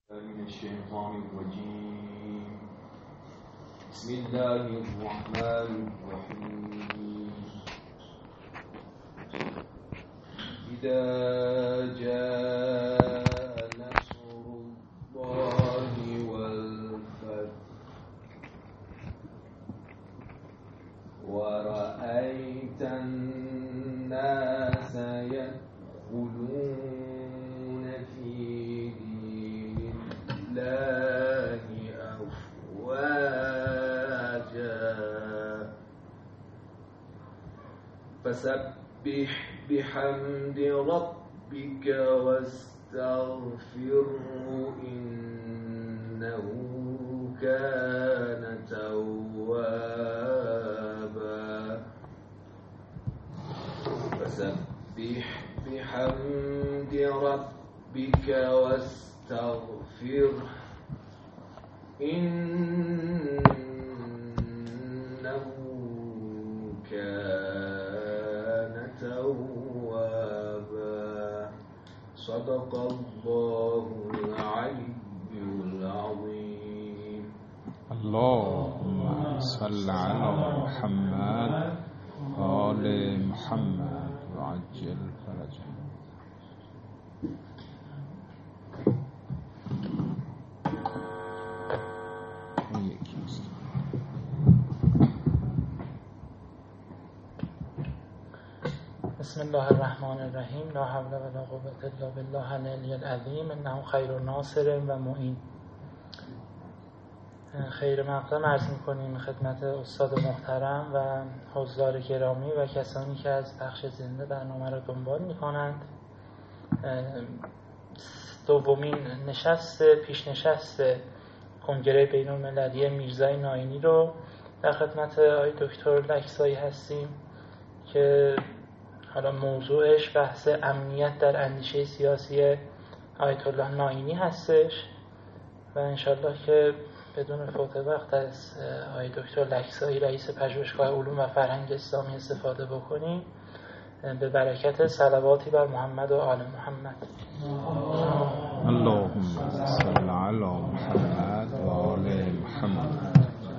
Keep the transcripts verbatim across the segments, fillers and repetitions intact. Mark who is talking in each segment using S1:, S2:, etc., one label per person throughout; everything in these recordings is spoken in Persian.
S1: من الشيطان الرجيم. بسم الله الرحمن الرحيم. إذا جاء نصر الله والفتح ورأيت الناس يدخلون في دين الله أفواجا فسبح بحمد ربك واستغفره إنه كان توابا فسبح بحمد ربك واستغفره إنه كان توابا صدق الله العلي العظيم.
S2: اللهم صل على محمد وآل محمد وعجل فرجه.
S3: بسم الله الرحمن الرحیم. لا حول ولا قوة الا بالله العلی العظیم. انه خیر ناصر و معین. خیر مقدم عرض می‌کنیم خدمت استاد محترم و حضار گرامی و کسانی که از پخش زنده برنامه را دنبال می‌کنند. دومین نشست پیشنشست کنگره بین‌المللی میرزای ناینی رو در خدمت آقای دکتر لکسایی هستیم که حالا موضوعش بحث امنیت در اندیشه سیاسی آیت الله ناینی هستش و انشالله که بدون فوت وقت از آقای دکتر لکسایی رئیس پژوهشگاه علوم و فرهنگ اسلامی استفاده بکنیم به برکت صلواتی بر محمد و آل محمد.
S2: اللهم صل علی محمد و آل محمد.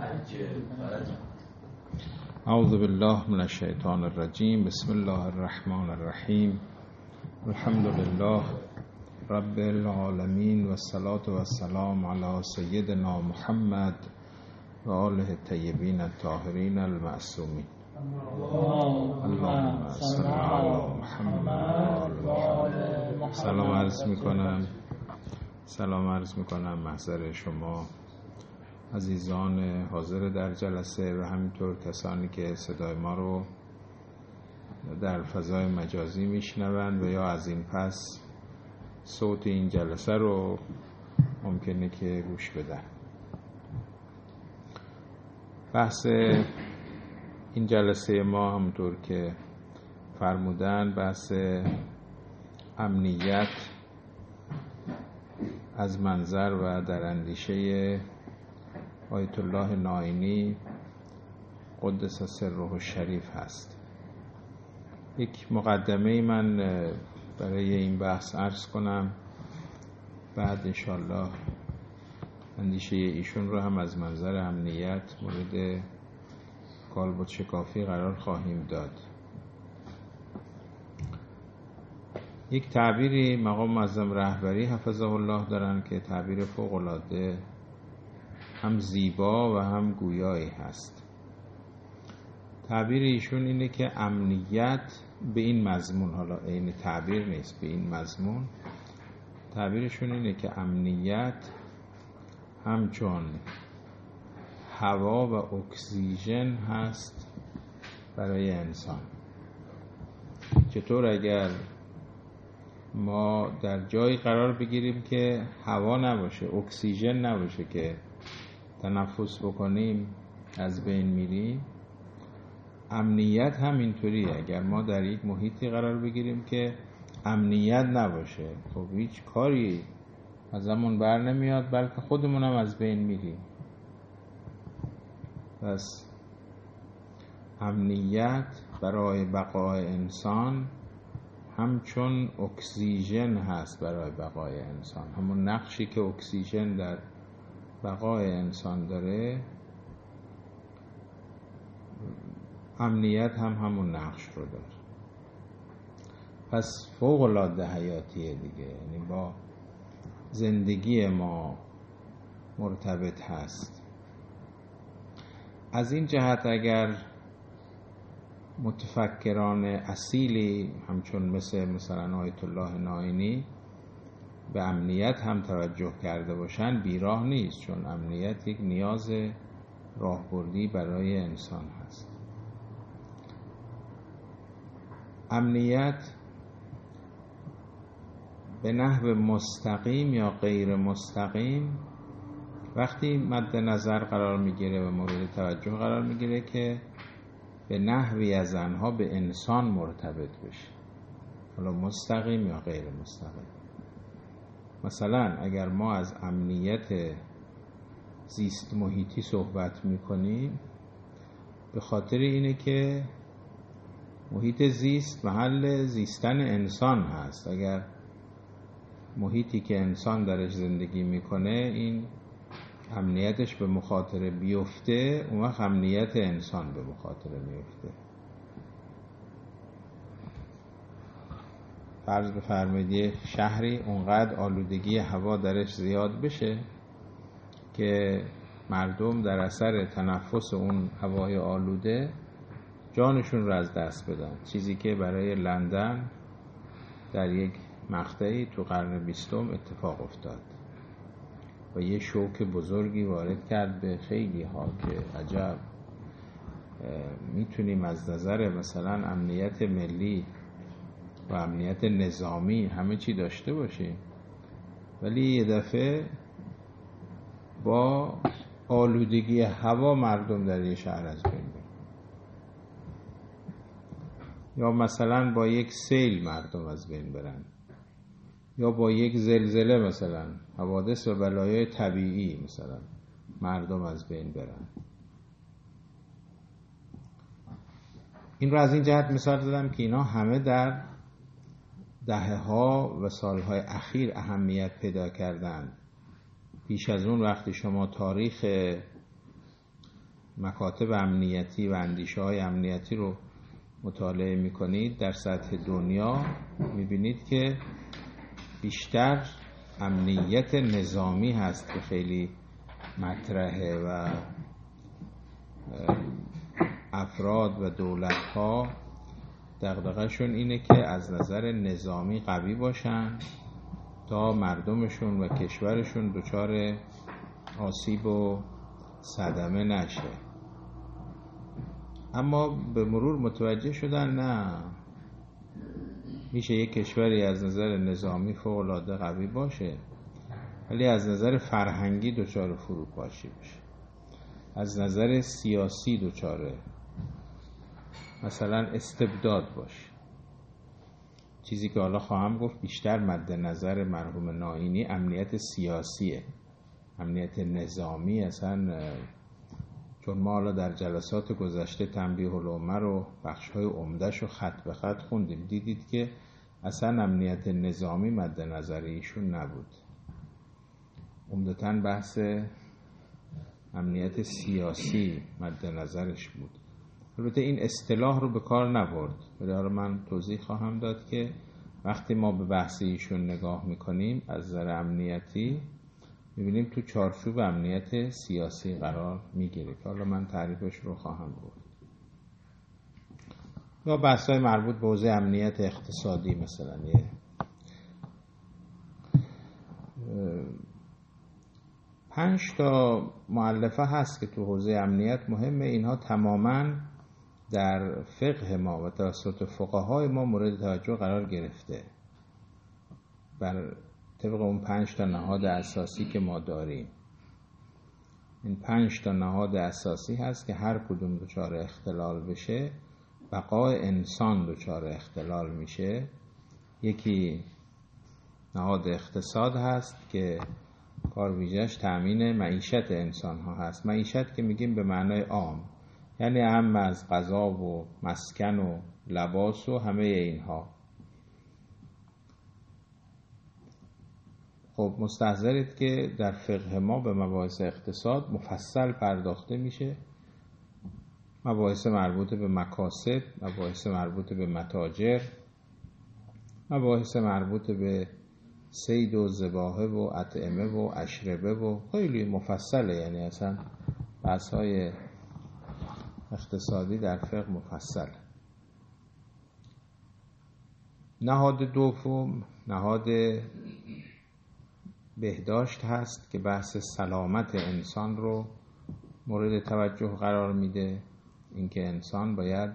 S2: اعوذ بالله من الشیطان الرجیم. بسم الله الرحمن الرحیم. الحمد لله رب العالمین و الصلاة و السلام علی سیدنا محمد و آله الطیبین الطاهرین المعصومین. اللهم صل علی محمد و آل محمد. سلام عرض میکنم سلام عرض میکنم محضر شما عزیزان حاضر در جلسه و همینطور کسانی که صدای ما رو در فضای مجازی میشنوند و یا از این پس صوت این جلسه رو ممکنه که گوش بدن. بحث این جلسه ما همونطور که فرمودن بحث امنیت از منظر و در اندیشه آیت الله ناینی قدس سره الشریف هست. یک مقدمه من برای این بحث عرض کنم، بعد انشاءالله اندیشه ایشون رو هم از منظر امنیت مورد کالبد شکافی قرار خواهیم داد. یک تعبیری مقام معظم رهبری حفظه الله دارن که تعبیر فوق‌العاده هم زیبا و هم گویایی هست. تعبیر ایشون اینه که امنیت به این مضمون، حالا این تعبیر نیست، به این مضمون تعبیرشون اینه که امنیت همچون هوا و اکسیژن هست برای انسان. چطور اگر ما در جایی قرار بگیریم که هوا نباشه، اکسیژن نباشه که تنفس بکنیم از بین میریم، امنیت هم اینطوریه. اگر ما در یک محیطی قرار بگیریم که امنیت نباشه، خب هیچ کاری ازمون بر نمیاد بلکه خودمون هم از بین میریم. پس امنیت برای بقای انسان همچون اکسیژن هست برای بقای انسان. همون نقشی که اکسیژن در بقای انسان داره، امنیت هم همون نقش رو داره. پس فوق العاده حیاتیه دیگه، یعنی با زندگی ما مرتبط هست. از این جهت اگر متفکران اصیلی همچون مثل مثلا آیت الله نائینی به امنیت هم توجه کرده باشن، بیراه نیست، چون امنیت یک نیاز راهبردی برای انسان هست. امنیت به نحو مستقیم یا غیر مستقیم وقتی مد نظر قرار میگیره و مورد توجه قرار میگیره که به نحوی از آنها به انسان مرتبط بشه، حالا مستقیم یا غیر مستقیم. مثلا اگر ما از امنیت زیست محیطی صحبت میکنیم، به خاطر اینه که محیط زیست محل زیستن انسان هست. اگر محیطی که انسان درش زندگی میکنه این امنیتش به مخاطره بیفته، اون وقت امنیت انسان به مخاطره میفته. فرض بفرمایید شهری اونقدر آلودگی هوا درش زیاد بشه که مردم در اثر تنفس اون هوای آلوده جانشون رو از دست بدن، چیزی که برای لندن در یک مقطعی تو قرن بیستم اتفاق افتاد و یه شوک بزرگی وارد کرد به خیلی ها که عجب میتونیم از نظر مثلا امنیت ملی و امنیت نظامی همه چی داشته باشیم، ولی یه دفعه با آلودگی هوا مردم در یه شهر از بین برن، یا مثلا با یک سیل مردم از بین برن، یا با یک زلزله، مثلا حوادث و بلایای طبیعی مثلا مردم از بین برن. این رو از این جهت مثال زدم که اینا همه در دهه ها و سالهای اخیر اهمیت پیدا کردن. پیش از اون وقتی شما تاریخ مکاتب امنیتی و اندیشه های امنیتی رو مطالعه میکنید در سطح دنیا، میبینید که بیشتر امنیت نظامی هست که خیلی مطرحه و افراد و دولت‌ها دغدغه‌شون اینه که از نظر نظامی قوی باشن تا مردمشون و کشورشون دچار آسیب و صدمه نشه. اما به مرور متوجه شدن نه، میشه یک کشوری از نظر نظامی فوق‌العاده قوی باشه ولی از نظر فرهنگی دچار فروپاشی بشه، از نظر سیاسی دچار مثلا استبداد باشه. چیزی که حالا خواهم گفت بیشتر مد نظر مرحوم نائینی امنیت سیاسیه. امنیت نظامی اصلا، چون ما حالا در جلسات گذشته تنبیه الامه رو بخش‌های عمده‌ش رو خط به خط خوندیم، دیدید که اصلا امنیت نظامی مد نظر ایشون نبود، عمدتاً بحث امنیت سیاسی مد نظرش بود. البته این اصطلاح رو به کار نبرد، ولی حالا من توضیح خواهم داد که وقتی ما به بحث ایشون نگاه میکنیم از نظر امنیتی میبینیم تو چارچوب امنیت سیاسی قرار میگیره که حالا من تعریفش رو خواهم گفت. یا بحث‌های مربوط به حوزه امنیت اقتصادی، مثلا یه پنج تا مؤلفه هست که تو حوزه امنیت مهمه. اینها تماماً در فقه ما و توسط فقهای ما مورد توجه قرار گرفته بر طبق اون پنج تا نهاد اساسی که ما داریم. این پنج تا نهاد اساسی هست که هر کدوم دچار اختلال بشه بقای انسان دچار اختلال میشه. یکی نهاد اقتصاد هست که کار ویژه‌اش تأمین معیشت انسان ها هست. معیشت که میگیم به معنای عام، یعنی هم از غذا و مسکن و لباس و همه اینها. خب مستحضرید که در فقه ما به مباحث اقتصاد مفصل پرداخته میشه، مباحث مربوط به مکاسب، مباحث مربوط به متاجر، مباحث مربوط به صید و ذباحه و اطعمه و اشربه و خیلی مفصله. یعنی اصلا بحث‌های اقتصادی در فقه مفصل. نهاد دوم نهاد بهداشت هست که بحث سلامت انسان رو مورد توجه قرار میده. اینکه انسان باید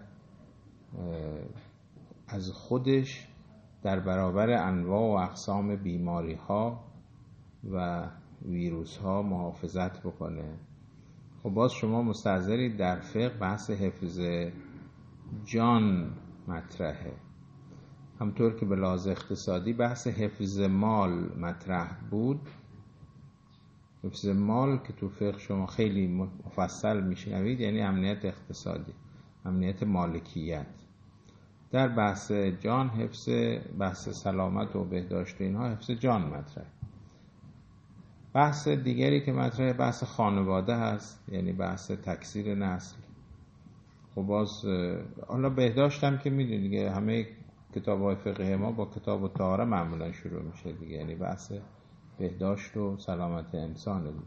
S2: از خودش در برابر انواع و اقسام بیماری ها و ویروس ها محافظت بکنه. خب باز شما مستحضرید در فقه بحث حفظ جان مطرحه، همطور که به لحاظ اقتصادی بحث حفظ مال مطرح بود. حفظ مال که تو فقه شما خیلی مفصل میشنوید یعنی امنیت اقتصادی، امنیت مالکیت. در بحث جان حفظ بحث سلامت و بهداشت اینها حفظ جان مطرح. بحث دیگری که مطرح بحث خانواده هست، یعنی بحث تکثیر نسل. خب باز حالا بهداشت هم که میدونید دیگه، همه کتاب‌های فقه ما با کتاب الطهاره معمولا شروع میشه دیگه، یعنی بحث بهداشت و سلامت انسان دیگه.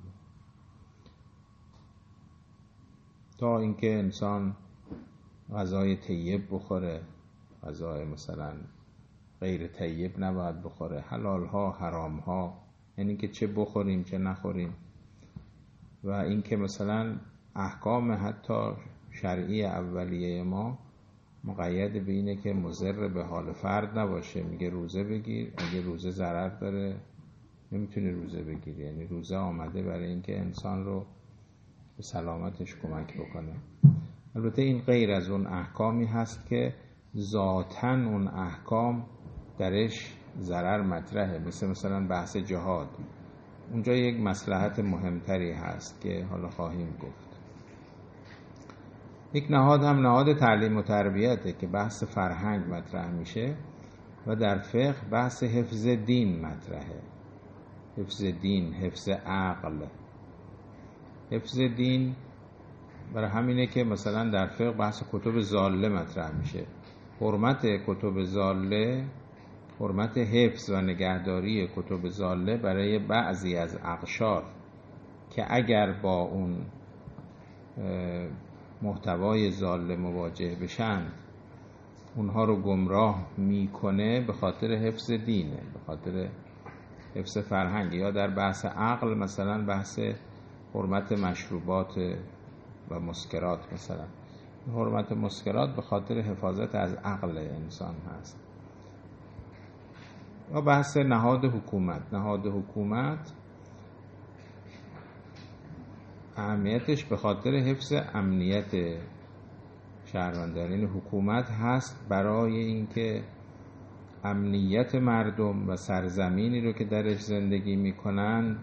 S2: تا اینکه انسان غذای طیب بخوره، غذای مثلا غیر طیب نباید بخوره، حلال ها حرام ها، یعنی که چه بخوریم چه نخوریم. و اینکه مثلا احکام حتی شرعی اولیه ما مقید به اینه که مضر به حال فرد نباشه. میگه روزه بگیر، اگه روزه ضرر داره نمیتونی روزه بگیری. یعنی روزه آمده برای اینکه انسان رو به سلامتش کمک بکنه. البته این غیر از اون احکامی هست که ذاتاً اون احکام درش ضرر مطرحه، مثل مثلا بحث جهاد. اونجا یک مصلحت مهمتری هست که حالا خواهیم گفت. یک نهاد هم نهاد تعلیم و تربیته که بحث فرهنگ مطرح میشه و در فقه بحث حفظ دین مطرحه. حفظ دین، حفظ عقل. حفظ دین برای همینه که مثلا در فقه بحث کتب ضاله مطرح میشه. حرمت کتب ضاله، حرمت حفظ و نگهداری کتب ضاله برای بعضی از اقشار که اگر با اون محتوای ضاله مواجه بشن اونها رو گمراه میکنه، به خاطر حفظ دینه، به خاطر حفظ فرهنگ. یا در بحث عقل مثلا بحث حرمت مشروبات و مسکرات، مثلا حرمت مسکرات به خاطر حفاظت از عقل انسان هست. و بحث نهاد حکومت. نهاد حکومت اهمیتش به خاطر حفظ امنیت شهروندان. این حکومت هست برای اینکه امنیت مردم و سرزمینی رو که درش زندگی میکنند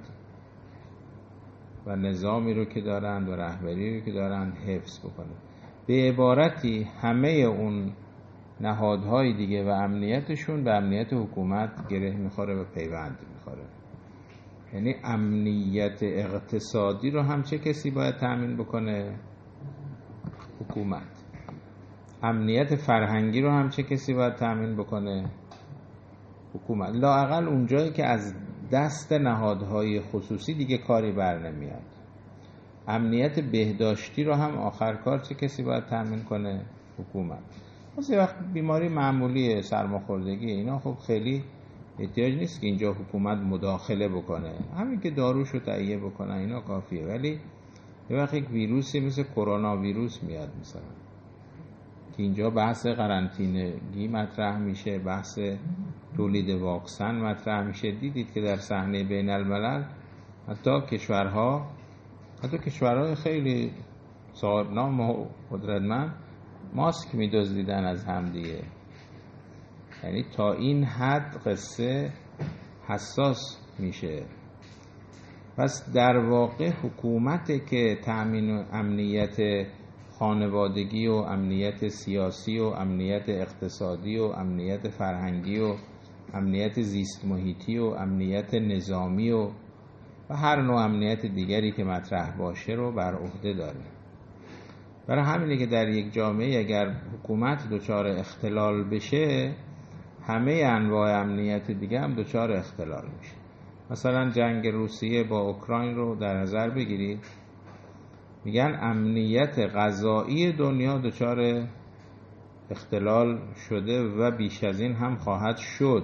S2: و نظامی رو که دارند و رهبری رو که دارند حفظ بکنه. به عبارتی همه اون نهادهای دیگه و امنیتشون به امنیت حکومت گره میخوره و پیوند میخوره. یعنی امنیت اقتصادی رو هم چه کسی باید تأمین بکنه؟ حکومت. امنیت فرهنگی رو هم چه کسی باید تأمین بکنه؟ حکومت. لااقل اونجایی که از دست نهادهای خصوصی دیگه کاری بر نمیاد. امنیت بهداشتی رو هم آخر کار چه کسی باید تأمین کنه؟ حکومت. مثلا وقت بیماری معمولی سرماخوردگی اینا خب خیلی احتیاج نیست که اینجا حکومت مداخله بکنه، همین که داروش رو تهیه بکنه اینا کافیه. ولی یه وقت یک ویروسی مثل کرونا ویروس میاد مثلا که اینجا بحث قرنطینگی مطرح میشه، بحث تولید واکسن مطرح میشه. دیدید که در صحنه بین الملل حتی کشورها حتی کشورهای خیلی صاحب نام و قدرتمند ماسک میدزدیدن از هم دیگه. یعنی تا این حد قصه حساس میشه. پس در واقع حکومت که تأمین امنیت خانوادگی و امنیت سیاسی و امنیت اقتصادی و امنیت فرهنگی و امنیت زیست محیطی و امنیت نظامی و و هر نوع امنیت دیگری که مطرح باشه رو بر عهده داره. برای همینه که در یک جامعه اگر حکومت دچار اختلال بشه، همه انواع امنیت دیگه هم دچار اختلال میشه. مثلا جنگ روسیه با اوکراین رو در نظر بگیرید، میگن امنیت غذایی دنیا دچار اختلال شده و بیش از این هم خواهد شد.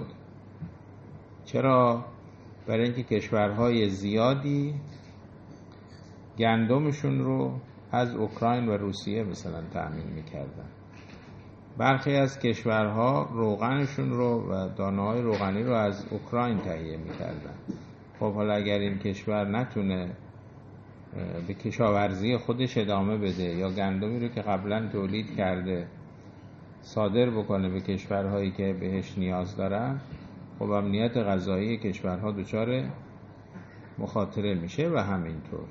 S2: چرا؟ برای اینکه کشورهای زیادی گندمشون رو از اوکراین و روسیه مثلا تأمین میکردن. برخی از کشورها روغنشون رو و دانه‌های روغنی رو از اوکراین تهیه میکردن. خب حالا اگر این کشور نتونه به کشاورزی خودش ادامه بده یا گندمی رو که قبلا تولید کرده صادر بکنه به کشورهایی که بهش نیاز دارن، خب امنیت غذایی کشورها دچار مخاطره میشه و همینطور.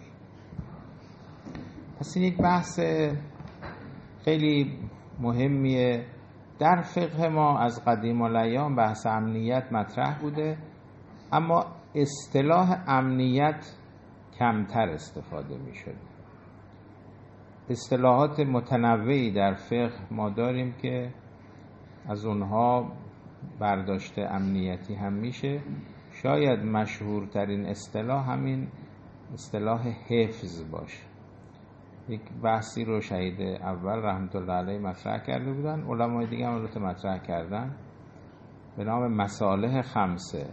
S2: پس این یک بحث خیلی مهمیه. در فقه ما از قدیم الایام بحث امنیت مطرح بوده، اما اصطلاح امنیت کمتر استفاده می شد. اصطلاحات متنوعی در فقه ما داریم که از اونها برداشت امنیتی هم میشه. شاید مشهورترین اصطلاح همین اصطلاح حفظ باشه. یک بحثی رو شهید اول رحمت الله علیه مطرح کرده بودن، علمای دیگه هم البته مطرح کردن، به نام مصالح خمسه.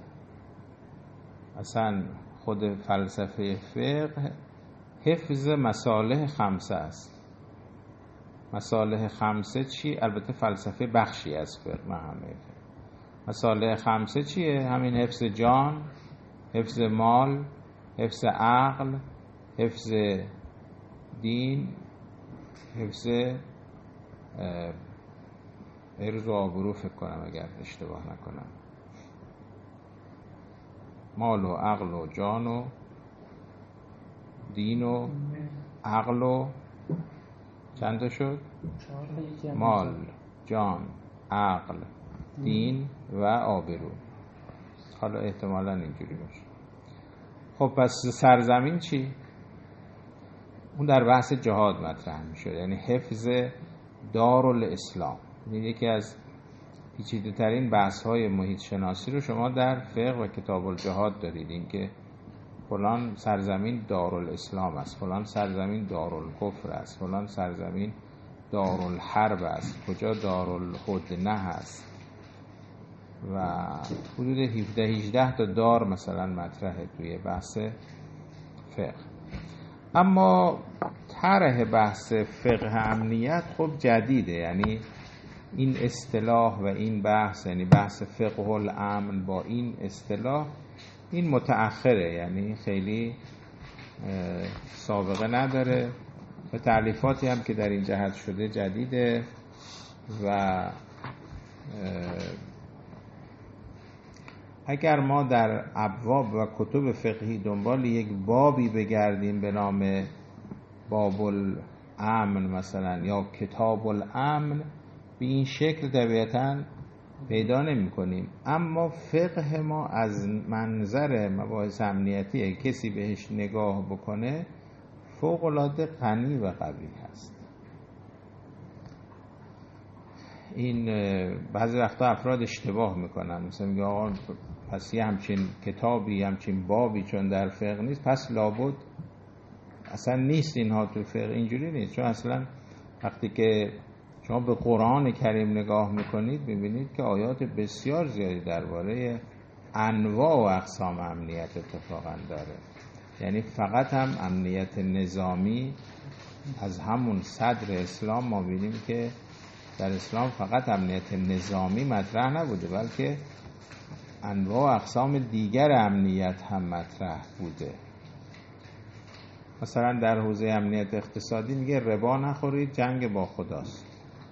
S2: اصلا خود فلسفه فقه حفظ مصالح خمسه است. مصالح خمسه چی؟ البته فلسفه بخشی از فقه، نه همه. مصالح خمسه چیه؟ همین حفظ جان، حفظ مال، حفظ عقل، حفظ دین، حفظ عرض و آبرو فکر کنم اگر اشتباه نکنم. مال و عقل و جان و دین و عقل و چند تا شد؟ مال، جان، عقل، دین و آبرو. حالا احتمالا اینجوری باشه. خب پس سرزمین چی؟ اون در بحث جهاد مطرح می شد، یعنی حفظ دارالاسلام. این یکی از پیچیده ترین بحث های محیط شناسی رو شما در فقه و کتاب الجهاد دارید، این که فلان سرزمین دارالاسلام است، فلان سرزمین دارالکفر است، فلان سرزمین دارالحرب است، کجا دارالهدنه است و حدود هفده هجده تا دار مثلا مطرحه توی بحث فقه. اما طرح بحث فقه امنیت خب جدیده، یعنی این اصطلاح و این بحث، یعنی بحث فقه الامن با این اصطلاح، این متأخره، یعنی خیلی سابقه نداره و تألیفاتی هم که در این جهت شده جدیده و اگر ما در ابواب و کتب فقهی دنبال یک بابی بگردیم به نام باب الامن مثلا یا کتاب الامن، به این شکل طبیعتاً پیدا نمی کنیم. اما فقه ما از منظر مباحث امنیتی کسی بهش نگاه بکنه فوق‌العاده غنی و قوی هست. این بعضی وقتا افراد اشتباه میکنن، مثلا میگه آقا پس یه همچین کتابی، همچین بابی چون در فقه نیست پس لابد اصلا نیست. اینها تو فقه اینجوری نیست، چون اصلا وقتی که شما به قرآن کریم نگاه میکنید میبینید که آیات بسیار زیادی درباره انواع و اقسام امنیت اتفاقا داره. یعنی فقط هم امنیت نظامی از همون صدر اسلام ما بینیم که در اسلام فقط امنیت نظامی مطرح نبوده، بلکه انواع و اقسام دیگر امنیت هم مطرح بوده. مثلا در حوزه امنیت اقتصادی میگه ربا نخورید، جنگ با خداست.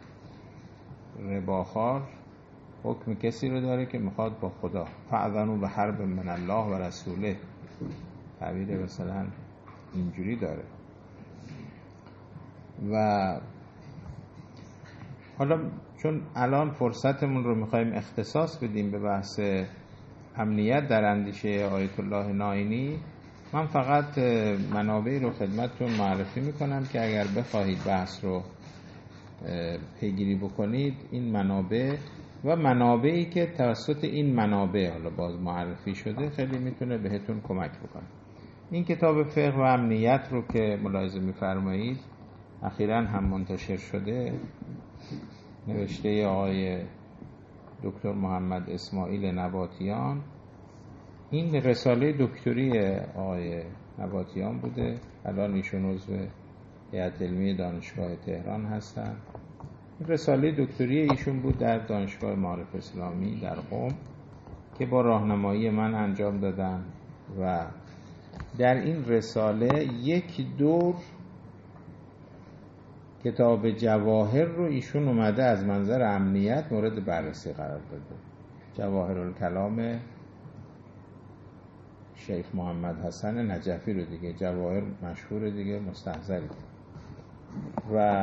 S2: رباخوار حکم کسی رو داره که میخواد با خدا، فاذنوا به حرب من الله و رسوله، تعبیر مثلا اینجوری داره. و حالا چون الان فرصتمون رو میخوایم اختصاص بدیم به بحث امنیت در اندیشه آیت الله نائینی، من فقط منابعی رو خدمتتون معرفی میکنم که اگر بخواهید بحث رو پیگیری بکنید، این منابع و منابعی که توسط این منابع حالا باز معرفی شده خیلی میتونه بهتون کمک بکنه. این کتاب فقه و امنیت رو که ملاحظه میفرمایید اخیراً هم منتشر شده، نوشته آقای دکتر محمد اسماعیل نباتیان. این رساله دکتری آقای نباتیان بوده، الان ایشون عضو هیئت علمی دانشگاه تهران هستن. این رساله دکتری ایشون بود در دانشگاه معارف اسلامی در قم که با راهنمایی من انجام دادن و در این رساله یک دور کتاب جواهر رو ایشون اومده از منظر امنیت مورد بررسی قرار داده. جواهر الکلام شیخ محمد حسن نجفی رو دیگه، جواهر مشهور دیگه، مستحضری و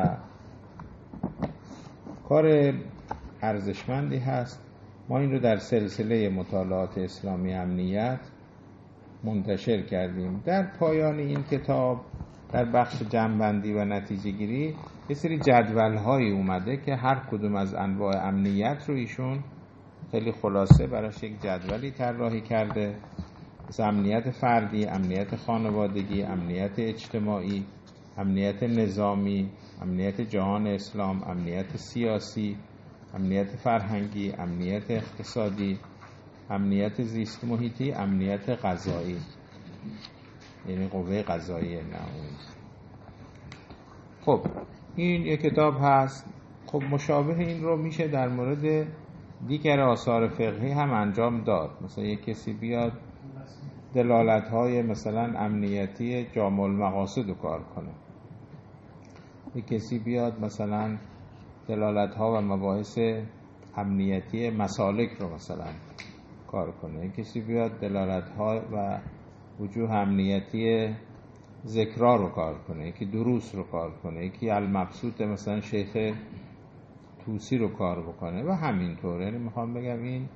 S2: کار ارزشمندی هست. ما این رو در سلسله مطالعات اسلامی امنیت منتشر کردیم. در پایان این کتاب در بخش جمع‌بندی و نتیجه گیری یه سری جدول هایی اومده که هر کدوم از انواع امنیت رو ایشون خیلی خلاصه براش یک جدولی طراحی کرده، مثل امنیت فردی، امنیت خانوادگی، امنیت اجتماعی، امنیت نظامی، امنیت جهان اسلام، امنیت سیاسی، امنیت فرهنگی، امنیت اقتصادی، امنیت زیست محیطی، امنیت غذایی، یعنی قوه قضاییه نه اون. خب این یک کتاب هست. خب مشابه این رو میشه در مورد دیگر آثار فقهی هم انجام داد. مثلا یک کسی بیاد دلالت‌های مثلا امنیتی جامع المقاصد رو کار کنه، یک کسی بیاد مثلا دلالت‌ها و مباحث امنیتی مسالک رو مثلا کار کنه، یک کسی بیاد دلالت‌ها و وجوه امنیتی ذکرا رو کار کنه، یکی دروس رو کار کنه، یکی المبسوط مثلا شیخ توسی رو کار بکنه و همینطور. یعنی میخوام بگم این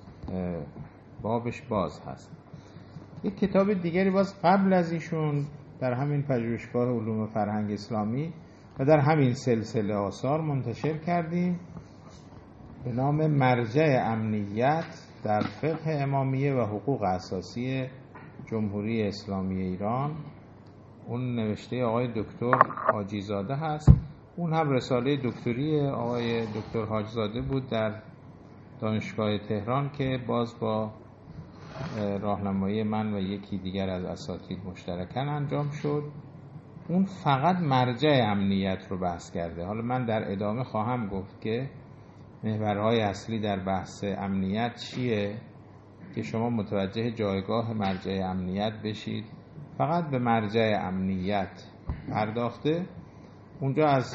S2: بابش باز هست. یک کتاب دیگری باز قبل از ایشون در همین پژوهشگاه علوم فرهنگ اسلامی و در همین سلسله آثار منتشر کردیم به نام مرجع امنیت در فقه امامیه و حقوق اساسی جمهوری اسلامی ایران. اون نوشته آقای دکتر حاجی زاده هست. اون هم رساله دکتری آقای دکتر حاجی زاده بود در دانشگاه تهران که باز با راهنمایی من و یکی دیگر از اساتید مشترکاً انجام شد. اون فقط مرجع امنیت رو بحث کرده. حالا من در ادامه خواهم گفت که محورهای اصلی در بحث امنیت چیه که شما متوجه جایگاه مرجع امنیت بشید. فقط به مرجع امنیت پرداخته. اونجا از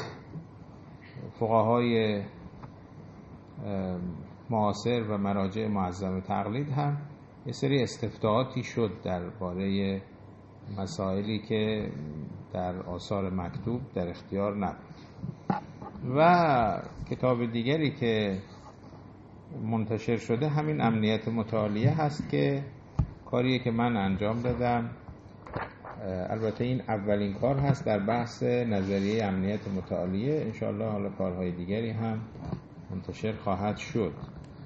S2: فقهای معاصر و مراجع معظم تقلید هم یه سری استفتاءاتی شد درباره مسائلی که در آثار مکتوب در اختیار نبود. و کتاب دیگری که منتشر شده همین امنیت متعالیه هست که کاریه که من انجام دادم. البته این اولین کار هست در بحث نظریه امنیت متعالیه. انشاءالله حالا کارهای دیگری هم منتشر خواهد شد.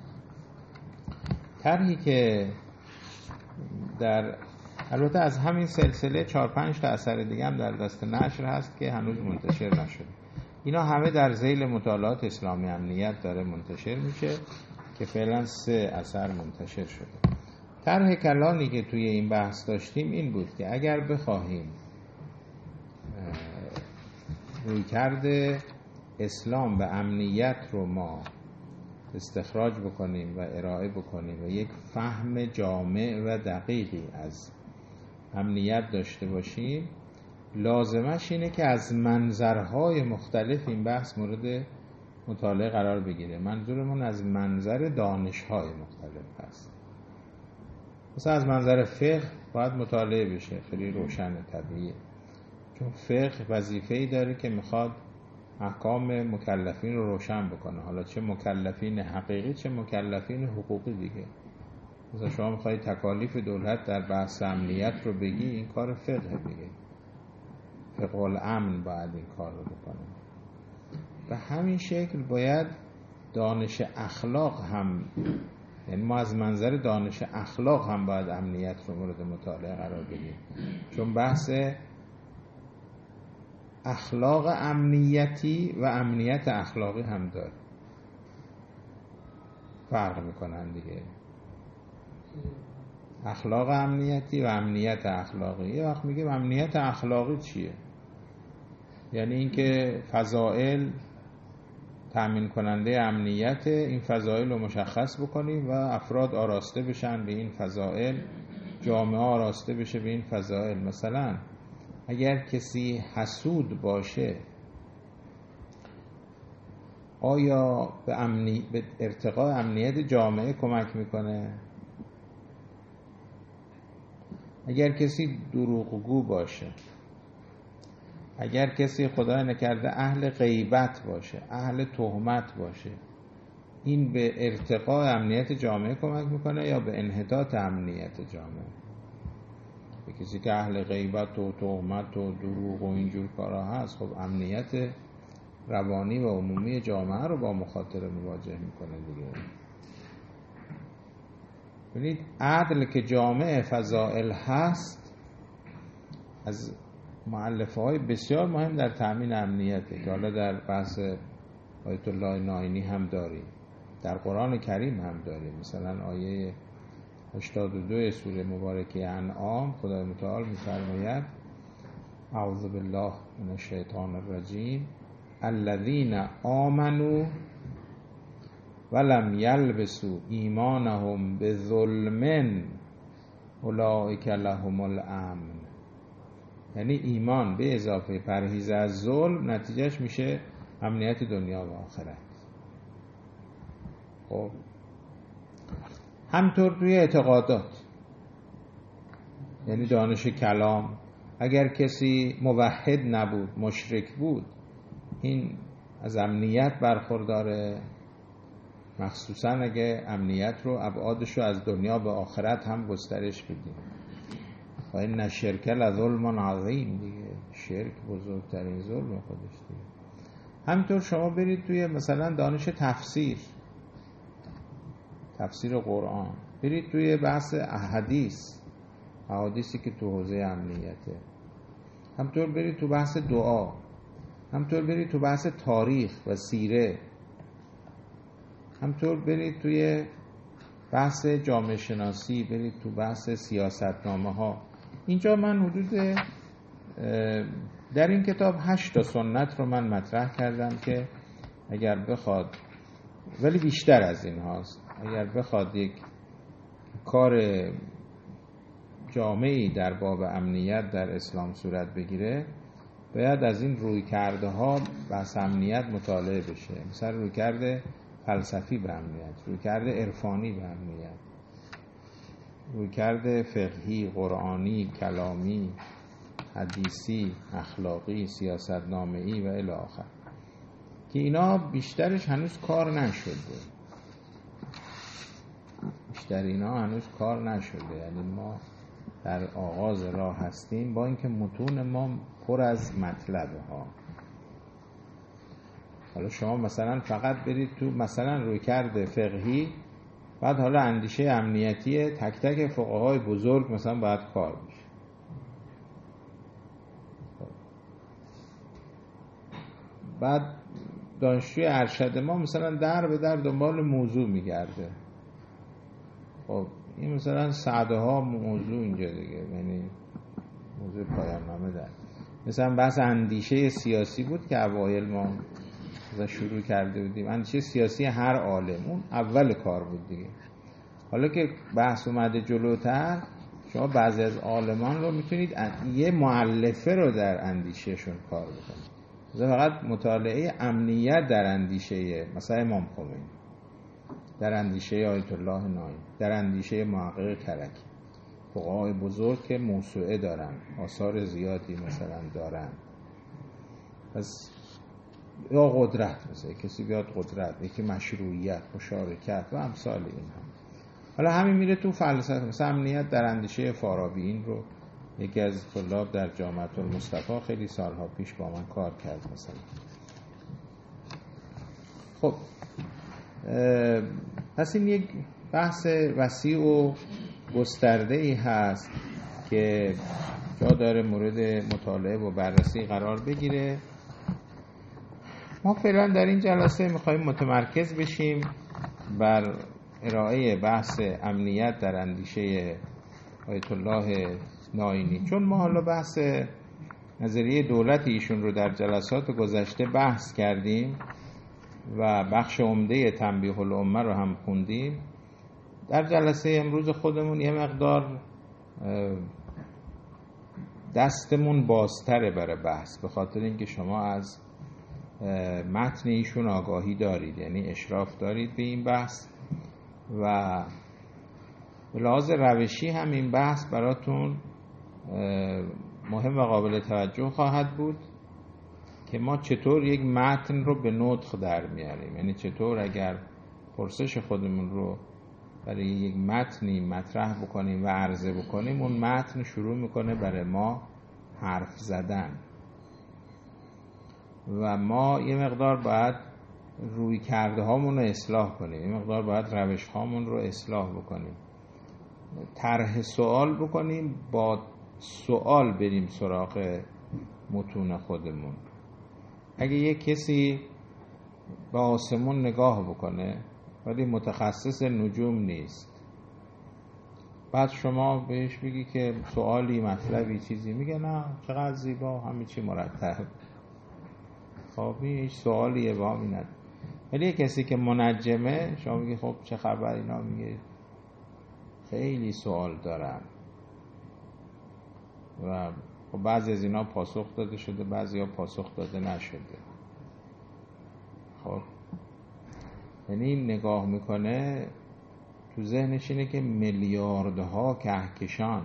S2: طرحی که در البته از همین سلسله چهار پنج تا اثر دیگه هم در دست نشر هست که هنوز منتشر نشده. اینا همه در ذیل مطالعات اسلامی امنیت داره منتشر میشه که فعلا سه اثر منتشر شده. طرح کلانی که توی این بحث داشتیم این بود که اگر بخواهیم رویکرد اسلام به امنیت رو ما استخراج بکنیم و ارائه بکنیم و یک فهم جامع و دقیقی از امنیت داشته باشیم، لازمش اینه که از منظرهای مختلف این بحث مورد مطالعه قرار بگیره. منظورمون از منظر دانش‌های مختلف هست. مثلا از منظر فقه باید مطالعه بشه، خیلی روشن طبیعیه، چون فقه وظیفه‌ای داره که میخواد احکام مکلفین رو روشن بکنه، حالا چه مکلفین حقیقی چه مکلفین حقوقی دیگه. مثلا شما میخوایی تکالیف دولت در بحث امنیت رو بگی، این کار فقه دیگه، فقه الامن باید این کار رو بکنه. به همین شکل باید دانش اخلاق هم، یعنی ما از منظر دانش اخلاق هم باید امنیت رو مورد مطالعه قرار بدیم، چون بحث اخلاق امنیتی و امنیت اخلاقی هم داره، فرق میکنن دیگه. اخلاق امنیتی و امنیت اخلاقی. یه وقت میگیم امنیت اخلاقی چیه؟ یعنی اینکه فضائل تأمین کننده امنیت، این فضائل رو مشخص بکنیم و افراد آراسته بشن به این فضائل، جامعه آراسته بشه به این فضائل. مثلا اگر کسی حسود باشه آیا به, امنی... به ارتقاء امنیت جامعه کمک میکنه؟ اگر کسی دروغگو باشه، اگر کسی خدای نکرده اهل غیبت باشه، اهل تهمت باشه، این به ارتقاء امنیت جامعه کمک میکنه یا به انحطاط امنیت جامعه؟ به کسی که اهل غیبت و تهمت و دروغ و اینجور کارا هست، خب امنیت روانی و عمومی جامعه رو با مخاطره مواجه میکنه دیگه. ببینید عدل که جامعه فضائل هست، از مؤلفه های بسیار مهم در تأمین امنیته که حالا در بحث آیت الله ناینی هم داریم، در قرآن کریم هم داریم. مثلا آیه هشتاد و دو سوره مبارکه انعام خدای متعال می‌فرماید اعوذ بالله من الشیطان الرجیم الذین آمنوا ولم یلبسوا ایمانهم بظلم اولئک لهم الامن. یعنی ایمان به اضافه پرهیز از ظلم نتیجهش میشه امنیت دنیا و آخرت. خب همطور توی اعتقادات، یعنی دانش کلام، اگر کسی موحد نبود، مشرک بود، این از امنیت برخورداره، مخصوصا اگه امنیت رو ابعادش رو از دنیا به آخرت هم گسترش بدیم. و این نشرک لظلم عظیم دیگه، شرک بزرگترین ظلم خودش دیگه. همینطور شما برید توی مثلا دانش تفسیر، تفسیر قرآن، برید توی بحث احادیث، احادیثی که تو حوزه امنیته، همینطور برید تو بحث دعا، همینطور برید تو بحث تاریخ و سیره، همینطور برید توی بحث جامعه شناسی، برید تو بحث سیاستنامه ها. اینجا من حدود در این کتاب هشت تا سنت رو من مطرح کردم که اگر بخواد، ولی بیشتر از این هاست، اگر بخواد یک کار جامعی در باب امنیت در اسلام صورت بگیره، باید از این روی کرده ها بحث امنیت مطالعه بشه. مثلا روی کرده فلسفی به امنیت، روی کرده عرفانی به امنیت، روی کرده فقهی، قرآنی، کلامی، حدیثی، اخلاقی، سیاستنامه‌ای و الی آخر، که اینا بیشترش هنوز کار نشده. بیشتر اینا هنوز کار نشده، یعنی ما در آغاز راه هستیم، با اینکه متون ما پر از مطلبه ها. حالا شما مثلا فقط برید تو مثلا روی کرده فقهی، بعد حالا اندیشه امنیتی تک تک فقهای بزرگ مثلا باید کار بشه. بعد دانشجوی ارشد ما مثلا در به در دنبال موضوع میگرده. خب این مثلا سعده ها موضوع اینجا دیگه، یعنی موضوع پایان نامه در مثلا بحث اندیشه سیاسی بود که اوایل ما شروع کرده بودیم. اندیشه سیاسی هر عالم، اون اول کار بود دیگه. حالا که بحث اومده جلوتر، شما بعضی از عالمان رو میتونید یه مؤلفه رو در اندیشهشون کار بکنید. مثلا فقط مطالعه امنیت در اندیشه مثلا امام خمینی، در اندیشه آیت الله ناینی، در اندیشه محقق کرکی، فقهای بزرگ که موسوعه دارن، آثار زیادی مثلا دارن. پس یا قدرت، مثلا کسی بیاد قدرت، یکی مشروعیت، مشارکت و امثال این هم. حالا همین میره تو فلسفه، مثلا امنیت در اندیشه فارابی، این رو یکی از طلاب در جامعه المصطفی خیلی سالها پیش با من کار کرد مثلا. خب پس این یک بحث وسیع و گسترده‌ای هست که جا داره مورد مطالعه و بررسی قرار بگیره. ما فعلا در این جلسه میخوایم متمرکز بشیم بر ارائه بحث امنیت در اندیشه آیت الله نائینی، چون ما حالا بحث نظریه دولت ایشون رو در جلسات گذشته بحث کردیم و بخش عمده تنبیه الامه رو هم خوندیم. در جلسه امروز خودمون یه مقدار دستمون بازتره برای بحث، به خاطر اینکه شما از متن ایشون آگاهی دارید، یعنی اشراف دارید به این بحث و به لحاظ روشی هم این بحث براتون مهم و قابل توجه خواهد بود که ما چطور یک متن رو به نطق در میاریم، یعنی چطور اگر پرسش خودمون رو برای یک متنی مطرح بکنیم و عرضه بکنیم، اون متن شروع میکنه برای ما حرف زدن و ما یه مقدار باید روی کرده هامون رو اصلاح کنیم، یه مقدار باید روش هامون رو اصلاح بکنیم، طرح سوال بکنیم، با سوال بریم سراغ متون خودمون. اگه یک کسی به آسمون نگاه بکنه ولی متخصص نجوم نیست، بعد شما بهش بگی که سوالی مطلبی چیزی، میگه نه چقدر زیبا، همه چی مرتب. خب این هیچ سوالیه با هم ند. ولی یک کسی که منجمه، شما میگی خب چه خبر، اینا میگه خیلی سوال دارم و خب بعضی از اینا پاسخ داده شده، بعضی ها پاسخ داده نشده. خب یعنی نگاه میکنه تو ذهنش اینه که میلیاردها کهکشان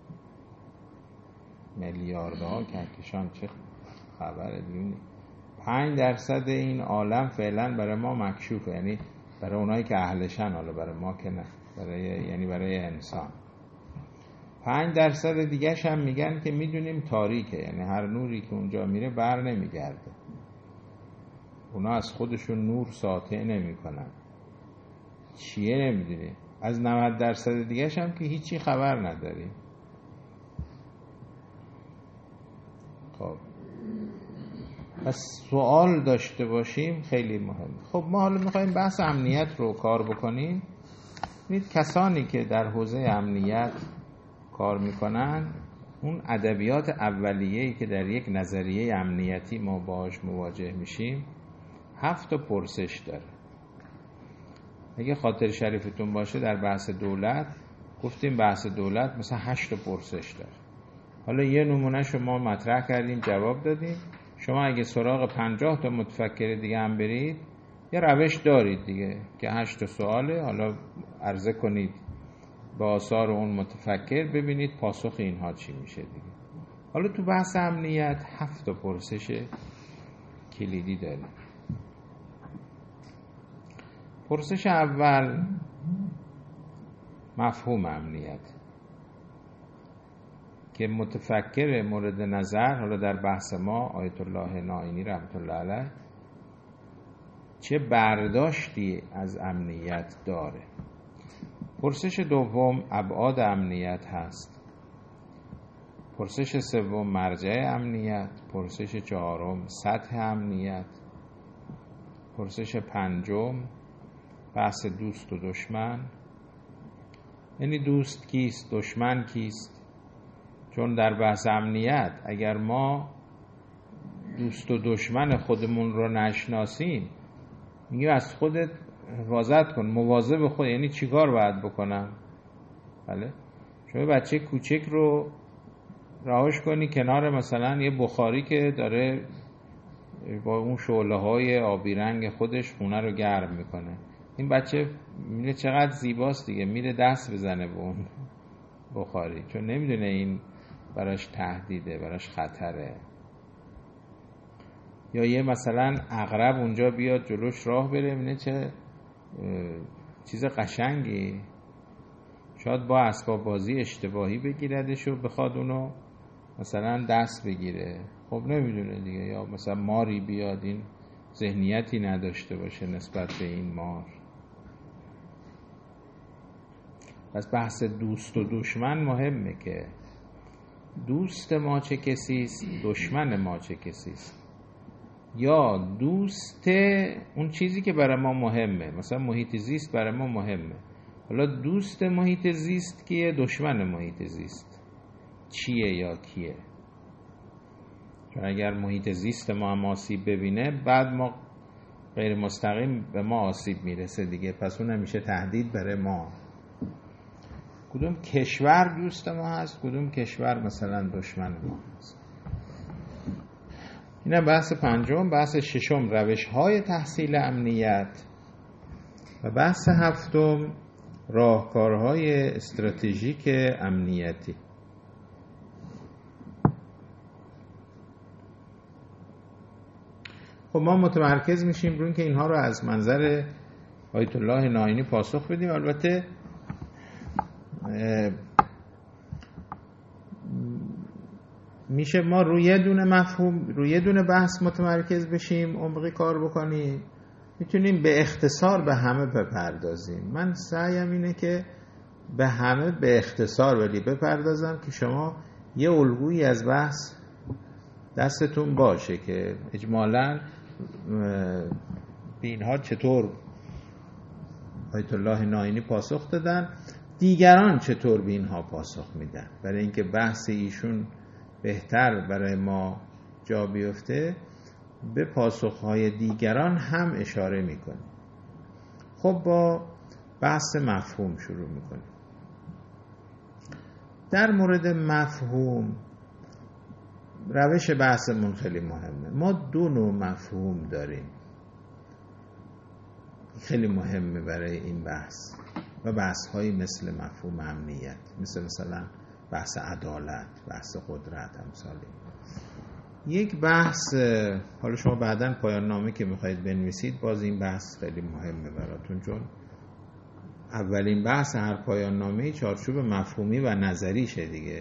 S2: میلیاردها کهکشان چه خبره، دیگه پنج درصد این عالم فعلا برای ما مکشوفه، یعنی برای اونایی که اهلشن، حالا برای ما که نه، برای یعنی برای انسان. پنج درصد دیگه‌ش هم میگن که میدونیم تاریکه، یعنی هر نوری که اونجا میره بر نمیگرده، اونا از خودشون نور ساطع نمی کنن. چیه نمیدونی. از نود درصد دیگه‌ش هم که هیچی خبر نداریم. خب پس سوال داشته باشیم خیلی مهم. خب ما حالا میخوایم بحث امنیت رو کار بکنیم. ببینید کسانی که در حوزه امنیت کار میکنن، اون ادبیات اولیه‌ای که در یک نظریه امنیتی ما باهاش مواجه میشیم هفت تا پرسش داره. اگه خاطر شریفتون باشه در بحث دولت گفتیم بحث دولت مثلا هشت تا پرسش داره. حالا یه نمونه شما مطرح کردیم، جواب دادیم. شما اگه سراغ پنجاه تا متفکر دیگه هم برید، یه روش دارید دیگه که هشت تا سواله، حالا عرضه کنید با آثار اون متفکر، ببینید پاسخ اینها چی میشه دیگه. حالا تو بحث امنیت هفت تا پرسش کلیدی داریم. پرسش اول مفهوم امنیت که متفکر مورد نظر، حالا در بحث ما آیت الله نائینی رحمت الله علیه، چه برداشتی از امنیت داره. پرسش دوم ابعاد امنیت هست. پرسش سوم مرجع امنیت. پرسش چهارم سطح امنیت. پرسش پنجم بحث دوست و دشمن، یعنی دوست کیست، دشمن کیست. چون در بحث امنیت اگر ما دوست و دشمن خودمون رو نشناسیم، میگه از خودت حفاظت کن، مواظب خود، یعنی چیکار باید بکنم؟ بله، شما بچه کوچک رو رهاش کنی کنار مثلا یه بخاری که داره با اون شعله های آبی رنگ خودش خونه رو گرم میکنه، این بچه میره چقدر زیباست دیگه، میره دست بزنه به اون بخاری، چون نمیدونه این براش تهدیده، براش خطره. یا یه مثلا عقرب اونجا بیاد جلوش راه بره، ببینه چه چیز قشنگی، شاید با اسباب بازی اشتباهی بگیردش و بخواد اونو مثلا دست بگیره، خب نمیدونه دیگه. یا مثلا ماری بیاد این ذهنیتی نداشته باشه نسبت به این مار. پس بحث دوست و دشمن مهمه که دوست ما چه کسیست، دشمن ما چه کسیست. یا دوست اون چیزی که برای ما مهمه، مثلا محیط زیست برای ما مهمه، حالا دوست محیط زیست کیه، دشمن محیط زیست چیه یا کیه. چون اگر محیط زیست ما هم آسیب ببینه، بعد ما غیر مستقیم به ما آسیب میرسه دیگه، پس اون میشه تهدید برای ما. کدوم کشور دوست ما هست، کدوم کشور مثلا دشمن ما هست. اینم بحث پنجم. بحث ششم روش های تحصیل امنیت و بحث هفتم راهکارهای استراتژیک امنیتی. خب ما متمرکز میشیم روی اینکه اینها رو از منظر آیت الله ناینی پاسخ بدیم. البته میشه ما روی یه دونه مفهوم، روی یه دونه بحث متمرکز بشیم، عمقی کار بکنیم، میتونیم به اختصار به همه بپردازیم. من سعیم اینه که به همه به اختصار ولی بپردازم که شما یه الگویی از بحث دستتون باشه که اجمالاً به اینها چطور آیت الله ناینی پاسخ دادن، دیگران چطور به اینها پاسخ میدن. برای اینکه بحث ایشون بهتر برای ما جا بیفته، به پاسخهای دیگران هم اشاره میکنیم. خب با بحث مفهوم شروع میکنیم. در مورد مفهوم روش بحثمون خیلی مهمه. ما دو نوع مفهوم داریم، خیلی مهمه برای این بحث و بحث هایی مثل مفهوم امنیت، مثل مثلا بحث عدالت، بحث قدرت، امثال یک بحث. حالا شما بعداً پایان نامه که میخواید بنویسید، باز این بحث خیلی مهمه براتون، چون اولین بحث هر پایان نامه چارچوب مفهومی و نظریشه دیگه.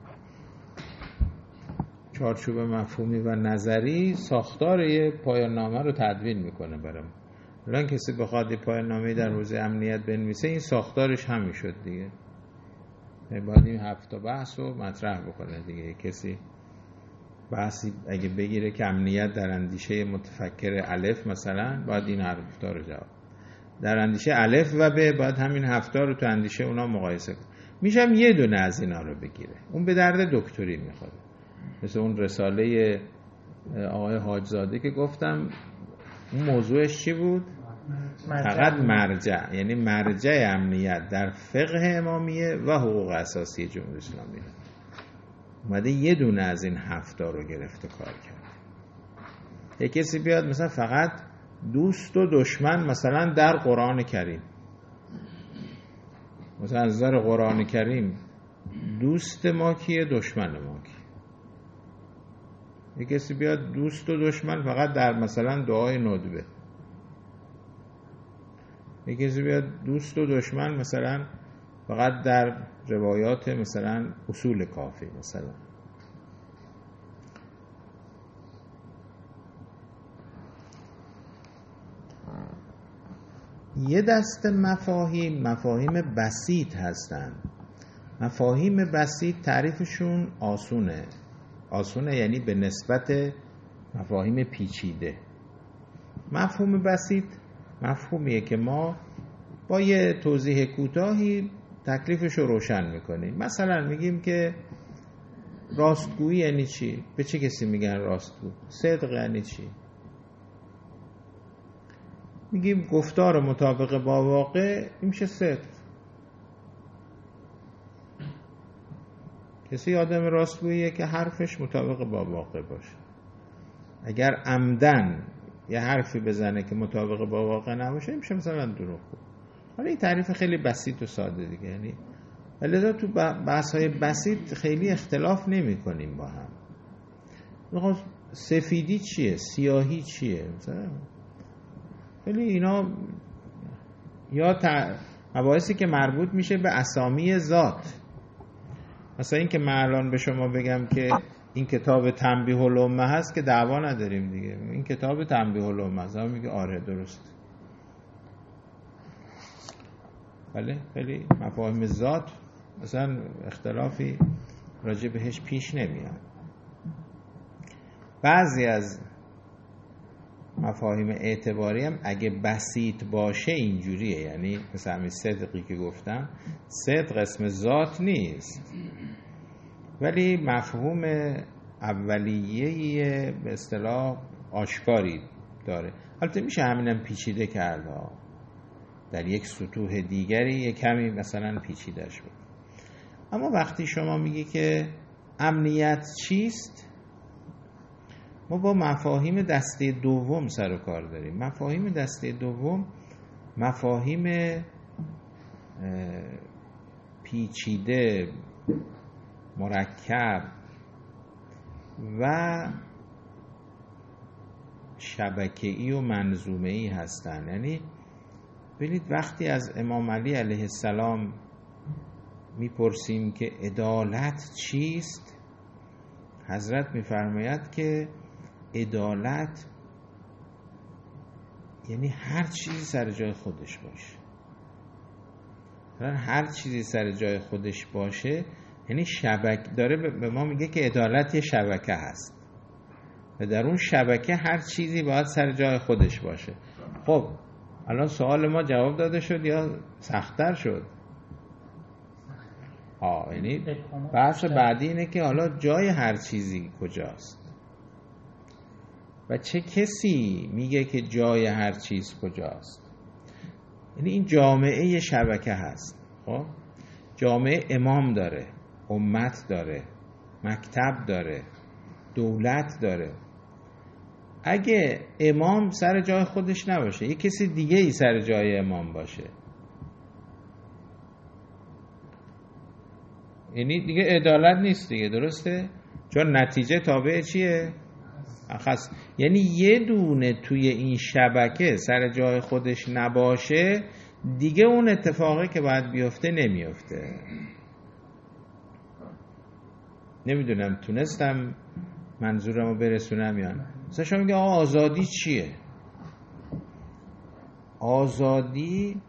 S2: چارچوب مفهومی و نظری ساختار یه پایان نامه رو تدوین میکنه برام. الان کسی بخواد پایان نامه در حوزه امنیت بنویسه، این ساختارش همین شد دیگه. باید این هفت تا بحث رو مطرح بکنه دیگه. کسی بحثی اگه بگیره که امنیت در اندیشه متفکر الف مثلا، باید این هفت تا رو جواب. در اندیشه الف و ب باید همین هفت تا رو تو اندیشه اونا مقایسه کنه. میشم یه دونه از اینا رو بگیره، اون به درد دکتری میخوره. مثل اون رساله آقای حاجزاده که گفتم، اون موضوعش چی بود؟ مرجع. فقط مرجع، یعنی مرجع امنیت در فقه امامیه و حقوق اساسی جمهوری اسلامی. اومده یه دونه از این هفتا رو گرفته کار کرد. یک کسی بیاد مثلا فقط دوست و دشمن مثلا در قرآن کریم، مثلا از نظر قرآن کریم دوست ما کیه، دشمن ما کیه. یک کسی بیاد دوست و دشمن فقط در مثلا دعای ندبه. یک کسی بیاد دوست و دشمن مثلا فقط در روایات مثلا اصول کافی مثلا. یه دست مفاهیم مفاهیم بسیط هستن. مفاهیم بسیط تعریفشون آسونه. آسونه یعنی به نسبت مفاهیم پیچیده. مفهوم بسیط مفهومیه که ما با یه توضیح کوتاهی تکلیفش رو روشن میکنیم. مثلا میگیم که راستگویی یعنی چی؟ به چه کسی میگن راستگو؟ صدق یعنی چی؟ میگیم گفتار مطابق با واقع، این میشه صدق. کسی آدم راستگوییه که حرفش مطابق با واقع باشه. اگر عمدن یه حرفی بزنه که مطابق با واقع نباشه، این میشه مثلا دروغگو. حالا این تعریف خیلی بسیط و ساده دیگه، یعنی ولی تو بحث‌های بسیط خیلی اختلاف نمی کنیم با هم. سفیدی چیه؟ سیاهی چیه؟ مثلا خیلی اینا یا مباحثی که مربوط میشه به اسامی ذات. مثلا این که من الان به شما بگم که این کتاب تنبیه الامه هست که دعوا نداریم دیگه، این کتاب تنبیه الامه هست، هم میگه آره درست. بله خیلی مفاهیم ذات مثلا اختلافی راجع بهش پیش نمیاد. بعضی از مفاهیم اعتباری هم اگه بسیط باشه اینجوریه، یعنی مثلا همین صدقی که گفتم، صدق اسم ذات نیست ولی مفهوم اولیه به اصطلاح آشکاری داره. البته میشه همینم پیچیده کرده، در یک سطوح دیگری یک کمی مثلا پیچیده‌اش بود. اما وقتی شما میگی که امنیت چیست، ما با مفاهیم دسته دوم سر و کار داریم. مفاهیم دسته دوم مفاهیم پیچیده، مرکب و شبکه‌ای و منظومه‌ای هستند. یعنی ببینید وقتی از امام علی علیه السلام میپرسیم که عدالت چیست، حضرت میفرماید که عدالت یعنی هر چیزی سر جای خودش باشه. هر چیزی سر جای خودش باشه یعنی شبکه داره به ما میگه که عدالت یه شبکه هست و در اون شبکه هر چیزی باید سر جای خودش باشه. خب الان سوال ما جواب داده شد یا سخت‌تر شد؟ آه یعنی بحث بعدی اینه که حالا جای هر چیزی کجاست و چه کسی میگه که جای هر چیز کجاست. یعنی این جامعه شبکه هست. خب جامعه امام داره، امت داره، مکتب داره، دولت داره. اگه امام سر جای خودش نباشه، یک کسی دیگه ای سر جای امام باشه، یعنی دیگه عدالت نیست دیگه، درسته؟ چون نتیجه تابع چیه؟ اخص. یعنی یه دونه توی این شبکه سر جای خودش نباشه دیگه اون اتفاقی که باید بیفته نمیفته. نمیدونم تونستم منظورمو برسونم یا نه. مثلا شما میگه آقا آزادی چیه؟ آزادی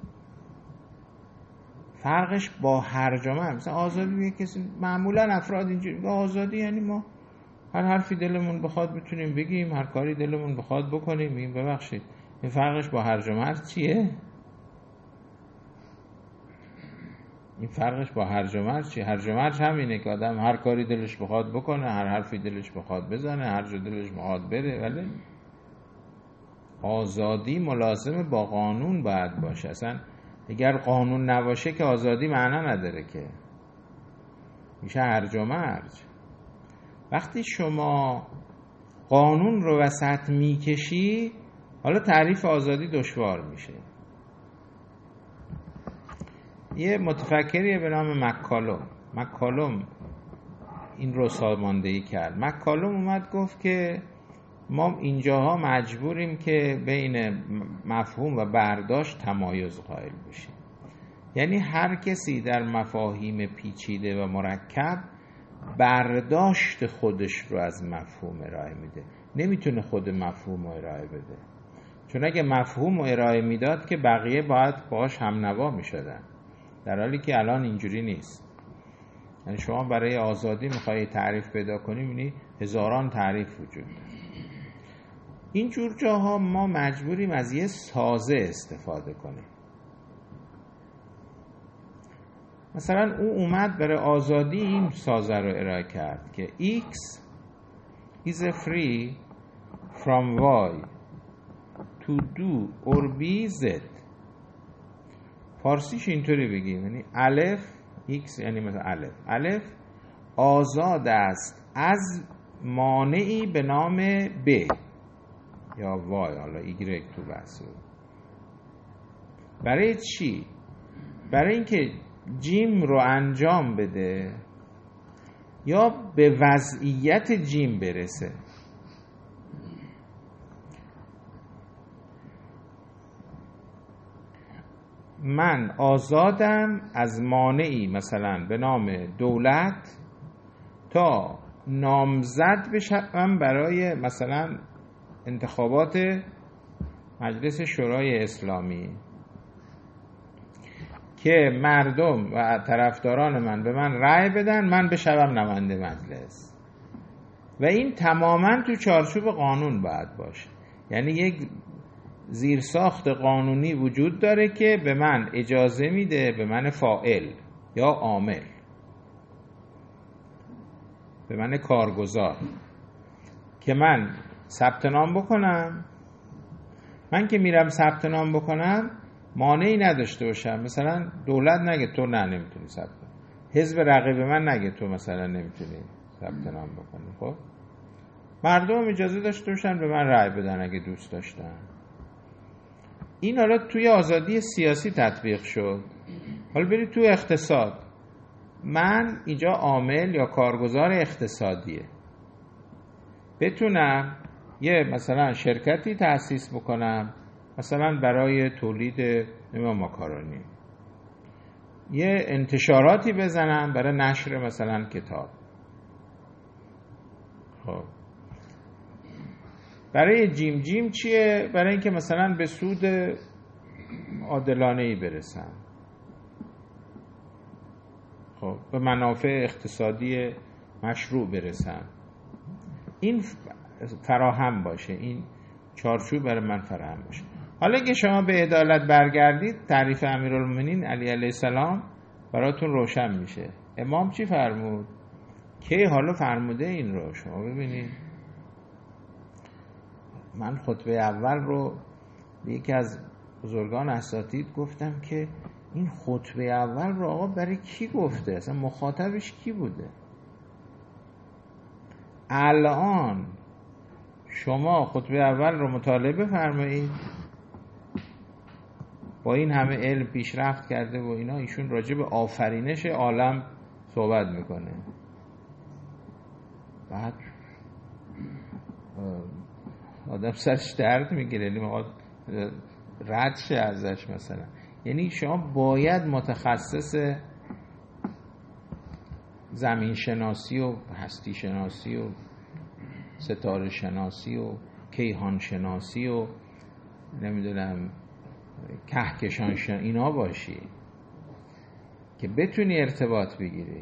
S2: فرقش با هرجامه، مثلا آزادی میگه کسی، معمولا افراد اینجوری میگه آزادی یعنی ما هر حرفی دلمون بخواد بتونیم بگیم، هر کاری دلمون بخواد بکنیم. میگیم ببخشید این فرقش با هرج و مرج چیه؟ این فرقش با هرج و مرج چیه؟ هرج و مرج همینه که آدم هر کاری دلش بخواد بکنه، هر حرفی دلش بخواد بزنه، هر جا دلش بخواد بره. ولی آزادی ملازم با قانون باید باشه. اصلا اگر قانون نباشه که آزادی معنا نداره، که میشه هرج و مرج. وقتی شما قانون رو وسط میکشی، حالا تعریف آزادی دشوار میشه. یه متفکریه به نام مکالوم مکالوم این رو ساماندهی کرد. مکالوم اومد گفت که ما اینجاها مجبوریم که بین مفهوم و برداشت تمایز قائل بشیم. یعنی هر کسی در مفاهیم پیچیده و مرکب برداشت خودش رو از مفهوم ارائه میده، نمیتونه خود مفهوم رو ارائه بده. چون اگه مفهوم رو ارائه میداد که بقیه باید باهاش هم نوا میشدن، در حالی که الان اینجوری نیست. یعنی شما برای آزادی میخوایی تعریف پیدا کنی، یعنی هزاران تعریف وجود داره. اینجور جاها ما مجبوریم از یه سازه استفاده کنیم. مثلا او اومد برای آزادی این سازه رو ارائه کرد که X is a free from Y to do or be Z. فارسیش اینطوری بگیم، یعنی الف X یعنی مثلا الف الف آزاد است از مانعی به نام ب یا وای، حالا ایگرگ تو بحث. برای چی؟ برای اینکه جیم رو انجام بده یا به وضعیت جیم برسه. من آزادم از مانعی مثلا به نام دولت تا نامزد بشم برای مثلا انتخابات مجلس شورای اسلامی که مردم و طرفداران من به من رأی بدن، من بشوم نماینده مجلس. و این تماما تو چارچوب قانون باید باشه. یعنی یک زیرساخت قانونی وجود داره که به من اجازه میده، به من فاعل یا عامل، به من کارگزار، که من ثبت نام بکنم. من که میرم ثبت نام بکنم مانعی نداشته باشم، مثلا دولت نگه تو نه نمیتونی ثبت نام، حزب رقیب من نگه تو مثلا نمیتونی ثبت نام بکنی. خب مردم اجازه داشته باشن به من رأی بدن اگه دوست داشتن. این حالا توی آزادی سیاسی تطبیق شد. حالا برید تو اقتصاد. من اینجا عامل یا کارگزار اقتصادیه، بتونم یه مثلا شرکتی تأسیس بکنم، مثلا برای تولید ماکارونی، یه انتشاراتی بزنم برای نشر مثلا کتاب. خب برای جیم جیم چیه؟ برای اینکه مثلا به سود عادلانه‌ای برسم، خب به منافع اقتصادی مشروع برسم. این فراهم باشه، این چارچوب برای من فراهم باشه. حالا که شما به عدالت برگردید، تعریف امیرالمومنین علی علیه السلام براتون روشن میشه. امام چی فرمود؟ کی حالا فرموده این رو شما ببینید. من خطبه اول رو به یکی از بزرگان اساتید گفتم که این خطبه اول رو آقا برای کی گفته؟ اصلا مخاطبش کی بوده؟ الان شما خطبه اول رو مطالعه بفرمایید، با این همه علم پیشرفت کرده و اینا، ایشون راجع به آفرینش عالم صحبت میکنه، بعد آدم سرش درد میگیره، یعنی میخواد رد شه ازش مثلا. یعنی شما باید متخصص زمین شناسی و هستی شناسی و ستاره شناسی و کیهان شناسی و نمیدونم کهکشان شناسی اینا باشی که بتونی ارتباط بگیری.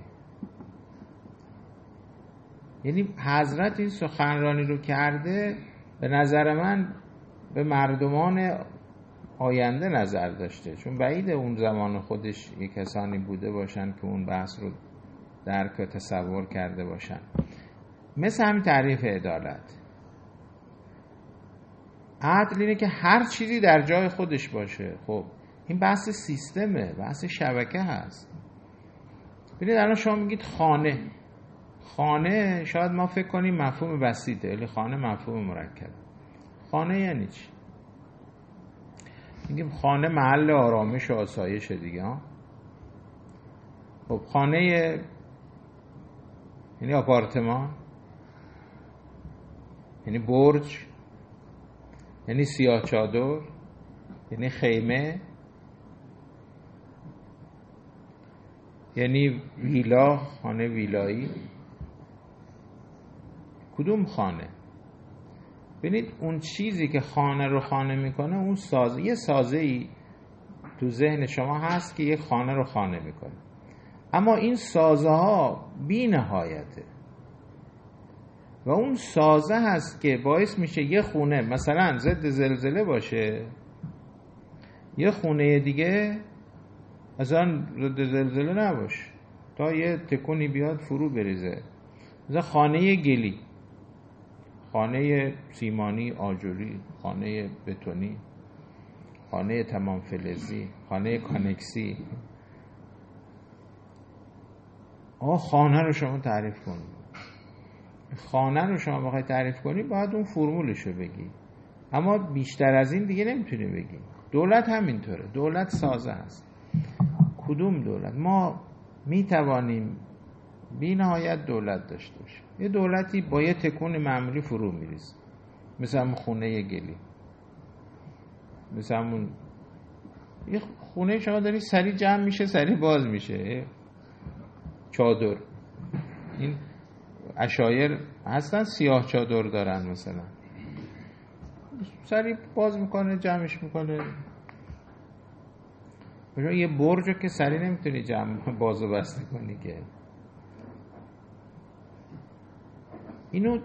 S2: یعنی حضرت این سخنرانی رو کرده، به نظر من به مردمان آینده نظر داشته، چون بعید اون زمان خودش یک کسانی بوده باشن که اون بحث رو درک و تصور کرده باشن. مثل همین تعریف عدالت. عدل اینه که هر چیزی در جای خودش باشه. خب این بحث سیستمه، بحث شبکه هست. ببینید الان شما میگید خانه. خانه شاید ما فکر کنیم مفهوم بسیطه، ولی خانه مفهوم مرکب. خانه یعنی چی؟ میگیم خانه محل آرامش و آسایش دیگه ها. خب خانه یعنی آپارتمان، یعنی برج، یعنی سیاه چادر، یعنی خیمه، یعنی ویلا، خانه ویلایی. کدوم خانه؟ ببینید اون چیزی که خانه رو خانه میکنه، اون سازه، یه سازه ای تو ذهن شما هست که یه خانه رو خانه میکنه، اما این سازه ها بی نهایته و اون سازه هست که باعث میشه یه خونه مثلا ضد زلزله باشه، یه خونه دیگه اصلا ضد زلزله نباشه، تا یه تکونی بیاد فرو بریزه. مثلا خانه گلی، خانه سیمانی آجوری، خانه بتونی، خانه تمام فلزی، خانه کانکسی. آه خانه رو شما تعریف کنید. خانه رو شما بخواید تعریف کنی باید اون فرمولش رو بگی، اما بیشتر از این دیگه نمیتونی بگی. دولت همینطوره، دولت سازه هست. کدوم دولت؟ ما میتوانیم بی نهایت دولت داشته باشیم. یه دولتی با یه تکون معمولی فرو میریزه، مثل همون خونه گلی، مثل همون یه خونه شما داری سریع جمع میشه سریع باز میشه، چادر، این عشایر هستن سیاه چادر دارن مثلا، سریع باز میکنه جمعش میکنه. یه برج رو که سریع نمیتونی جمع باز و بسته کنی که. اینو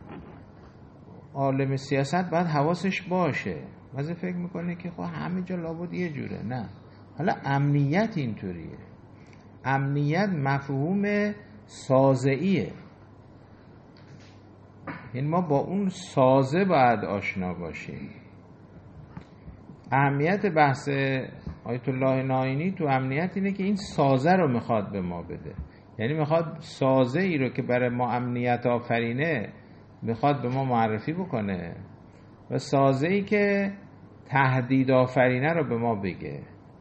S2: عالم سیاست باید حواسش باشه. بعضی فکر میکنه که خب همه جا لابد یه جوره. نه، حالا امنیت اینطوریه. امنیت مفهوم سازه‌ایه، این ما با اون سازه باید آشنا باشیم. اهمیت بحث آیت الله نائینی تو امنیت اینه که این سازه رو میخواد به ما بده، یعنی میخواد سازه ای رو که برای ما امنیت آفرینه میخواد به ما معرفی بکنه و سازه ای که تهدید آفرینه رو به ما بگه.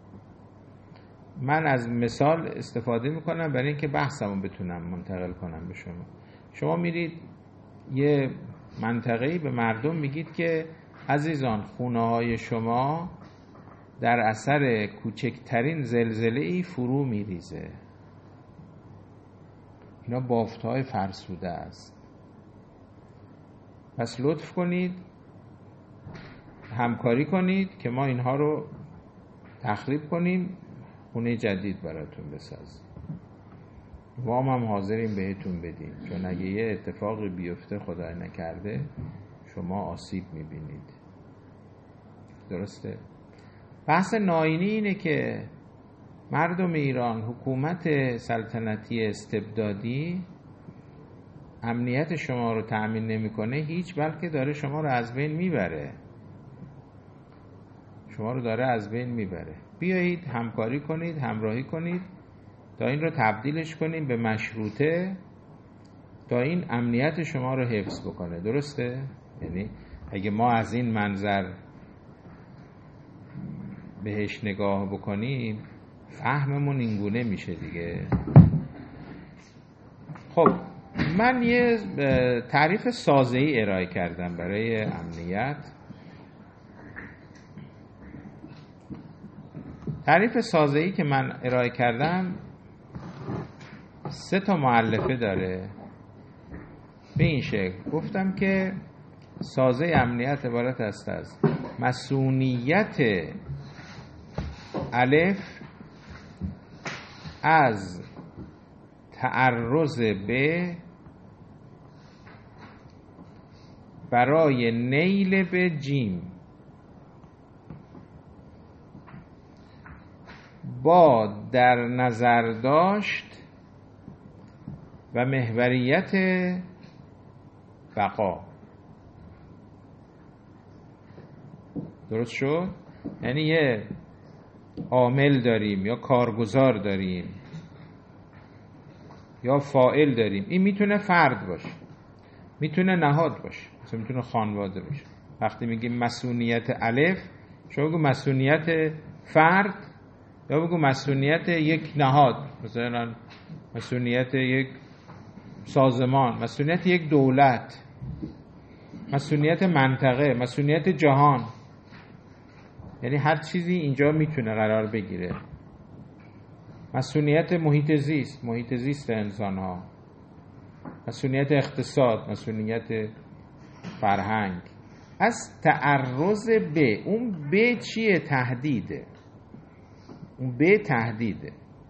S2: من از مثال استفاده میکنم برای اینکه بحثمو بتونم منتقل کنم به شما. شما میرید یه منطقه‌ای به مردم میگید که عزیزان خونه های شما در اثر کوچکترین زلزله‌ای فرو میریزه، اینا بافت‌های فرسوده است، پس لطف کنید همکاری کنید که ما اینها رو تخریب کنیم، خونه جدید براتون بسازیم، وام هم حاضریم بهتون بدیم، چون اگه یه اتفاقی بیفته خدای نکرده شما آسیب میبینید. درسته؟ بحث نائینی اینه که مردم ایران، حکومت سلطنتی استبدادی امنیت شما رو تأمین نمیکنه هیچ، بلکه داره شما رو از بین میبره، شما رو داره از بین میبره. بیایید همکاری کنید، همراهی کنید تا این رو تبدیلش کنیم به مشروطه، تا این امنیت شما رو حفظ بکنه. درسته؟ یعنی اگه ما از این منظر بهش نگاه بکنیم فهممون اینگونه میشه دیگه. خب من یه تعریف سازه‌ای ارائه کردم برای امنیت. تعریف سازه‌ای که من ارائه کردم سه تا مؤلفه داره. به این شکل گفتم که سازه امنیت عبارت است از مسئولیت الف از تعرض به برای نیل به جیم با در نظر داشت و محوریت بقا. درست شد؟ یعنی یه عامل داریم یا کارگزار داریم یا فاعل داریم، این میتونه فرد باشه، میتونه نهاد باشه، مثلا میتونه خانواده باشه. وقتی میگیم مسئولیت الف، شما بگو مسئولیت فرد یا بگو مسئولیت یک نهاد، مثلا مسئولیت یک سازمان، مسئولیت یک دولت، مسئولیت منطقه، مسئولیت جهان. یعنی هر چیزی اینجا میتونه قرار بگیره. مسئولیت محیط زیست، محیط زیست انسان ها، مسئولیت اقتصاد، مسئولیت فرهنگ. از تعرض به، اون به چیه؟ تهدیده. اون به تهدیده.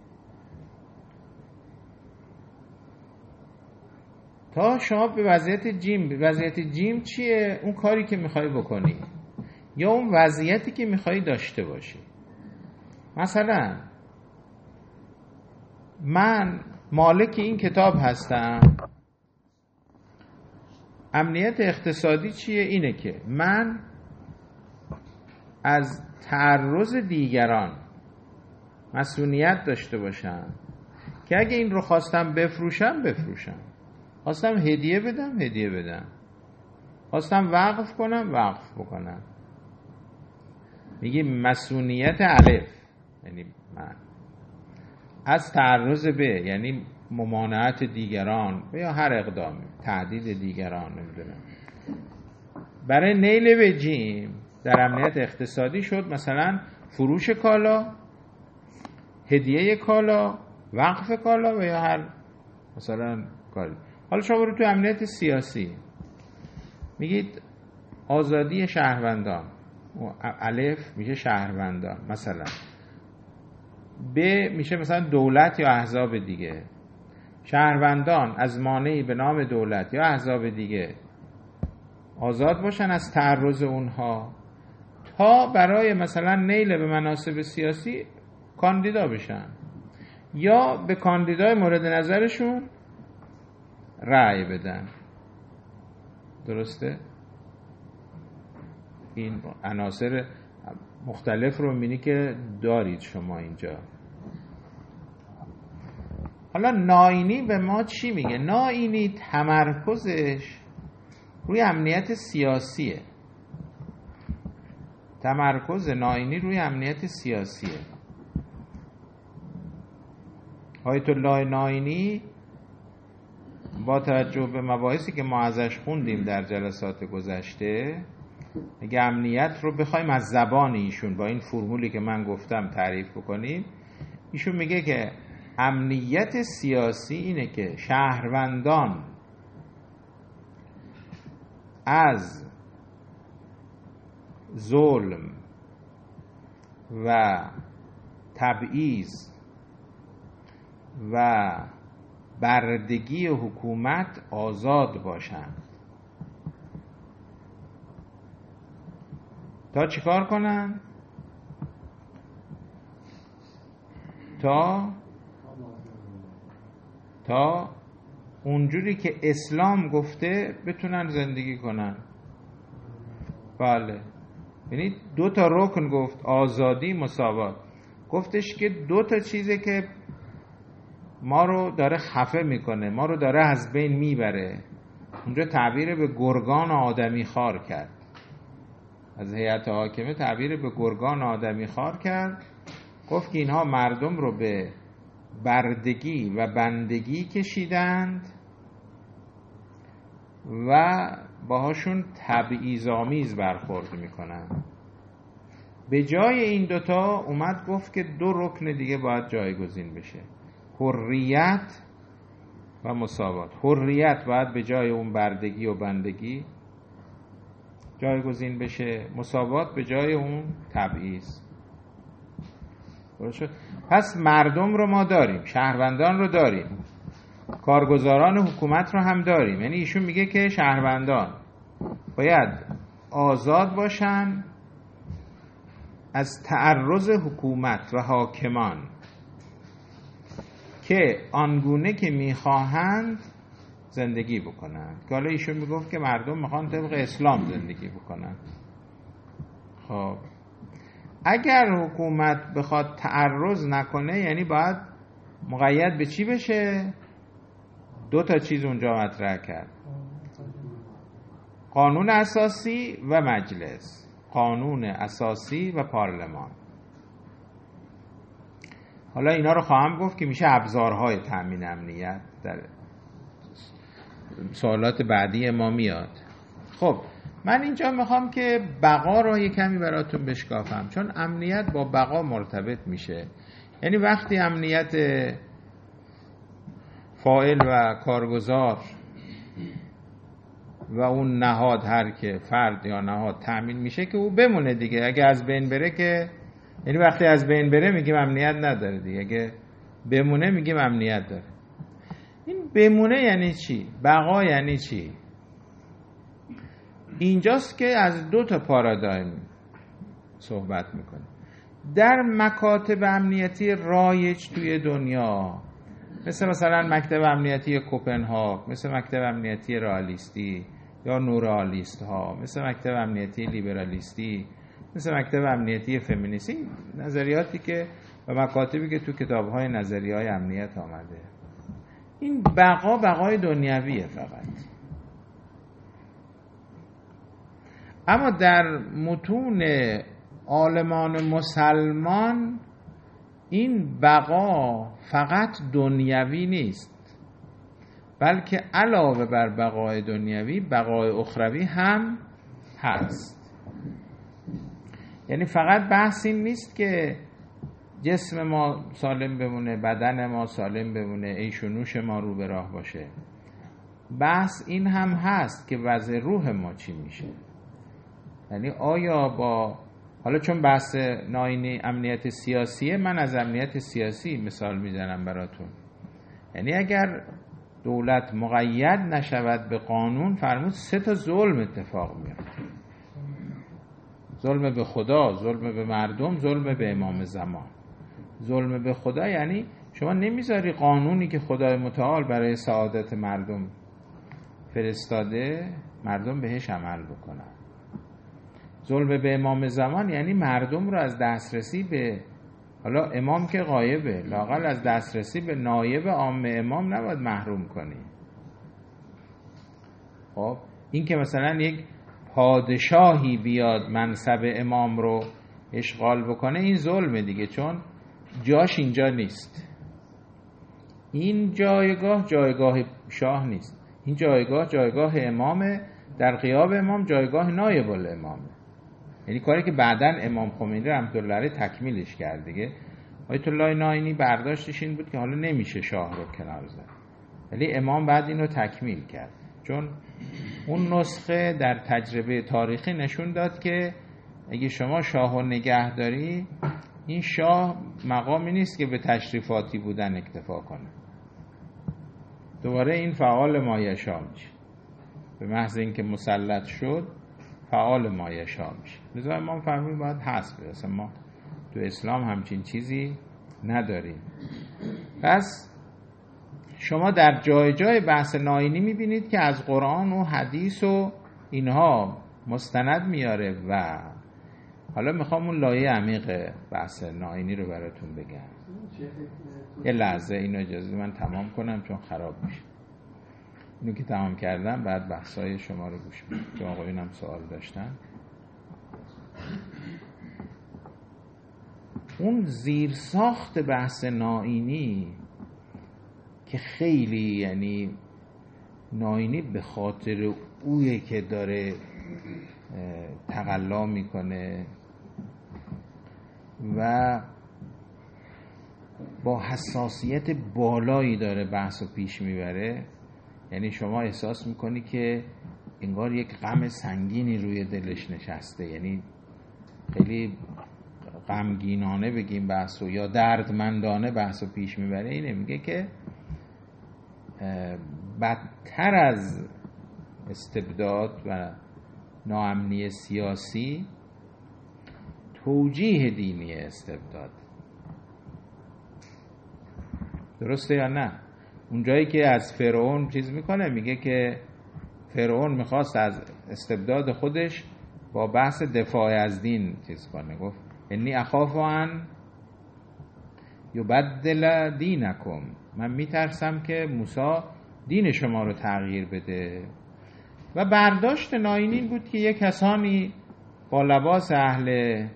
S2: تا شما به وضعیت جیم، به وضعیت جیم چیه؟ اون کاری که میخوای بکنی یا اون وضعیتی که میخوای داشته باشی. مثلا من مالک این کتاب هستم. امنیت اقتصادی چیه؟ اینه که من از تعرض دیگران مسئولیت داشته باشم که اگه این رو خواستم بفروشم بفروشم، خواستم هدیه بدم هدیه بدم، خواستم وقف کنم وقف بکنم. میگه مسئولیت الف یعنی من از تعرض به، یعنی ممانعت دیگران یا هر اقدامی، تهدید دیگران، نمیدونم، برای نیل به جیم در امنیت اقتصادی شد مثلا فروش کالا، هدیه کالا، وقف کالا و یا هر مثلا کاری. حالا شما برو تو امنیت سیاسی میگید آزادی شهروندان، الف میشه شهروندان مثلا، ب میشه مثلا دولت یا احزاب دیگه. شهروندان از مانعی به نام دولت یا احزاب دیگه آزاد باشن از تعرض اونها تا برای مثلا نیل به مناصب سیاسی کاندیدا بشن یا به کاندیدای مورد نظرشون رأی بدن. درسته؟ این عناصر مختلف رو می‌بینی که دارید شما اینجا. حالا ناینی به ما چی میگه؟ ناینی تمرکزش روی امنیت سیاسیه. تمرکز ناینی روی امنیت سیاسیه. آیت الله ناینی با توجه به مباحثی که ما ازش خوندیم در جلسات گذشته، اگه امنیت رو بخوایم از زبان ایشون با این فرمولی که من گفتم تعریف بکنیم، ایشون میگه که امنیت سیاسی اینه که شهروندان از ظلم و تبعیض و بردگی حکومت آزاد باشند. تا چیکار کنن؟ تا تا اونجوری که اسلام گفته بتونن زندگی کنن. بله، یعنی دو تا رکن گفت، آزادی، مساوات. گفتش که دو تا چیزه که ما رو داره خفه میکنه، ما رو داره از بین میبره. اونجا تعبیر به گرگان آدمی خوار کرد، از هیئت حاکمه تعبیر به گرگان آدمی خوار کرد. گفت که اینها مردم رو به بردگی و بندگی کشیدند و باهاشون تبعیض‌آمیز برخورد میکنند. به جای این دوتا اومد گفت که دو رکن دیگه باید جایگزین بشه، حریت و مساوات. حریت باید به جای اون بردگی و بندگی جایگزین بشه، مساوات به جای اون تبعیض. پس مردم رو ما داریم، شهروندان رو داریم، کارگزاران حکومت رو هم داریم. یعنی ایشون میگه که شهروندان باید آزاد باشن از تعرض حکومت و حاکمان که آنگونه که میخواهند زندگی بکنند. که حالا ایشون میگفت که مردم میخوان طبق اسلام زندگی بکنند. خب اگر حکومت بخواد تعرض نکنه، یعنی باید مقید به چی بشه؟ دو تا چیز اونجا مطرح کرد، قانون اساسی و مجلس. قانون اساسی و پارلمان. حالا اینا رو خواهم گفت که میشه ابزارهای تامین امنیت، در سوالات بعدی ما میاد. خب من اینجا میخوام که بقا رو یه کمی براتون بشکافم، چون امنیت با بقا مرتبط میشه. یعنی وقتی امنیت فاعل و کارگزار و اون نهاد، هر که فرد یا نهاد تأمین میشه که او بمونه دیگه. اگه از بین بره که، یعنی وقتی از بین بره میگیم امنیت نداره دیگه، اگه بمونه میگیم امنیت داره. این بمونه یعنی چی؟ بقا یعنی چی؟ اینجاست که از دو تا پارادایم صحبت میکنه. در مکاتب امنیتی رایج توی دنیا، مثل مثلا مکتب امنیتی کوپنهاگ، مثل مکتب امنیتی رئالیستی یا نورئالیست ها، مثل مکتب امنیتی لیبرالیستی، مثل مکتب امنیتی فمینیستی، نظریاتی که و مکاتبی که تو کتاب‌های نظریه‌های امنیت آمده. این بقا بقای دنیویه فقط. اما در متون عالمان مسلمان این بقا فقط دنیوی نیست، بلکه علاوه بر بقای دنیوی بقای اخروی هم هست. یعنی فقط بحث این نیست که جسم ما سالم بمونه، بدن ما سالم بمونه، عیش و نوش ما رو به راه باشه. بحث این هم هست که وضع روح ما چی میشه. یعنی آیا با حالا چون بحث ناینی امنیت سیاسیه، من از امنیت سیاسی مثال میزنم براتون. یعنی اگر دولت مقید نشود به قانون، فرمود سه تا ظلم اتفاق میفته: ظلم به خدا، ظلم به مردم، ظلم به امام زمان. ظلم به خدا یعنی شما نمیذاری قانونی که خدای متعال برای سعادت مردم فرستاده مردم بهش عمل بکنن. ظلم به امام زمان یعنی مردم رو از دسترسی به، حالا امام که غایبه، لااقل از دسترسی به نایب عام امام نباید محروم کنی. خب این که مثلا یک پادشاهی بیاد منصب امام رو اشغال بکنه، این ظلمه دیگه، چون جاش اینجا نیست. این جایگاه جایگاه شاه نیست، این جایگاه جایگاه امامه، در غیاب امام جایگاه نایب الامامه. یعنی کاری که بعداً امام خمینی رحمت الله علیه تکمیلش کرد دیگه. آیت الله نائینی برداشتش این بود که حالا نمیشه شاه رو کنار زد، ولی امام بعد اینو تکمیل کرد، چون اون نسخه در تجربه تاریخی نشون داد که اگه شما شاه رو نگه داری، این شاه مقامی نیست که به تشریفاتی بودن اکتفا کنه، دوباره این فعال مایشا میشه، به محض اینکه مسلط شد فعال مایشا میشه. لذا امام فهمید باید حذف بشه. اصلا ما تو اسلام همچین چیزی نداریم. پس شما در جای جای بحث نائینی میبینید که از قرآن و حدیث و اینها مستند میاره. و حالا میخوام اون لایه عمیق بحث نائینی رو براتون بگم. یه لحظه اینو اجازه من تمام کنم چون خراب میشه. اینو که تمام کردم بعد بحثای شما رو گوش بدم، چون آقایون هم سوال داشتن. اون زیرساخت بحث نائینی که خیلی، یعنی نائینی به خاطر اویه که داره تقلا میکنه و با حساسیت بالایی داره بحثو پیش میبره. یعنی شما احساس میکنی که انگار یک غم سنگینی روی دلش نشسته، یعنی خیلی غمگینانه بگیم بحثو یا دردمندانه بحثو پیش میبره. اینه میگه که بدتر از استبداد و ناامنی سیاسی توجیه دینی استبداد. درسته یا نه؟ اونجایی که از فرعون چیز میکنه، میگه که فرعون میخواست از استبداد خودش با بحث دفاع از دین چیز کنه، گفت انی اخاف ان یبدل دینکم، من میترسم که موسی دین شما رو تغییر بده. و برداشت نائینی این بود که یک کسانی با لباس اهل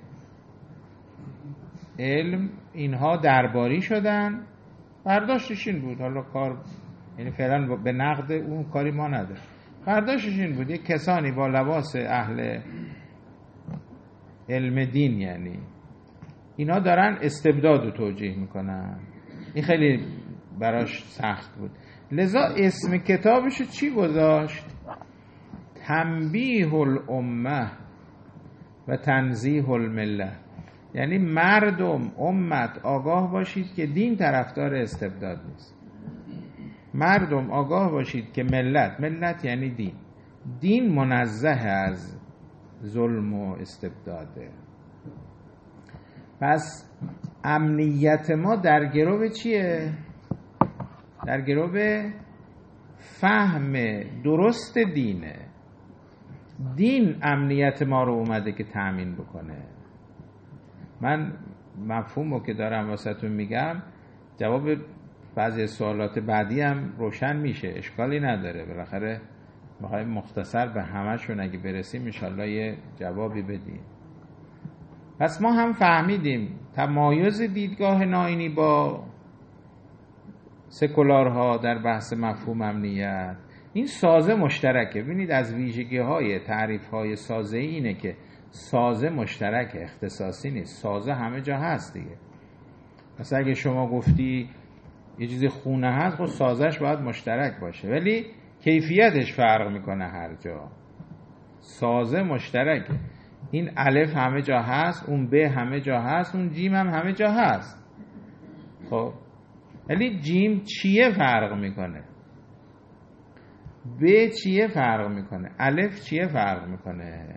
S2: علم اینها درباری شدن. برداشتش این بود، حالا کار یعنی فعلا به نقد اون کاری ما نداره، برداشتش این بود یک کسانی با لباس اهل علم دین، یعنی اینا دارن استبداد رو توجیه میکنن. این خیلی براش سخت بود، لذا اسم کتابشو چی گذاشت؟ تنبیه الامه و تنزیه المله. یعنی مردم، امت آگاه باشید که دین طرفدار استبداد نیست. مردم آگاه باشید که ملت، ملت یعنی دین، دین منزه از ظلم و استبداده. پس امنیت ما در گرو چیه؟ در گرو فهم درست دینه. دین امنیت ما رو اومده که تأمین بکنه. من مفهومو که دارم واسهتون میگم، جواب بعضی سوالات بعدی هم روشن میشه، اشکالی نداره. بالاخره میخوایم مختصر به همشون اگه برسیم انشالله یه جوابی بدیم. پس ما هم فهمیدیم تمایز دیدگاه نائینی با سکولارها در بحث مفهوم امنیت. این سازه مشترکه. ببینید از ویژگی های تعریف های سازه اینه که سازه مشترک اختصاصی نیست، سازه همه جا هست دیگه. مثلا اگه شما گفتی یه چیزی خونه هست، خب سازش باید مشترک باشه، ولی کیفیتش فرق میکنه هر جا. سازه مشترکه، این الف همه جا هست، اون ب همه جا هست، اون جیم هم همه جا هست. خب ولی جیم چیه فرق میکنه، ب چیه فرق میکنه، الف چیه فرق میکنه.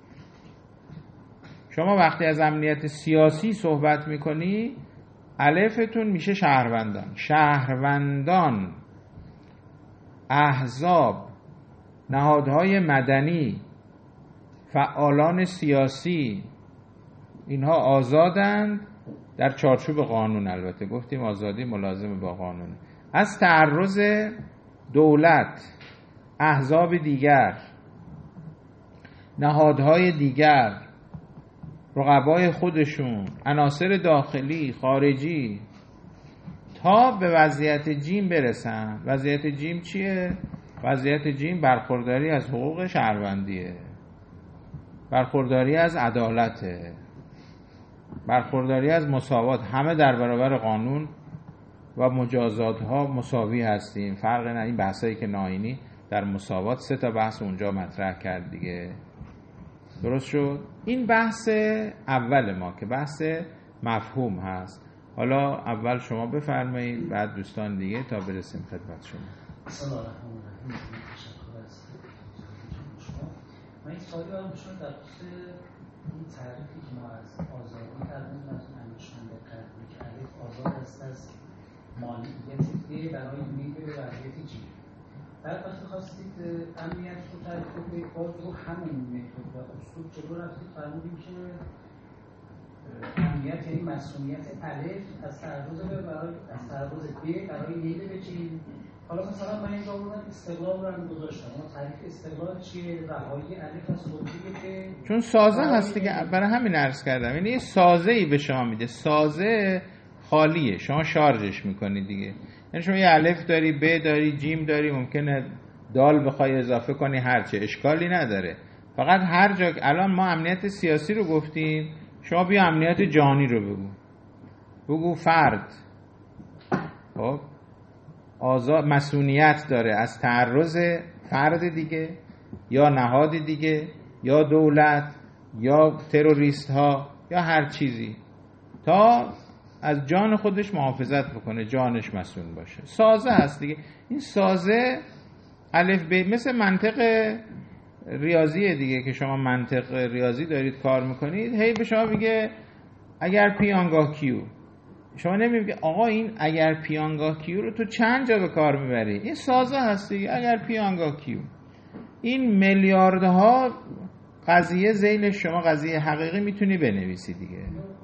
S2: شما وقتی از امنیت سیاسی صحبت میکنی، الفتون میشه شهروندان. شهروندان، احزاب، نهادهای مدنی، فعالان سیاسی، اینها آزادند در چارچوب قانون. البته گفتیم آزادی ملازم با قانون، از تعرض دولت، احزاب دیگر، نهادهای دیگر، رقبای خودشون، عناصر داخلی خارجی، تا به وضعیت جیم برسن. وضعیت جیم چیه؟ وضعیت جیم برخورداری از حقوق شهروندیه، برخورداری از عدالته، برخورداری از مساوات. همه در برابر قانون و مجازات ها مساوی هستیم. فرق نه. این بحثایی که ناینی در مساوات سه تا بحث اونجا مطرح کرد دیگه. درست شد؟ این بحث اول ما که بحث مفهوم هست. حالا اول شما بفرمایید، بعد دوستان دیگه تا برسیم خدمت شما.
S4: سلام علیکم. تشکر از شما. من این سوالی دارم به شما در خصوص این تعریفی که ما از آزادی کردیم از اندیشمند کردیم که الف آزاد است از مالکیت ب برای میل به وضعیت جی. بعد وقتی خواستید امنیت رو تعریف کنید، باز رو همون متد و اسلوب جلو رفتید، فرمودیم که امنیت یعنی مسئولیت الف از تعرض ب برای از تعرض ب برای میل به جی. حالا مثلا من اینجا بودم استقلال رو هم گذاشتم. اما تعریف استقلال چیه؟ رهایی الف از سلطه‌ای که
S2: چون سازه هست دیگه، برای همین عرض کردم. یعنی یه سازه‌ای به شما میده. سازه خالیه، شما شارژش میکنی دیگه. یعنی شما یه الف داری، ب داری، جیم داری، ممکنه دال بخوای اضافه کنی، هرچه اشکالی نداره. فقط هر جا الان ما امنیت سیاسی رو گفتیم، شما بیا امنیت جانی رو بگو. بگو فرد خب آزاد مسئولیت داره از تعرض فرد دیگه یا نهاد دیگه یا دولت یا تروریست ها یا هر چیزی، تا از جان خودش محافظت بکنه، جانش مسئول باشه. سازه هست دیگه. این سازه الف ب مثل منطق ریاضیه دیگه، که شما منطق ریاضی دارید کار میکنید، هی به شما میگه اگر پی آنگاه کیو. شما نمیگه آقا این اگر پی آنگاه کیو رو تو چند جا به کار میبری؟ این سازه هست دیگه. اگر پی آنگاه کیو، این میلیاردها قضیه ذیل شما قضیه حقیقی میتونی بنویسی دیگه.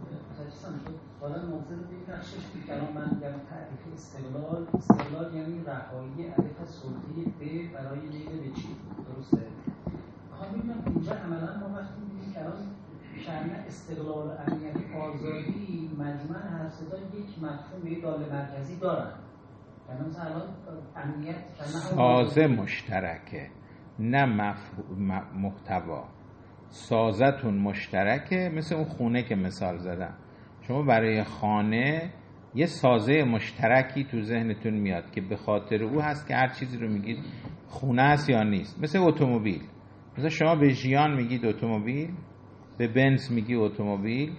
S4: حالا موضوع به بخشش که الان من میگم تعریف استقلال، استقلال یعنی رهایی الف از سلطه ب برای میل به جی. درسته؟ میخوام ببینم اینجا عملا ما وقتی میگیم که الان شأن استقلال و امنیت آزادی مجموعاً هر سه تا یک مفهوم دال مرکزی دارن. یعنی مثلا الان امنیت
S2: سازه مشترکه، نه مفهوم محتوا. سازتون مشترکه، مثل اون خونه که مثال زدم. شما برای خانه یه سازه مشترکی تو ذهنتون میاد که به خاطر او هست که هر چیزی رو میگید خونه است یا نیست. مثل اتومبیل، مثلا شما به ژیان میگید اتومبیل، به بنز میگی اتومبیل،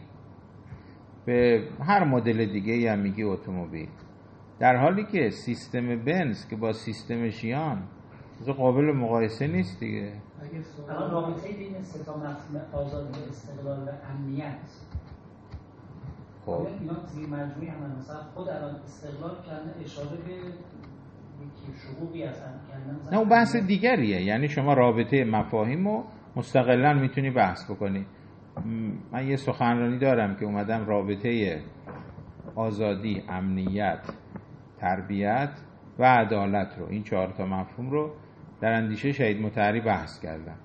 S2: به هر مدل دیگه هم میگی اتومبیل، در حالی که سیستم بنز که با سیستم ژیان قابل مقایسه نیست دیگه.
S4: الان رابطه بین سه تا مفهوم آزادی، استقلال و امنیت، خب اینا توی مجموعه هم مثلا خود الان استقلال کردن اشاره به یکی شروعی از کردن.
S2: نه اون بحث دیگریه. یعنی شما رابطه مفاهیم رو مستقلاً میتونی بحث بکنی. من یه سخنرانی دارم که اومدم رابطه آزادی، امنیت، تربیت و عدالت رو، این چهار تا مفهوم رو در اندیشه شهید مطهری بحث کردم.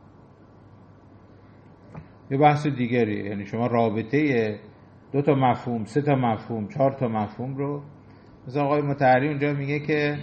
S2: یه بحث دیگری، یعنی شما رابطه دو تا مفهوم، سه تا مفهوم، چهار تا مفهوم رو، مثلا آقای مطهری اونجا میگه که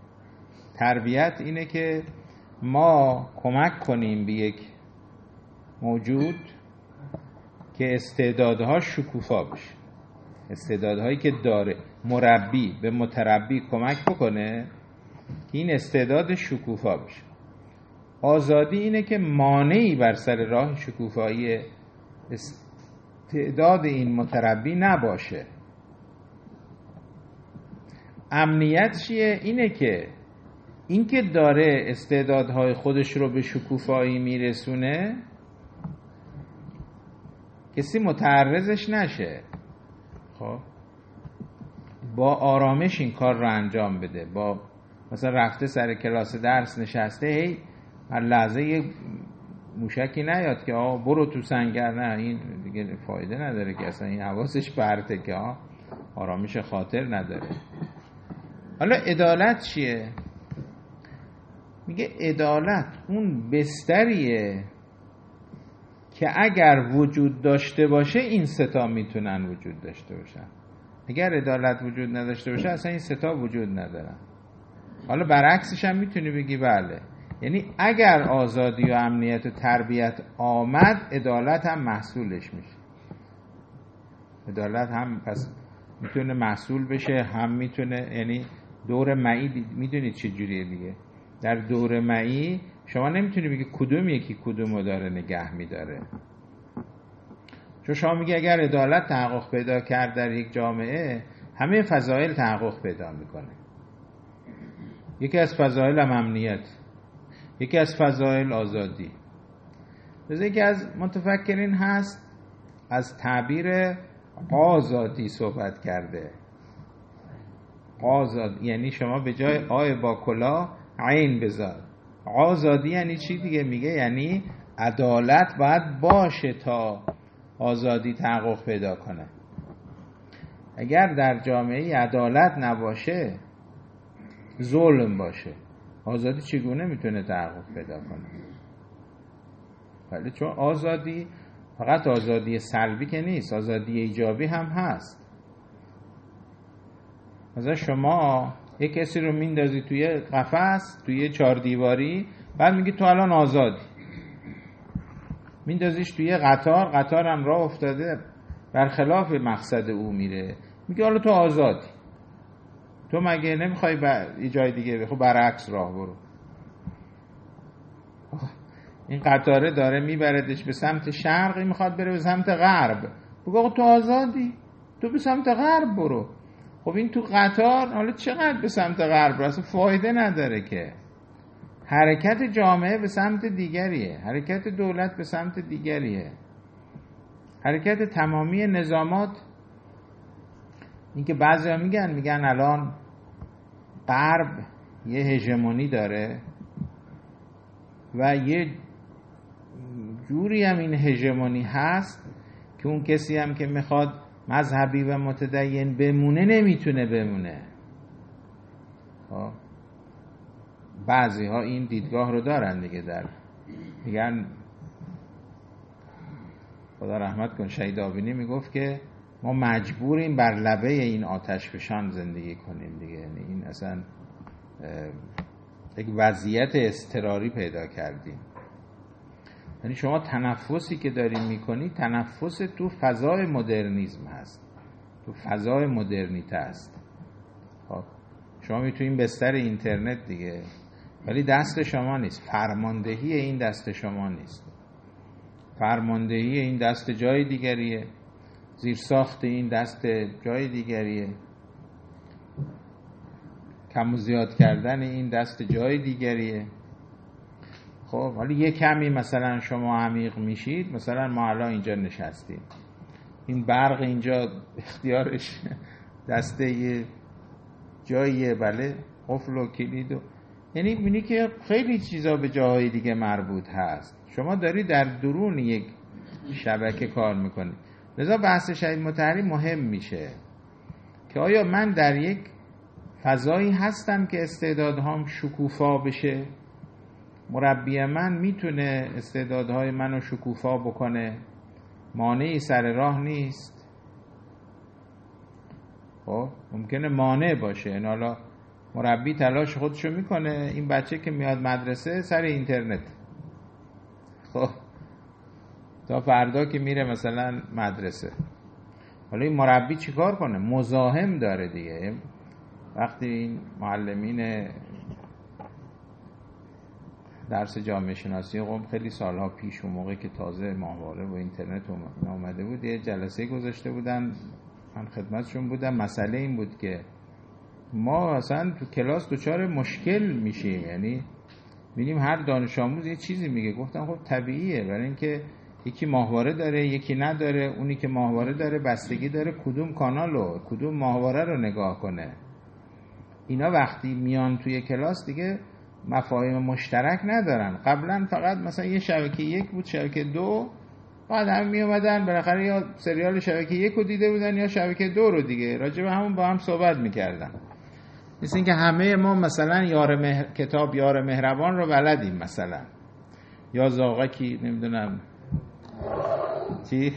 S2: تربیت اینه که ما کمک کنیم به یک موجود که استعدادها شکوفا بشه، استعدادهایی که داره مربی به متربی کمک بکنه که این استعداد شکوفا بشه. آزادی اینه که مانعی بر سر راه شکوفایی استعداد این متربی نباشه. امنیت چیه؟ اینه که این که داره استعدادهای خودش رو به شکوفایی میرسونه کسی متعرضش نشه، خب با آرامش این کار رو انجام بده. با مثلا رفته سر کلاس درس نشسته، هی هر لحظه یه موشکی نیاد که آه برو تو سنگر، نه این دیگه فایده نداره که اصلا این حواسش پرته که آه آرامش خاطر نداره. حالا عدالت چیه؟ میگه عدالت اون بستریه که اگر وجود داشته باشه این ستا میتونن وجود داشته باشن. اگر عدالت وجود نداشته باشه اصلا این ستا وجود ندارن. حالا برعکسش هم میتونی بگی بله، یعنی اگر آزادی و امنیت و تربیت آمد عدالت هم محصولش میشه. عدالت هم پس میتونه محصول بشه، هم میتونه، یعنی دور معی میدونید چه جوریه دیگه. در دور معی شما نمیتونی بگی کدوم یکی کدومو داره نگه میداره، چون شما میگی اگر عدالت تحقق پیدا کرد در یک جامعه همه فضایل تحقق پیدا میکنه. یکی از فضایل هم امنیت، یکی از فضایل آزادی. بذار یکی از متفکرین هست از تعبیر آزادی صحبت کرده. آزاد یعنی شما به جای آی با کلا عین بذار. آزادی یعنی چی دیگه؟ میگه یعنی عدالت باید باشه تا آزادی تحقق پیدا کنه. اگر در جامعه عدالت نباشه، ظلم باشه، آزادی چگونه میتونه تحقق پیدا کنه؟ ولی چون آزادی فقط آزادی سلبی که نیست، آزادی ایجابی هم هست. مثلا شما یک کسی رو میندازی توی قفس، توی چهار دیواری، بعد میگی تو الان آزادی. میندازیش توی قطار، قطار هم راه افتاده برخلاف مقصد او میره، میگه حالا تو آزادی. تو مگه نمیخوای یه جای دیگه؟ خب برعکس راه برو. این قطاره داره میبردش به سمت شرق، این میخواد بره به سمت غرب. بگو آقا تو آزادی، تو به سمت غرب برو. خب این تو قطار حالا چقدر به سمت غرب برو؟ اصلا فایده نداره که. حرکت جامعه به سمت دیگریه، حرکت دولت به سمت دیگریه، حرکت تمامی نظامات. این که بعضی ها میگن میگن الان غرب یه هژمونی داره و یه جوری هم این هژمونی هست که اون کسی هم که میخواد مذهبی و متدین بمونه نمیتونه بمونه. بعضی ها این دیدگاه رو دارن دیگه. در میگن خدا رحمت کن شهید آبینی میگفت که ما مجبوریم بر لبه این آتش فشان زندگی کنیم دیگه. یعنی این اصلا یک وضعیت اضطراری پیدا کردیم. یعنی شما تنفسی که داریم میکنی تنفس تو فضای مدرنیسم هست، تو فضای مدرنیته هست. خب شما میتونین بستر اینترنت دیگه، ولی دست شما نیست. فرماندهی این دست شما نیست. فرماندهی این دست جای دیگریه، زیرساخت این دست جای دیگریه، کم و زیاد کردن این دست جای دیگریه. خب حالا یه کمی مثلا شما عمیق میشید، مثلا ما الان اینجا نشستیم، این برق اینجا اختیارش دست یه جاییه، بله، قفل و کلید و یعنی می‌بینی که خیلی چیزا به جاهای دیگه مربوط هست. شما داری در درون یک شبکه کار میکنی. لذا بحث شهید مطهری مهم میشه که آیا من در یک فضایی هستم که استعدادهام شکوفا بشه؟ مربی من میتونه استعدادهای منو شکوفا بکنه؟ مانعی سر راه نیست؟ خب ممکنه مانع باشه. این حالا مربی تلاش خودشو میکنه، این بچه که میاد مدرسه سر اینترنت، خب تا فردا که میره مثلا مدرسه. حالا این مربی چیکار کنه؟ مزاحم داره دیگه. وقتی این معلمین درس جامعه شناسی قم خیلی سالها پیش، اون موقع که تازه ماهواره و اینترنت اومده بود، یه جلسه گذاشته بودن، من خدمتشون بودم. مسئله این بود که ما اصلا تو کلاس دچار مشکل میشیم، یعنی می‌بینیم هر دانش آموز یه چیزی میگه. گفتم خب طبیعیه، برای اینکه یکی ماهواره داره یکی نداره. اونی که ماهواره داره بستگی داره کدوم کانالو کدوم ماهواره رو نگاه کنه. اینا وقتی میان توی کلاس دیگه مفاهیم مشترک ندارن. قبلا فقط مثلا یه شبکه یک بود، شبکه دو، بعد هم می اومدن بالاخره یا سریال شبکه یک رو دیده بودن یا شبکه دو رو دیگه، راجع به همون با هم صحبت میکردن. مثل اینکه همه ما مثلا یار مهر... کتاب یار مهربان رو بلدیم، مثلا یا زاغکی نمیدونم چی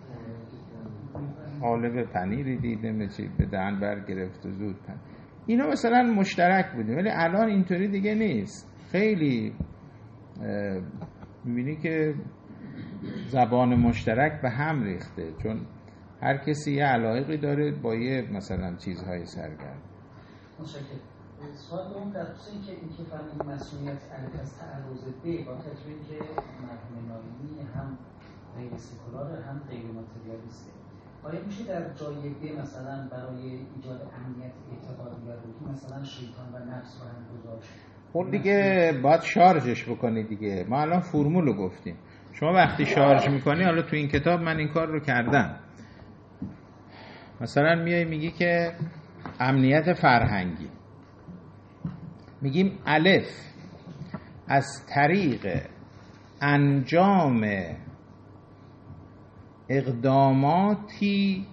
S2: قالب پنیری دیدم چی به دهن برگرفت و زود پنیر. اینا مثلا مشترک بودیم، ولی الان اینطوری دیگه نیست. خیلی میبینی که زبان مشترک به هم ریخته، چون هر کسی یه علایقی داره با یه مثلا چیزهای سرگرم.
S4: متشکرم. سوال دوم در خصوص اینکه اینکه فهمید مسئولیت الف از تعرض ب با تجربه که مرحوم ناینی هم غیر سکولار هم غیر ماتریالیسته، آیا میشه در جای ب مثلا برای ایجاد امنیت اعتقادی یا روحی مثلا شیطان و نفس رو هم گذاشت؟
S2: اون دیگه باید شارژش بکنی دیگه. ما الان فرمول رو گفتیم. شما وقتی شارژ میکنی، حالا تو این کتاب من این کار رو کردم، مثلا میای میگی که امنیت فرهنگی، میگیم الف از طریق انجام اقداماتی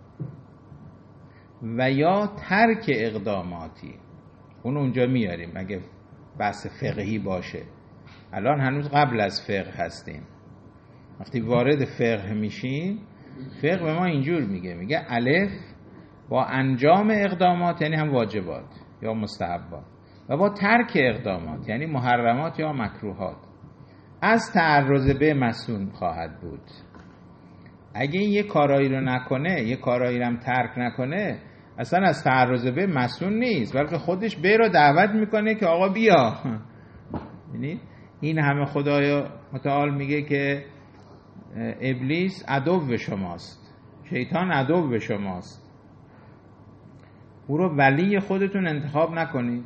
S2: و یا ترک اقداماتی، اون اونجا میاریم اگه بحث فقهی باشه. الان هنوز قبل از فقه هستیم. وقتی وارد فقه میشیم، فقه به ما اینجور میگه، میگه الف با انجام اقدامات یعنی هم واجبات یا مستحبات و با ترک اقدامات یعنی محرمات یا مکروهات از تعرض به مسئول خواهد بود. اگه این یه کارایی رو نکنه، یه کارایی رو هم ترک نکنه، اصلا از تعرض به مسئول نیست، بلکه خودش به رو دعوت میکنه که آقا بیا. یعنی این همه خدای متعال میگه که ابلیس عدو شماست، شیطان عدو شماست، او رو ولی خودتون انتخاب نکنید.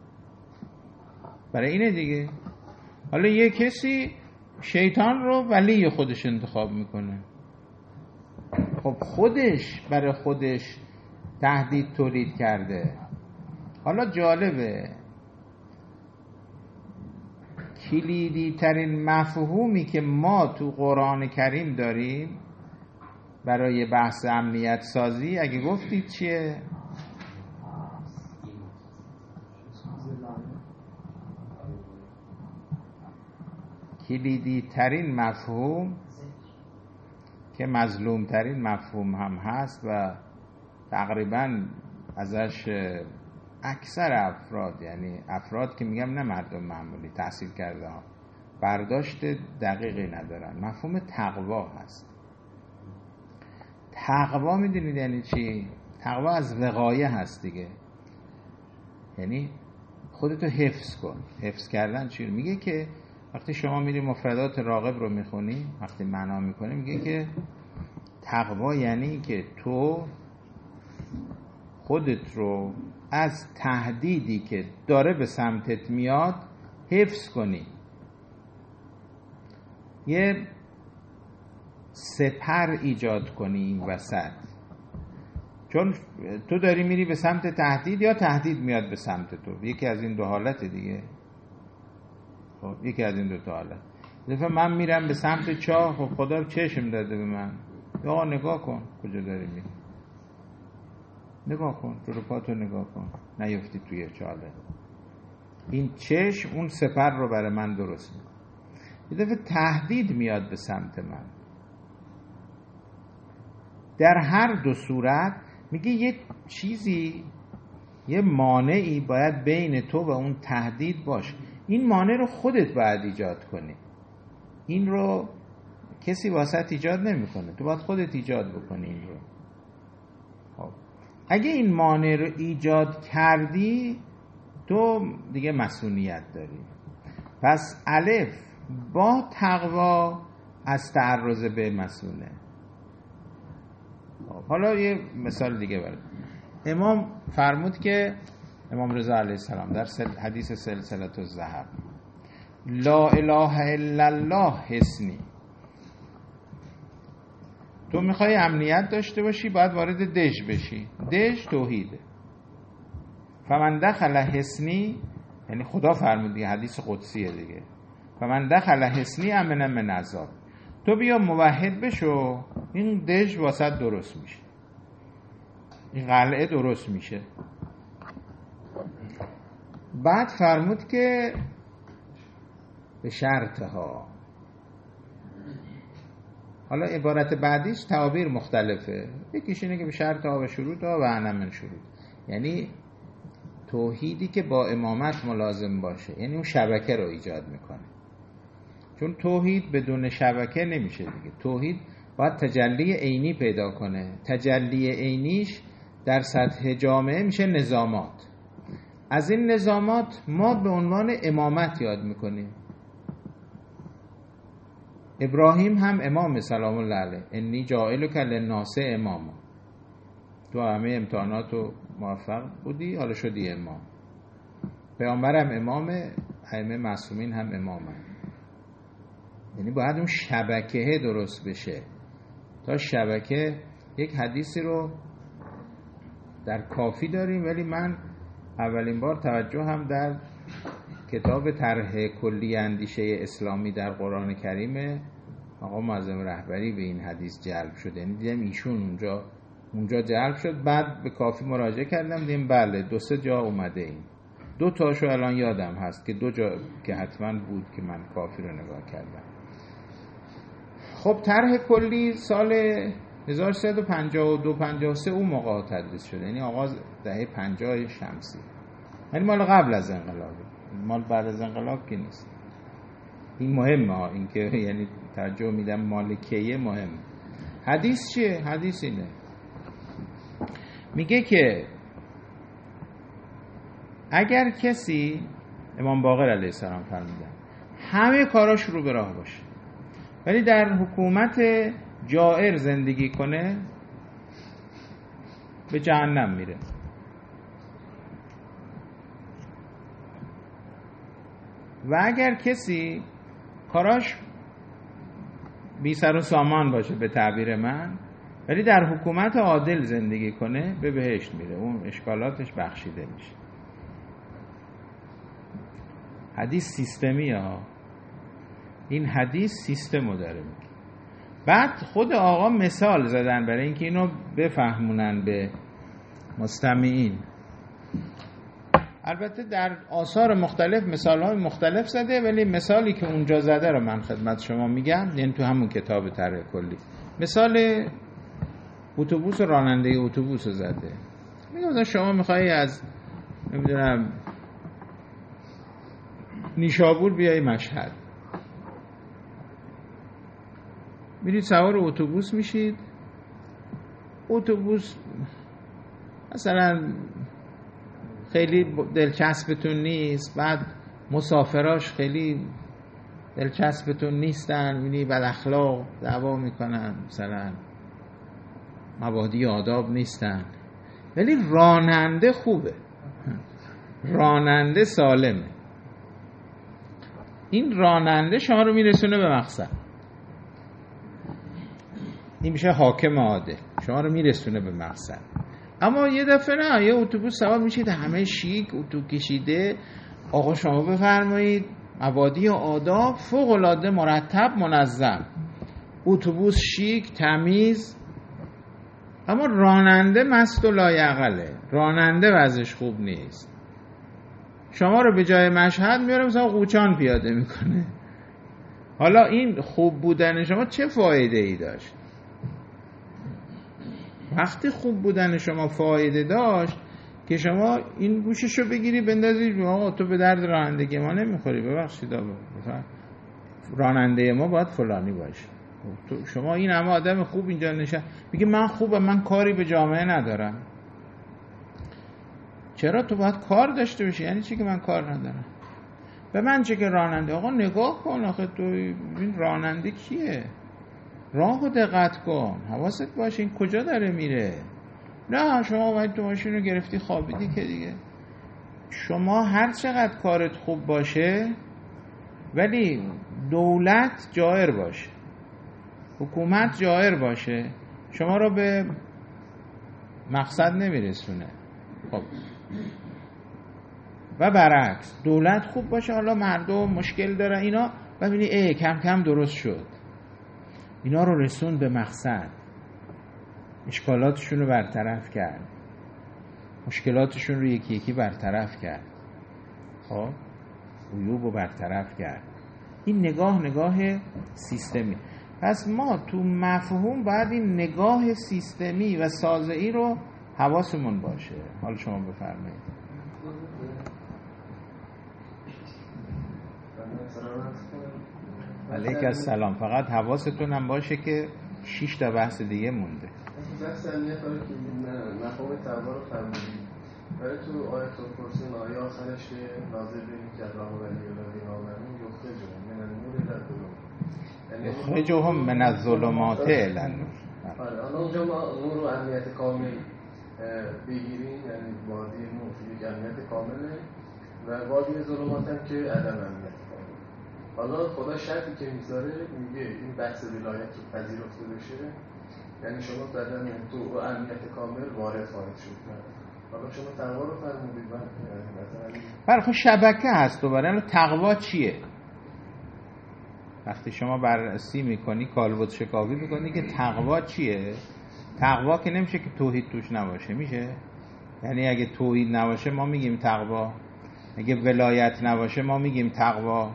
S2: برای اینه دیگه. حالا یه کسی شیطان رو ولی خودش انتخاب میکنه، خب خودش برای خودش تهدید تولید کرده. حالا جالبه، کلیدی ترین مفهومی که ما تو قرآن کریم داریم برای بحث امنیت سازی، اگه گفتید چیه؟ کلیدی ترین مفهوم که مظلوم ترین مفهوم هم هست و تقریبا ازش اکثر افراد، یعنی افراد که میگم نه مردم معمولی تحصیل کرده ها، برداشت دقیقی ندارن، مفهوم تقوا هست. تقوا میدونید یعنی چی؟ تقوا از وقایه هست دیگه، یعنی خودتو حفظ کن. حفظ کردن چی؟ میگه که وقتی شما میری مفردات راغب رو میخونی، وقتی معنا میکنی، میگه که تقوا یعنی که تو خودت رو از تهدیدی که داره به سمتت میاد حفظ کنی، یه سپر ایجاد کنی این وسط، چون تو داری میری به سمت تهدید یا تهدید میاد به سمت تو، یکی از این دو حالت دیگه. خب یکی از این دو تا حالت. دفعه من میرم به سمت چاه، خب خدا چشم داده به من، یا نگاه کن کجا داری میری، نگاه کن جلو پاتو نگاه کن نیفتی توی چاله. این چشم اون سپر رو برای من درست میکنه. یه دفعه تهدید میاد به سمت من، در هر دو صورت میگه یه چیزی، یه مانعی باید بین تو و اون تهدید باشه. این مانع رو خودت باید ایجاد کنی. این رو کسی واسط ایجاد نمیکنه، تو باید خودت ایجاد بکنی این رو. خب اگه این مانع رو ایجاد کردی تو دیگه مسئولیت داری. پس الف با تقوا از تعرض به مسئوله. حالا یه مثال دیگه برد. امام فرمود که امام رضا علیه السلام در حدیث سلسله الذهب لا اله الا الله حسنی، تو میخوای امنیت داشته باشی باید وارد دژ بشی. دژ توحیده. فمن دخل حسنی، یعنی خدا فرمودی، حدیث قدسیه دیگه، فمن دخل حسنی امن من عذاب، تو بیا موحد بشو این دژ واسط درست میشه، این قلعه درست میشه. بعد فرمود که به شرطها. حالا عبارت بعدیش تعابیر مختلفه، یکیش اینه که به شرطها و شروطها و انا من شروط، یعنی توحیدی که با امامت ملازم باشه، یعنی اون شبکه رو ایجاد میکنه. چون توحید بدون شبکه نمیشه دیگه. توحید باید تجلی عینی پیدا کنه. تجلی عینیش در سطح جامعه میشه نظامات. از این نظامات ما به عنوان امامت یاد میکنیم. ابراهیم هم امام سلام الله علیه، انی جاعلک للناس اماما، تو همه امتحانات و موفق بودی حالا شدی امام. پیامبرم امامه، ائمه معصومین هم امامه. یعنی باید اون شبکه درست بشه. تا شبکه، یک حدیثی رو در کافی داریم ولی من اولین بار توجه هم در کتاب طرح کلی اندیشه اسلامی در قرآن کریم آقا معظم رهبری به این حدیث جلب شد. یعنی دیدم ایشون اونجا اونجا جلب شد، بعد به کافی مراجعه کردم دیدم بله دو سه جا اومده. این دو تاشو الان یادم هست که دو جا که حتما بود که من کافی رو نگاه کردم. خب طرح کلی سال هزار و سیصد و پنجاه و دو پنجاه و سه اون موقع تدریس شده، یعنی آغاز دهه پنجاه شمسی، یعنی مال قبل از انقلاب، مال بعد از انقلاب که نیست. این مهمه ها، این که یعنی توجه میدم مال کیه مهم. حدیث چیه؟ حدیث اینه، میگه که اگر کسی، امام باقر علیه السلام فرمودن، همه کاراش رو به راه باشه ولی در حکومت جائر زندگی کنه به جهنم میره. و اگر کسی کاراش بی سر و سامان باشه به تعبیر من ولی در حکومت عادل زندگی کنه به بهشت میره، اون اشکالاتش بخشیده میشه. حدیث سیستمی ها، این حدیث سیستمو داره میگه. بعد خود آقا مثال زدن برای اینکه اینو بفهمونن به مستمعین. البته در آثار مختلف مثال‌های مختلف زده ولی مثالی که اونجا زده رو من خدمت شما میگم، یعنی تو همون کتاب طرح کلی. مثال اتوبوس، راننده اتوبوس رو زده. میگم شما میخوایی از نمیدونم نیشابور بیای مشهد، میرید سوار اتوبوس میشید، اتوبوس مثلا خیلی دلچسبتون نیست، بعد مسافراش خیلی دلچسبتون نیستن، میبینی بد اخلاق دعوا میکنن، مثلا مبادی آداب نیستن، ولی راننده خوبه، راننده سالمه. این راننده شما رو میرسونه به مقصد، این میشه حاکم عادل، شما رو میرسونه به مقصد. اما یه دفعه نه، یه اتوبوس سوار میشید همه شیک اتو کشیده، آقا شما بفرمایید، مبادی و آداب فوق العاده مرتب منظم، اتوبوس شیک تمیز، اما راننده مست و لایعقله، راننده وضعش خوب نیست. شما رو به جای مشهد میاره مثلا قوچان پیاده میکنه. حالا این خوب بودن شما چه فایده ای داشت؟ وقتی خوب بودن شما فایده داشت که شما این گوششو بگیری بندازی آقا تو به درد رانندگی ما نمیخوری، ببخشید راننده ما باید فلانی باشه. تو شما این همه آدم خوب اینجا نشن، میگه من خوبم، من کاری به جامعه ندارم. چرا تو باید کار داشته باشی؟ یعنی چی که من کار ندارم؟ به من چه که راننده؟ آقا نگاه کن، آخه تو این راننده کیه؟ راهو دقت کن، حواست باشه این کجا داره میره. نه شما اومدی تو ماشین رو گرفتی خوابیدی که دیگه. شما هر چقدر کارت خوب باشه ولی دولت جائر باشه، حکومت جائر باشه، شما رو به مقصد نمیرسونه. خب و برعکس دولت خوب باشه، حالا مردم مشکل داره اینا، ببینی ای کم کم درست شد، اینا رو رسون به مقصد، اشکالاتشون رو برطرف کرد، مشکلاتشون رو یکی یکی برطرف کرد، خب عیوب رو برطرف کرد. این نگاه نگاه سیستمی. پس ما تو مفهوم باید این نگاه سیستمی و سازعی رو حواسمون باشه. حالا شما بفرمایید. علیک السلام. فقط حواستون هم باشه که شش تا بحث دیگه مونده.
S5: بحث امنیت برای که مفهوم تقوا رو فرمودید، ولی تو آیت الکرسی آیه آخرش که نازل بینید که الله ولی الذین آمنوا یخرجهم من النور الی الظلمات،
S2: یخرجهم من الظلمات الی النور.
S5: آره حالا اونجا ما نور رو امنیت کامل بگیریم، یعنی وادی نور یک امنیت کامله و وادی ظلمات هم که عدم امنیت کامل. حالا خدا شرطی که میذاره میگه این بحث ولایت رو پذیرفته بشه، یعنی شما بدن تو امنیت کامل وارد خواهید شد. حالا شما تقوا رو فرمودید، من مثلا
S2: برای خب شبکه هست دوباره. تقوا چیه؟ وقتی شما بررسی میکنی، کالبد شکافی میکنی که تقوا چیه؟ تقوا که نمیشه که توحید توش نباشه، میشه؟ یعنی اگه توحید نباشه ما میگیم تقوا، اگه ولایت نباشه ما میگیم تقوا،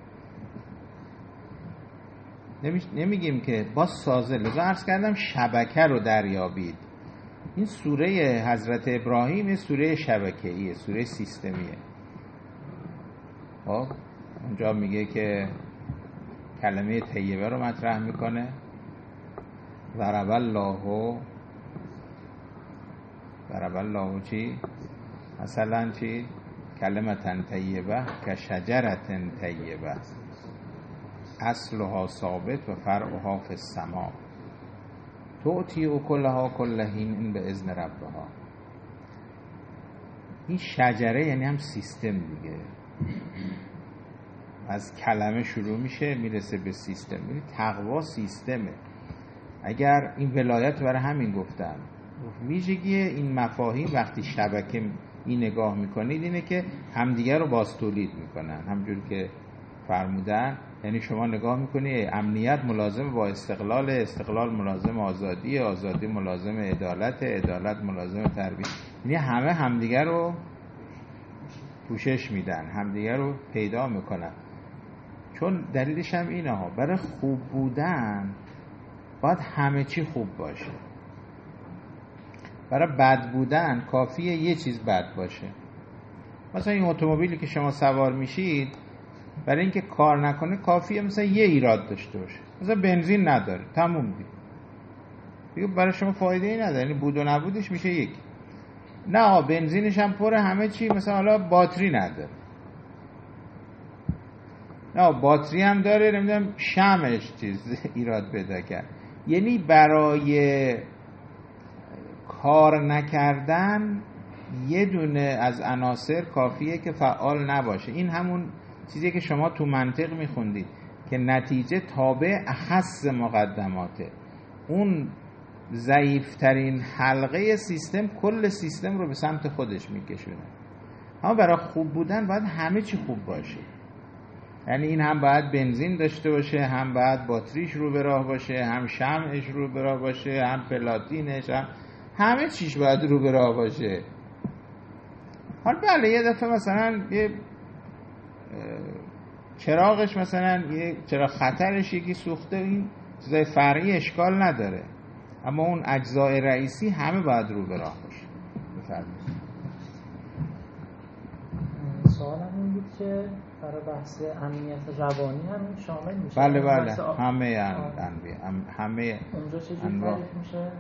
S2: نمیگیم که. با سازه لذا عرض کردم شبکه رو دریابید. این سوره حضرت ابراهیم این سوره شبکه‌ایه، سوره سیستمیه. خب اونجا میگه که کلمه طیبه رو مطرح میکنه، ضرب الله ضرب الله چی؟ مثلا چی؟ کلمة طیبه که شجرة طیبه اصلها ثابت و فرعها فی السماء تؤتی اکلها کل حین باذن ربها. این شجره یعنی هم سیستم دیگه، از کلمه شروع میشه میرسه به سیستم. یعنی تقوا سیستمه. اگر این ولایت برای همین گفتم ویژگی این مفاهیم وقتی شبکه این نگاه میکنید اینه که همدیگه رو باز تولید میکنن، همجور که فرمودن. یعنی شما نگاه میکنی امنیت ملازم با استقلال، استقلال ملازم آزادی، آزادی ملازم عدالت، عدالت ملازم تربیت. یعنی همه همدیگه رو پوشش میدن، همدیگه رو پیدا میکنن. چون دلیلش هم اینه ها، برای خوب بودن باید همه چی خوب باشه. برای بد بودن کافیه یه چیز بد باشه. مثلا این اتومبیلی که شما سوار میشید برای اینکه کار نکنه کافیه مثلا یه ایراد داشته باشه، مثلا بنزین نداره، تموم دیگه، برای شما فایده ای نداره، یعنی بود و نبودش میشه یک. نه بنزینش هم پره، همه چی، مثلا حالا باتری نداره، نه باتری هم داره، نمیدونم شمعش چیز ایراد پیدا کرد. یعنی برای کار نکردن یه دونه از عناصر کافیه که فعال نباشه. این همون چیزی که شما تو منطق میخوندید که نتیجه تابع اخص مقدماته. اون ضعیفترین حلقه سیستم کل سیستم رو به سمت خودش میکشونه. اما برای خوب بودن باید همه چی خوب باشه. یعنی این هم باید بنزین داشته باشه، هم باید باتریش رو به راه باشه، هم شمعش رو به راه باشه، هم پلاتینش، هم همه چیش باید رو به راه باشه. حالا بله یه دفعه مثلا یه چراغش مثلا یه چراغ خطرش یکی سوخته، این چیزای فرعی اشکال نداره، اما اون اجزای رئیسی همه باید رو به راه باشه. بفرمایید.
S3: سوالم این بود که برای بحث امنیت روانی هم شامل میشه؟
S2: بله بله همه انواع همه
S3: اونجا چجوری
S2: انواع
S3: تعریف میشه؟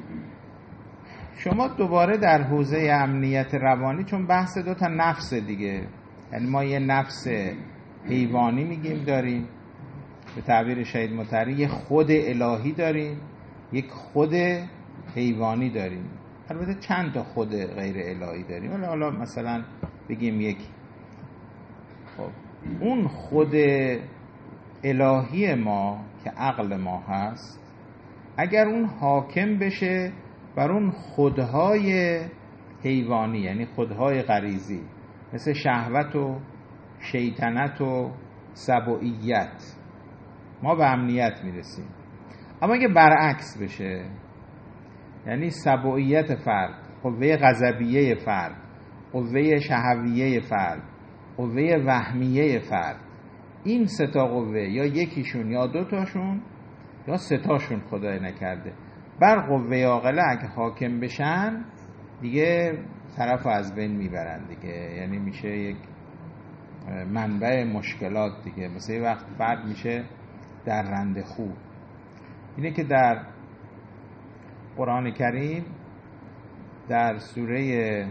S2: شما دوباره در حوزه امنیت روانی، چون بحث دو تا نفس دیگه، یعنی ما یه نفس حیوانی میگیم داریم به تعبیر شهید مطهری، یه خود الهی داریم، یک خود حیوانی داریم، البته چند تا خود غیر الهی داریم. حالا حالا مثلا بگیم یک، خب اون خود الهی ما که عقل ما هست، اگر اون حاکم بشه بر اون خودهای حیوانی، یعنی خودهای غریزی مثل شهوت و شیطنت و سبوعیت، ما به امنیت میرسیم. اما اگه برعکس بشه، یعنی سبوعیت فرد، قوه غضبیه فرد، قوه شهویه فرد، قوه وهمیه فرد، این سه تا قوه یا یکیشون یا دو تاشون یا سه تاشون خدای نکرده بر قوه عاقله اگه حاکم بشن، دیگه طرف از بین میبرن دیگه. یعنی میشه یک منبع مشکلات دیگه. مثلا یه وقت فرد میشه در رنده خوب. اینه که در قرآن کریم در سوره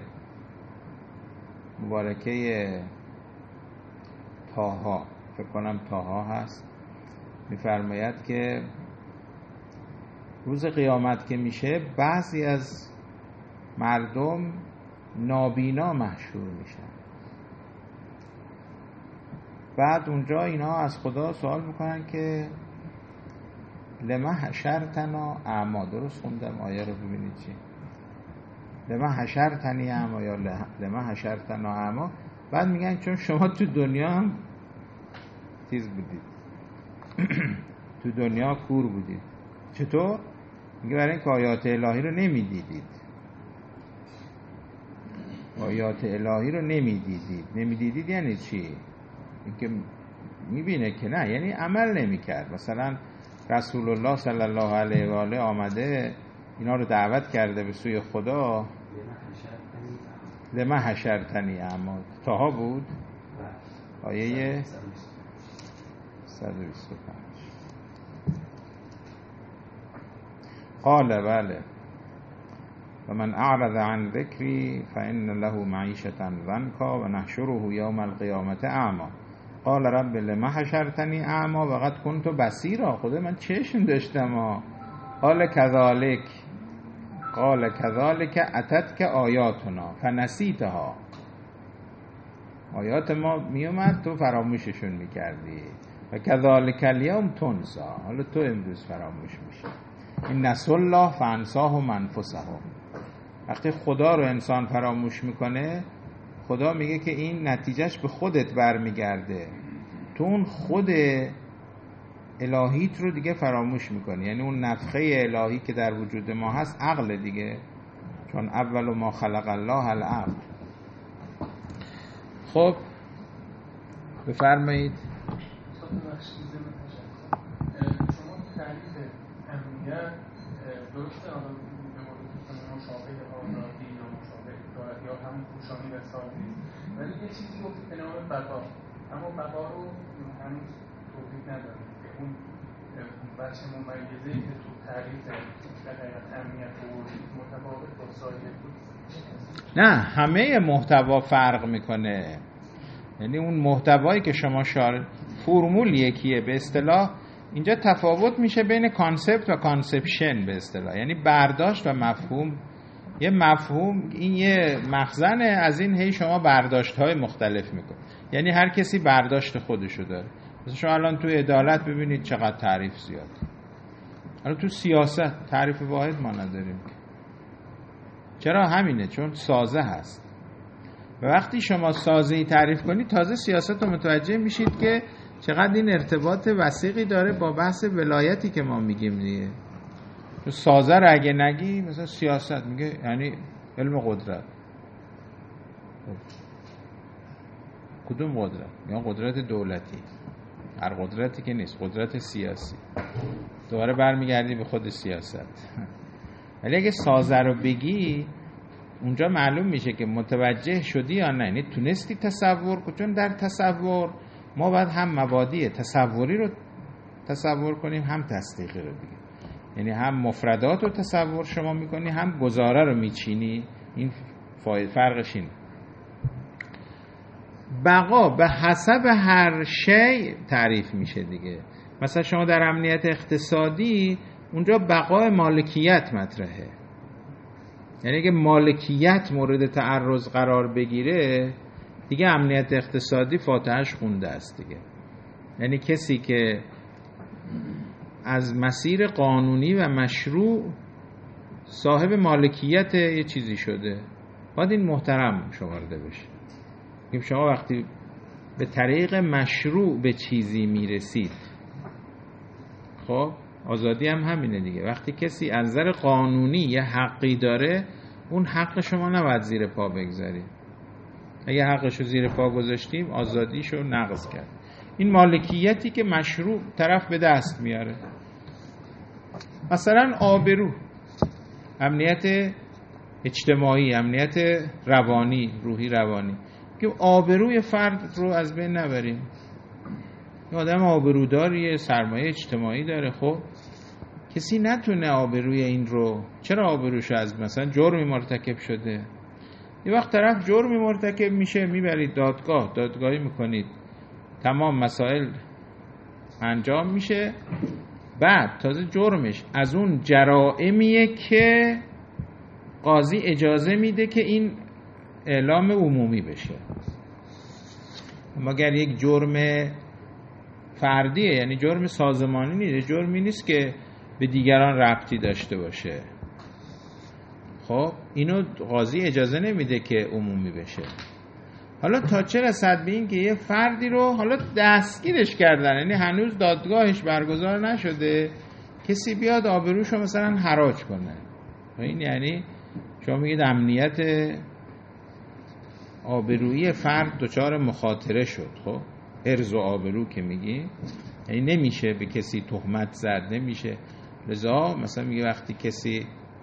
S2: مبارکه طه، فکر کنم طه هست، میفرماید که روز قیامت که میشه بعضی از مردم نابینا محشور میشن. بعد اونجا اینا از خدا سوال میکنن که لما حشرتنا اعما. درست خوندم آیه رو؟ ببینید چی لما حشرتنی اعما یا لما حشرتنا اعما. بعد میگن چون شما تو دنیا هم چیز بودید تو دنیا کور بودید. چطور؟ میگه برای اینکه آیات الهی رو نمیدیدید. آیات الهی رو نمیدیدید. نمیدیدید یعنی چی؟ اینکه میبینه که نه، یعنی عمل نمیکرد. مثلا رسول الله صلی الله علیه و آله آمده اینا رو دعوت کرده به سوی خدا. لما حشرتنی اعما طه بود آیه صد و بیست و پنج. قال بله و من اعرض عن ذکری فإن له معیشة ضنکا و نحشره یوم القیامة اعما. قال رب لما حشرتنی اعما وقد كنت بصیرا. خدا من چشم داشتم ها. قال كذلك قال كذلك اتتك آیاتنا فنسیتها. آیات ما میومد تو فراموششون میکردی. و كذلك اليوم تنسى. حالا تو امروز فراموش میشی. این نسوا الله فانساهم انفسهم. وقتی خدا رو انسان فراموش میکنه، خدا میگه که این نتیجهش به خودت برمیگرده. تو اون خود الهیت رو دیگه فراموش میکنی. یعنی اون نفخه الهی که در وجود ما هست عقل دیگه، چون اول ما خلق الله العقل. خب بفرمایید.
S6: شما تعریف امنیت درسته آقا به مورد مشابه آزادی یا مشابه ادارت یا همون پوشانی و سازی، ولی یه چیزی گفت به نام بقا، اما بقا رو هنوز توضیح نداریم که اون بچه ممیزه‌ای که تو تعریف دقیقا امنیت بردید متفاوت با سایر بود.
S2: نه، همه محتوا فرق میکنه. یعنی اون محتوایی که شما شار فرمول یکیه به اصطلاح. اینجا تفاوت میشه بین کانسپت و کانسپشن به اصطلاح، یعنی برداشت و مفهوم. یه مفهوم این یه مخزنه، از این هی شما برداشت های مختلف میکن. یعنی هر کسی برداشت خودشو داره. مثلا شما الان تو عدالت ببینید چقدر تعریف زیاد. الان تو سیاست تعریف واحد ما نداریم. چرا؟ همینه، چون سازه هست. و وقتی شما سازه‌ای تعریف کنید تازه سیاست رو متوجه میشید که چقدر این ارتباط وثیقی داره با بحث ولایتی که ما میگیم دیگه. تو سازه رو اگه نگی، مثلا سیاست میگه یعنی علم قدرت. کدوم قدرت؟ یا قدرت دولتی. هر قدرتی که نیست، قدرت سیاسی. دوباره برمیگردی به خود سیاست. ولی اگه سازه رو بگی، اونجا معلوم میشه که متوجه شدی یا نه، یعنی تونستی تصور کنی. چون در تصور ما باید هم مبادی تصوری رو تصور کنیم هم تصدیقی رو دیگه، یعنی هم مفردات رو تصور شما میکنی هم گزاره رو میچینی. این فرقش اینه. بقا به حسب هر شی تعریف میشه دیگه. مثلا شما در امنیت اقتصادی اونجا بقای مالکیت مطرحه، یعنی اگه مالکیت مورد تعرض قرار بگیره دیگه امنیت اقتصادی فاتحش خونده است دیگه. یعنی کسی که از مسیر قانونی و مشروع صاحب مالکیت یه چیزی شده باید این محترم شمارده بشه. شما وقتی به طریق مشروع به چیزی میرسید، خب آزادی هم همینه دیگه. وقتی کسی از نظر قانونی یه حقی داره اون حق شما نباید زیر پا بگذارید. اگه حقشو زیر پا گذاشتیم آزادیشو نقض کرد. این مالکیتی که مشروع طرف به دست میاره، مثلا آبرو، امنیت اجتماعی، امنیت روانی، روحی روانی، که آبروی فرد رو از بین نبریم. یه آدم آبروداریه، سرمایه اجتماعی داره، خب کسی نتونه آبروی این رو، چرا آبروش از مثلا جرمی مرتکب شده، یه وقت طرف جرمی مرتکب میشه میبرید دادگاه، دادگاهی میکنید، تمام مسائل انجام میشه، بعد تازه جرمش از اون جرائمیه که قاضی اجازه میده که این اعلام عمومی بشه. مگر یک جرم فردیه، یعنی جرم سازمانی نیست، جرمی نیست که به دیگران ربطی داشته باشه. خب اینو قاضی اجازه نمیده که عمومی بشه. حالا تا چه رسد به این که یه فردی رو حالا دستگیرش کردن، یعنی هنوز دادگاهش برگزار نشده، کسی بیاد آبروشو مثلا حراج کنه. این یعنی شما میگید امنیت آبرویی فرد دچار مخاطره شد. خب حرز و آبرو که میگی، یعنی نمیشه به کسی تهمت زد، نمیشه. لذا مثلا میگه وقتی کسی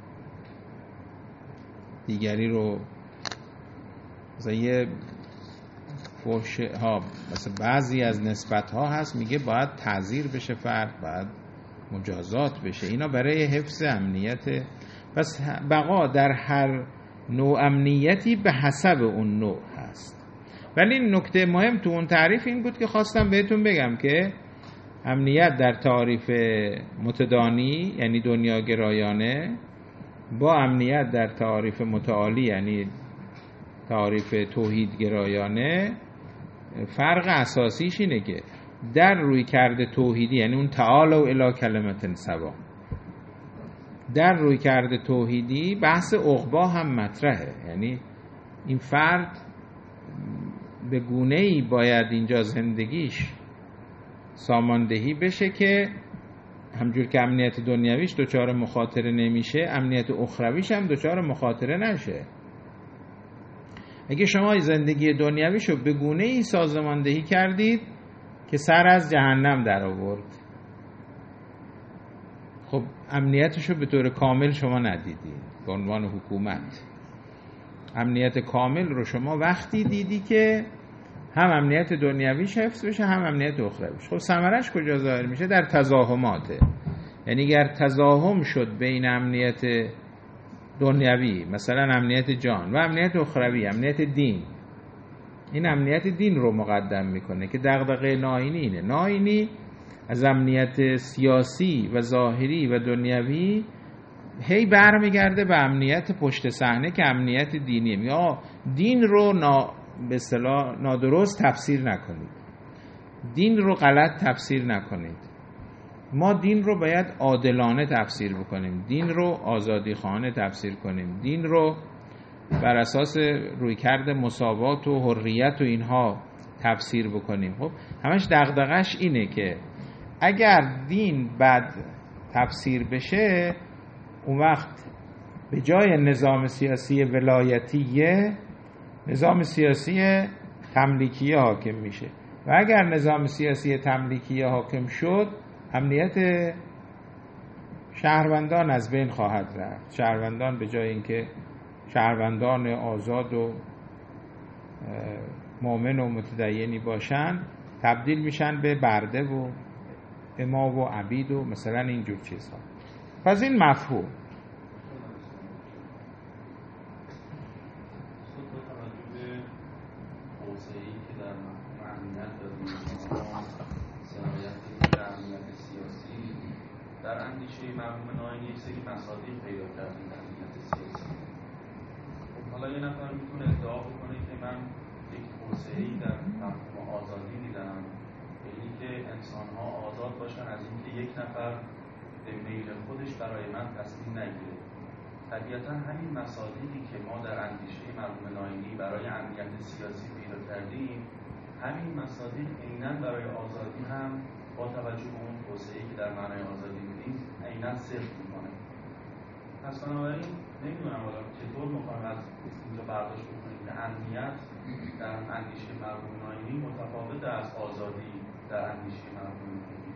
S2: دیگری رو مثلا یه فحش ها، مثلا بعضی از نسبت ها هست میگه باید تعزیر بشه فرد، باید مجازات بشه، اینا برای حفظ امنیت. پس بقا در هر نوع امنیتی به حسب اون نوع هست. ولی نکته مهم تو اون تعریف این بود که خواستم بهتون بگم که امنیت در تعریف متدانی یعنی دنیاگرایانه با امنیت در تعریف متعالی یعنی تعریف توحیدگرایانه فرق اساسیش اینه که در روی کرده توحیدی، یعنی اون تعالوا الی کلمة سوا، در روی کرده توحیدی بحث عقبا هم مطرحه. یعنی این فرد به گونه‌ای باید اینجا زندگیش ساماندهی بشه که همجور که امنیت دنیویش دچار مخاطره نمیشه، امنیت اخرویش هم دچار مخاطره نشه. اگه شما زندگی دنیویشو به گونه‌ای سازماندهی کردید که سر از جهنم در آورد، خب امنیتشو به طور کامل شما ندیدید. به عنوان حکومت امنیت کامل رو شما وقتی دیدی که هم امنیت دنیویش حفظ بشه هم امنیت اخرویش. خب ثمرش کجا ظاهر میشه؟ در تزاحماته. یعنی اگر تزاحم شد بین امنیت دنیوی مثلا امنیت جان و امنیت اخروی امنیت دین، این امنیت دین رو مقدم میکنه که دغدغه ناینی اینه. ناینی از امنیت سیاسی و ظاهری و دنیوی هی برمیگرده به امنیت پشت صحنه که امنیت دینیه. یا دین رو نا به اصطلاح نادرست تفسیر نکنید، دین رو غلط تفسیر نکنید. ما دین رو باید عادلانه تفسیر بکنیم، دین رو آزادیخواهانه تفسیر کنیم، دین رو بر اساس رویکرد مساوات و حریت و اینها تفسیر بکنیم. خب همش دغدغش اینه که اگر دین بد تفسیر بشه اون وقت به جای نظام سیاسی ولایتیه نظام سیاسی تملیکیه حاکم میشه و اگر نظام سیاسی تملیکیه حاکم شد امنیت شهروندان از بین خواهد رفت. شهروندان به جای اینکه شهروندان آزاد و مؤمن و متدینی باشن تبدیل میشن به برده و اما و عبید و مثلا اینجور چیزها. پس این مفهوم
S7: در اندیشه مرحوم ناینی یک سری مصادیق پیدا کردیم در امنیت سیاسی. خب حالا یه نفر میتونه ادعا بکنه که من یک توسعه‌ای در مفهوم آزادی دیدم، یعنی که انسان‌ها آزاد باشن از اینکه یک نفر به میل خودش برای من تصمیم نگیره. طبیعتا همین مصادیقی که ما در اندیشه مرحوم ناینی برای امنیت سیاسی پیدا کردیم، همین مصادیق عیناً برای آزادی هم با توجه به اون توسعه‌ای که در معنای آزادی می‌دیم عیناً صرف می‌کنه. پس بنابراین نمی‌دونم حالا چطور می‌خوام از اینجا برداشت بکنیم که امنیت در اندیشه مرحوم ناینی متفاوت از آزادی در اندیشه مرحوم ناینی.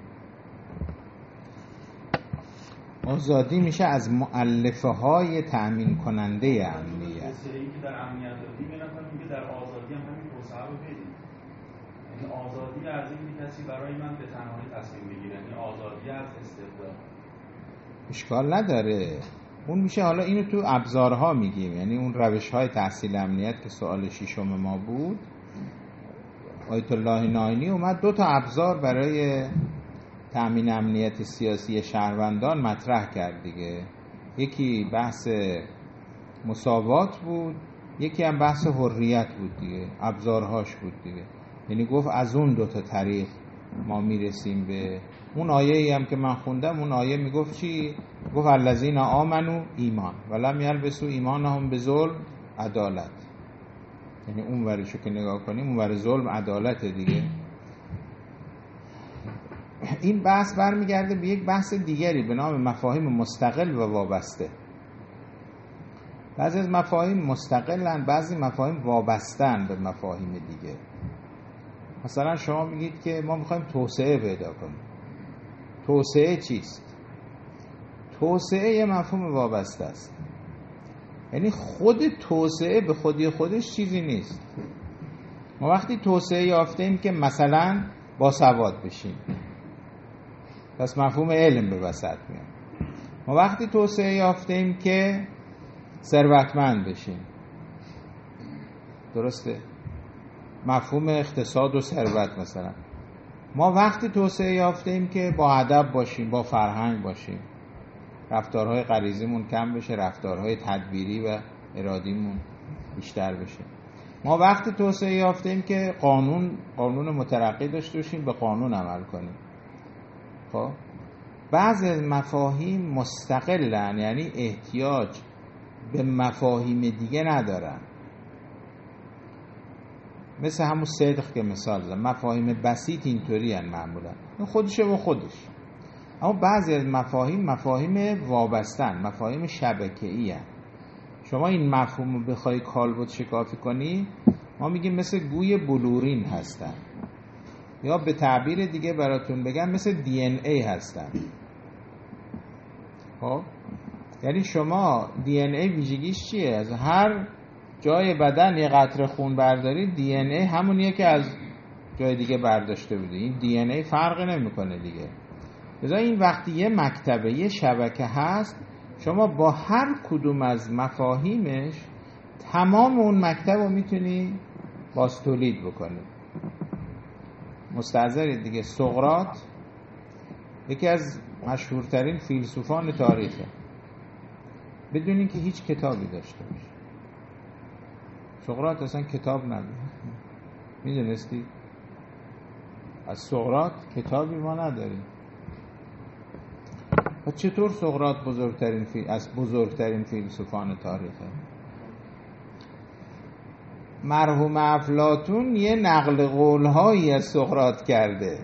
S2: آزادی میشه از مؤلفه‌های تأمین کننده امنیت.
S7: توسعه‌ای که در امنیت داریم، یه نفر میگه در آزادی هم همین توسعه رو بدیم. یعنی آزادی از این کسی برای من به تنهایی تصمیم بگیره، یعنی آزادی از استبداد.
S2: اشکال نداره، اون میشه حالا اینو تو ابزارها میگیم، یعنی اون روش‌های تحصیل امنیت که سوال ششم ما بود. آیت الله ناینی اومد دو تا ابزار برای تأمین امنیت سیاسی شهروندان مطرح کرد دیگه. یکی بحث مساوات بود، یکی هم بحث حریت بود دیگه، ابزارهاش بود دیگه. یعنی گفت از اون دو تا طریق ما میرسیم به اون آیه‌ای هم که من خوندم. اون آیه میگفت چی؟ گفت الذین آمنوا ایمان ولم یلبسوا ایمانهم بظلم عدالت. یعنی اون ورشو که نگاه کنیم، اون ور ظلم عدالت دیگه. این بحث برمیگرده به یک بحث دیگری به نام مفاهیم مستقل و وابسته. بعضی از مفاهیم مستقلن، بعضی مفاهیم وابستن به مفاهیم دیگه. مثلا شما میگید که ما میخوایم توسعه پیدا کنیم. توسعه چیست؟ توسعه یه مفهوم وابسته است. یعنی خود توسعه به خودی خودش چیزی نیست. ما وقتی توسعه یافتیم که مثلا باسواد بشیم، پس مفهوم علم به وسط میاد. ما وقتی توسعه یافتیم که ثروتمند بشیم، درسته؟ مفهوم اقتصاد و ثروت مثلا. ما وقتی توسعه یافتیم که با ادب باشیم، با فرهنگ باشیم، رفتارهای غریزیمون کم بشه، رفتارهای تدبیری و ارادیمون بیشتر بشه. ما وقتی توسعه یافتیم که قانون قانون مترقی داشته باشیم، به قانون عمل کنیم. خب بعضی از مفاهیم مستقلن، یعنی احتیاج به مفاهیم دیگه ندارن. مثل همون صدق که مثال زدم، مفاهیم بسیط اینطوری هن معمولا، خودشه و خودش. اما بعضی از مفاهیم مفاهیم وابستن، مفاهیم شبکه‌ای هن. شما این مفهوم رو بخوای کالبد شکافی کنی، ما میگیم مثل گوی بلورین هستن، یا به تعبیر دیگه براتون بگم مثل دی ان ای هستن. خب یعنی شما دی ان ای ویژگیش چیه؟ از هر جای بدن یه قطره خون برداری، دی ان ای همونیه که از جای دیگه برداشته بوده. این دی ان ای فرق نمیکنه دیگه. لذا این وقتی یه مکتبه، یه شبکه هست، شما با هر کدوم از مفاهیمش تمام اون مکتب رو میتونی باز تولید بکنی. مستحضرید دیگه، سقراط یکی از مشهورترین فیلسوفان تاریخه بدون اینکه هیچ کتابی داشته باشه. سقراط اصلا کتاب نداره. میدونستی؟ از سقراط کتابی ما نداریم. و چطور سقراط بزرگترین فیل... از بزرگترین فیلسوفان تاریخه؟ مرحوم افلاطون یه نقل قول‌هایی از سقراط کرده،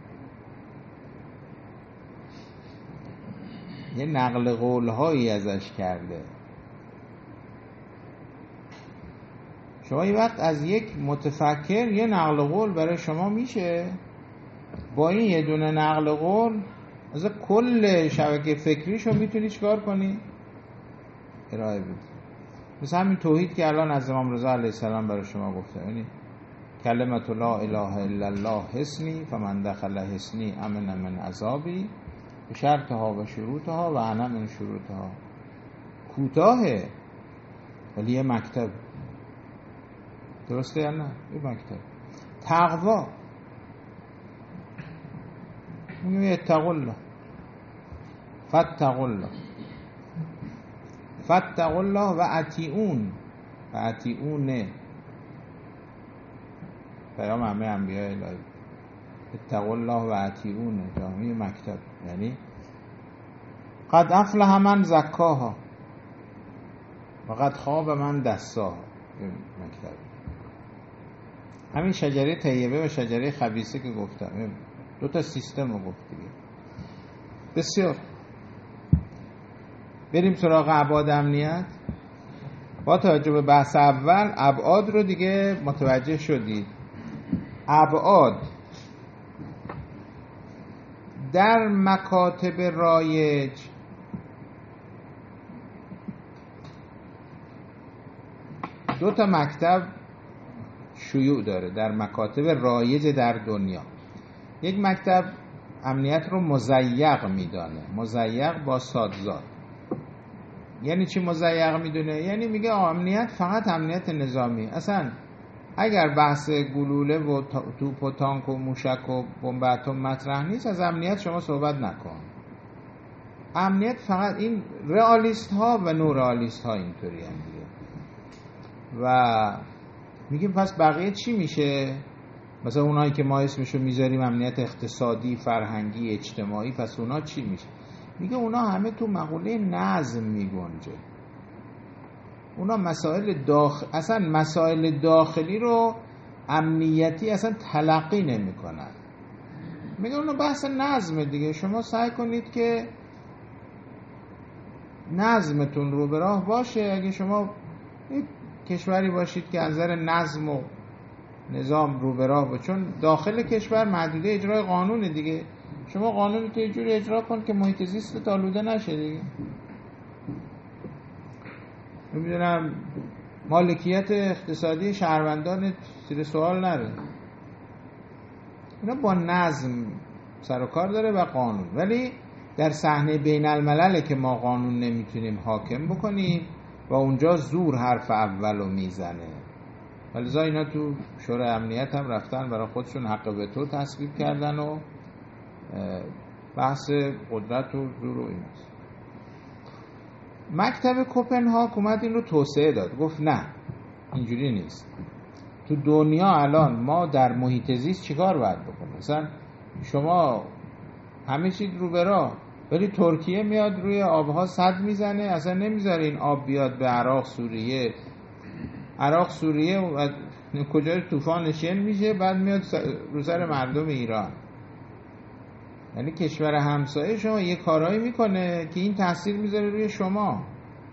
S2: یه نقل قول‌هایی ازش کرده. شما یه وقت از یک متفکر یه نقل قول برای شما میشه، با این یه دونه نقل قول از کل شبکه فکریشو میتونی چیکار کنی؟ ارائه بدی. مثل همین توحید که الان از امام رضا علیه السلام برای شما گفته، یعنی کلمت لا اله الا الله حسنی فمن دخل حسنی امن من عذابی به شرطها و شروطها و انا من شروطها. کوتاهه ولی یه مکتب، درسته یا نه؟ یه مکتب. تقوا میگه اتقوا الله فاتقوا الله فاتقوا الله و اطیعون و اطیعون پیام همه انبیاء الهی. اتقوا الله و اطیعون جامعه مکتب، یعنی قد افلح من زکاها و قد خواب من دساها. مکتب همین شجره طیبه و شجره خبیثه که گفتم، دو تا سیستم رو گفت دیگه. بسیار. بریم سراغ ابعاد امنیت. با توجه به بحث اول ابعاد رو دیگه متوجه شدید. ابعاد در مکاتب رایج دو تا مکتب شیوع داره در مکاتب رایج در دنیا. یک مکتب امنیت رو مضیق میدانه، مضیق با صادزاد. یعنی چی مضیق میدونه؟ یعنی میگه امنیت فقط امنیت نظامی، اصلا اگر بحث گلوله و توپ و تانک و موشک و بمب اتم مطرح نیست از امنیت شما صحبت نکن. امنیت فقط این رئالیست ها و نورئالیست ها اینطوری هم دیگه. و میگیم پس بقیه چی میشه؟ مثلا اونایی که ما اسمشو میذاریم امنیت اقتصادی، فرهنگی، اجتماعی، پس اونا چی میشه؟ میگه اونا همه تو مقوله نظم میگنجه. اونا مسائل داخل اصلا مسائل داخلی رو امنیتی اصلا تلقی نمی کنن. میگه اونا بحث نظم دیگه. شما سعی کنید که نظمتون رو به راه باشه. اگه شما یک کشوری باشید که از نظر نظم و نظام رو به راه باشه، چون داخل کشور محدوده اجرای قانون دیگه، شما قانون رو یه جوری اجرا کن که محیط زیست آلوده نشه دیگه. نمیدونم مالکیت اقتصادی شهروندان زیر سوال نره. اینا با نظم سر و کار داره و قانون. ولی در صحنه بین الملل که ما قانون نمیتونیم حاکم بکنیم و اونجا زور حرف اولو میزنه. ولذا اینا تو شورای امنیت هم رفتن برای خودشون حق وتو تصویب کردن و بحث قدرت و زور و ایناست. مکتب کوپنهاگ اومد این رو توسعه داد، گفت نه اینجوری نیست. تو دنیا الان ما در محیط زیست چیکار باید بکنیم؟ مثلا شما همه چیز رو به راه، ولی ترکیه میاد روی آبها سد میزنه، اصلا نمیذاره این آب بیاد به عراق سوریه. عراق سوریه و کجای طوفان نشین میشه، بعد میاد رو سر مردم ایران. یعنی کشور همسایه شما یه کارایی میکنه که این تاثیر میذاره روی شما.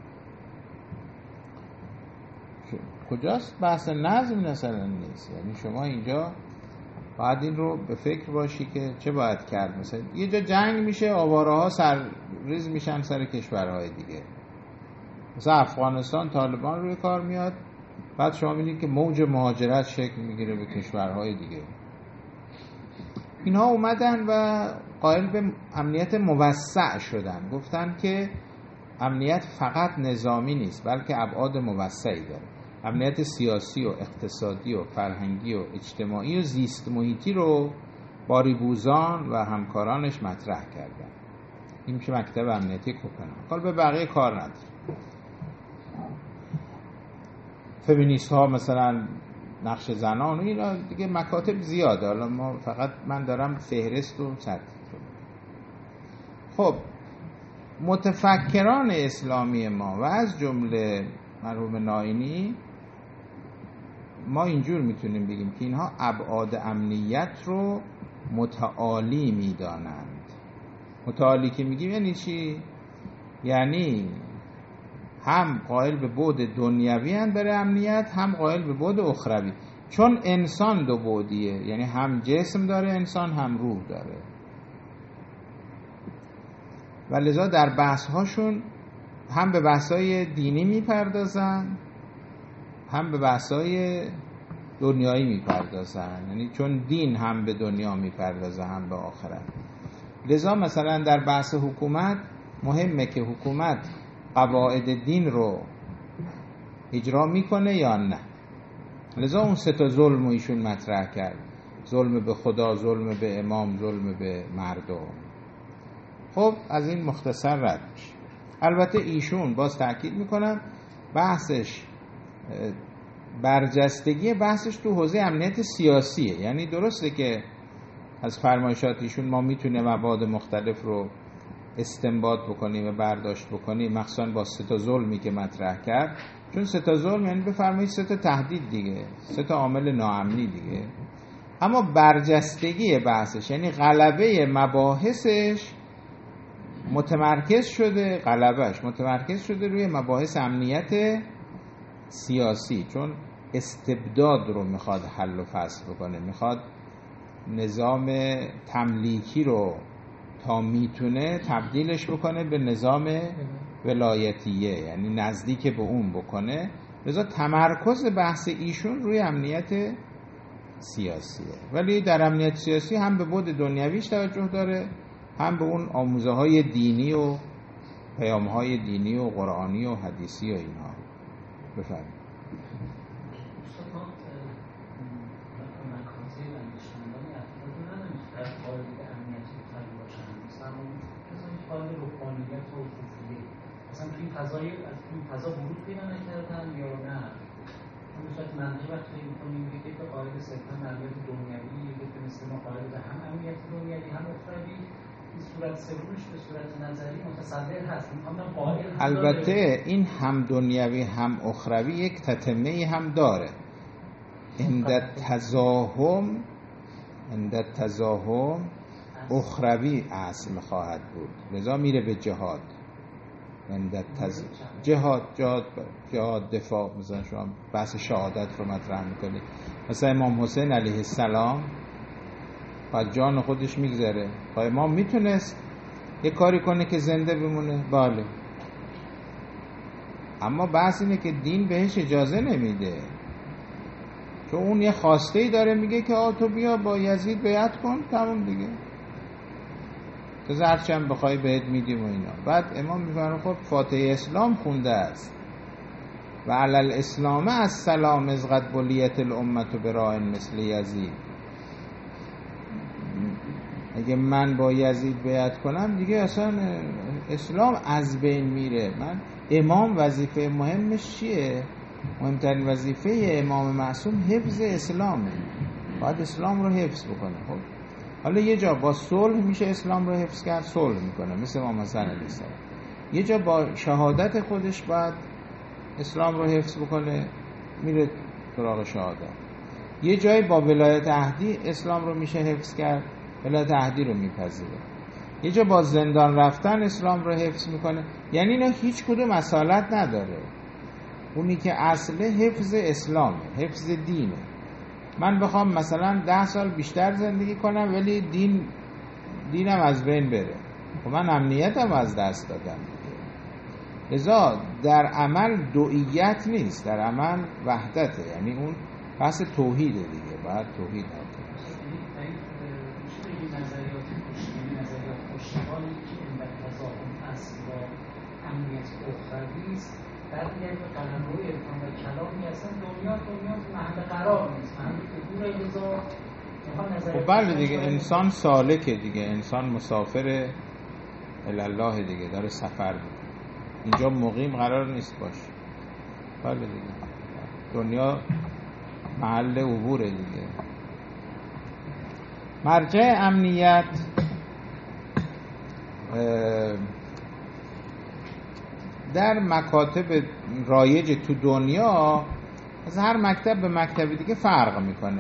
S2: کجاست بحث نظم مثلا نیست. یعنی شما اینجا باید این رو به فکر باشی که چه باید کرد. مثلا یه جا جنگ میشه، آواره ها سر ریز میشن سر کشورهای دیگه. مثلا افغانستان طالبان روی کار میاد، بعد شما میدید که موج مهاجرت شکل میگیره به کشورهای دیگه. اینها اومدن و قائل به امنیت موسع شدن. گفتن که امنیت فقط نظامی نیست بلکه ابعاد موسعی داره. امنیت سیاسی و اقتصادی و فرهنگی و اجتماعی و زیست محیطی رو باریبوزان و همکارانش مطرح کردن. این میشه مکتب امنیتی کوپنهاگ. حالا به بقیه کار نداره. فمینیست ها مثلا نقش زنان و اینا دیگه مکاتب زیاده. حالا ما فقط من دارم فهرست و سطح. خب متفکران اسلامی ما و از جمله مرحوم نائینی، ما اینجور میتونیم بگیم که اینها ابعاد امنیت رو متعالی میدانند. متعالی که میگیم یعنی چی؟ یعنی هم قائل به بعد دنیوی هستند برای امنیت، هم قائل به بعد اخروی. چون انسان دو بعدیه، یعنی هم جسم داره انسان، هم روح داره. و لذا در بحث هاشون هم به بحث‌های دینی میپردازن هم به بحث‌های دنیایی میپردازن، یعنی چون دین هم به دنیا میپردازه هم به آخرت. لذا مثلا در بحث حکومت مهمه که حکومت قواعد دین رو اجرا میکنه یا نه. لذا اون سه تا ظلم رو ایشون مطرح کرد: ظلم به خدا، ظلم به امام، ظلم به مردم. خب از این مختصر رد میشه. البته ایشون باز تأکید میکنم بحثش برجستگی بحثش تو حوزه امنیت سیاسیه، یعنی درسته که از فرمایشات ایشون ما میتونه مباد مختلف رو استنباط بکنیم و برداشت بکنیم، مخصوصا با سه تا ظلمی که مطرح کرد، چون سه تا ظلم یعنی بفرمایید سه تا تهدید دیگه، سه تا عامل ناامنی دیگه. اما برجستگی بحثش یعنی غلبه مباحثش متمرکز شده، غلبهش متمرکز شده روی مباحث امنیت سیاسی، چون استبداد رو میخواد حل و فصل بکنه، میخواد نظام تملیکی رو تا میتونه تبدیلش بکنه به نظام ولایتیه، یعنی نزدیک به اون بکنه. لذا تمرکز بحث ایشون روی امنیت سیاسیه، ولی در امنیت سیاسی هم به بعد دنیویش توجه داره، هم به اون آموزه های دینی و پیام های دینی و قرآنی و حدیثی و اینها. بفرمایید.
S4: مثلا توی فضای از این فضا ورود پیدا نکردن یا نه؟ به صورت منطقی وقتی فکر می‌کنیم که به قاعده صرفاً امنیت دنیوی که مثل ما قاعده هم امنیت دنیوی هم اخروی، این صورت سومش به صورت نظری متصور هست. می‌خوام قائل
S2: البته این هم دنیوی هم اخروی یک تتمه هم داره. عند تزاحم عند تزاحم اخروی اصل خواهد بود، لذا میره به جهاد. تز... جهاد جهاد جهاد دفاع. مثلا شما بحث شهادت رو مطرح میکنید، مثلا امام حسین علیه السلام از جان خودش میگذره، امام میتونست یه کاری کنه که زنده بمونه، بله، اما بحث اینه که دین بهش اجازه نمیده، چون اون یه خواسته‌ای داره، میگه که آ تو بیا با یزید بیعت کن، تمام دیگه، تو هرچی هم بخوای بهت میدیم و اینا. بعد امام میفرماید خب فاتحه اسلام خونده است و علی الاسلام السلام از قد بلیت الامه براء مثل یزید. اگه من با یزید بیعت کنم دیگه اصلا اسلام از بین میره. من امام وظیفه مهمش چیه؟ مهمترین وظیفه امام معصوم حفظ اسلامه، باید اسلام رو حفظ بکنه. خب حالا یه جا با صلح میشه اسلام رو حفظ کرد، صلح میکنه، مثل امام حسن علیه السلام. یه جا با شهادت خودش باید اسلام رو حفظ بکنه، میره سراغ شهادت. یه جایی با ولایت عهدی اسلام رو میشه حفظ کرد، ولایت عهدی رو میپذیره. یه جا با زندان رفتن اسلام رو حفظ میکنه. یعنی اینا هیچ کدوم اصالت نداره، اونی که اصله حفظ اسلامه، حفظ دینه. من بخوام مثلا ده سال بیشتر زندگی کنم ولی دین دینم از بین بره، خب من امنیتم از دست دادم. لذا در عمل دوئیت نیست، در عمل وحدته، یعنی اون بحث توحیده دیگه، باید توحید حاکم باشه.
S4: نظریات پشتیبانی، نظریات پشتیبانی که این تضاد اصل با امنیت اخروی است، برمیگرده به قلمرو عرفان و کلامی اصلا دنیا دنیا محل قرار نیست، محل عبور رضا.
S2: خب بله دیگه، انسان سالکه دیگه، انسان مسافر الله دیگه، داره سفر میکنه، اینجا مقیم قرار نیست باشه. بله دیگه، دنیا محل عبوره دیگه. مرجع امنیت در مکاتب رایج تو دنیا از هر مکتب به مکتب دیگه فرق میکنه.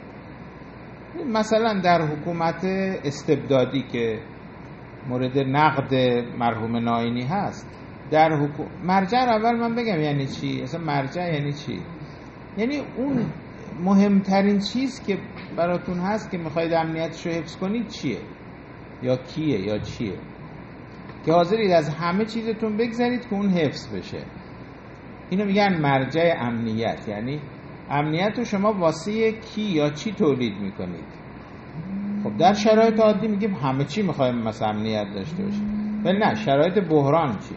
S2: مثلا در حکومت استبدادی که مورد نقد مرحوم ناینی هست، در حکومت مرجع اول من بگم یعنی چی؟ اصلا مرجع یعنی چی؟ یعنی اون مهمترین چیز که براتون هست که میخواید امنیتش رو حفظ کنید چیه؟ یا کیه یا چیه؟ که حاضرید از همه چیزتون بگذارید که اون حفظ بشه. اینو میگن مرجع امنیت. یعنی امنیت رو شما واسه کی یا چی تولید میکنید؟ خب در شرایط عادی میگیم همه چی میخوایم مثلا امنیت داشته باشیم، ولی نه، شرایط بحران چی؟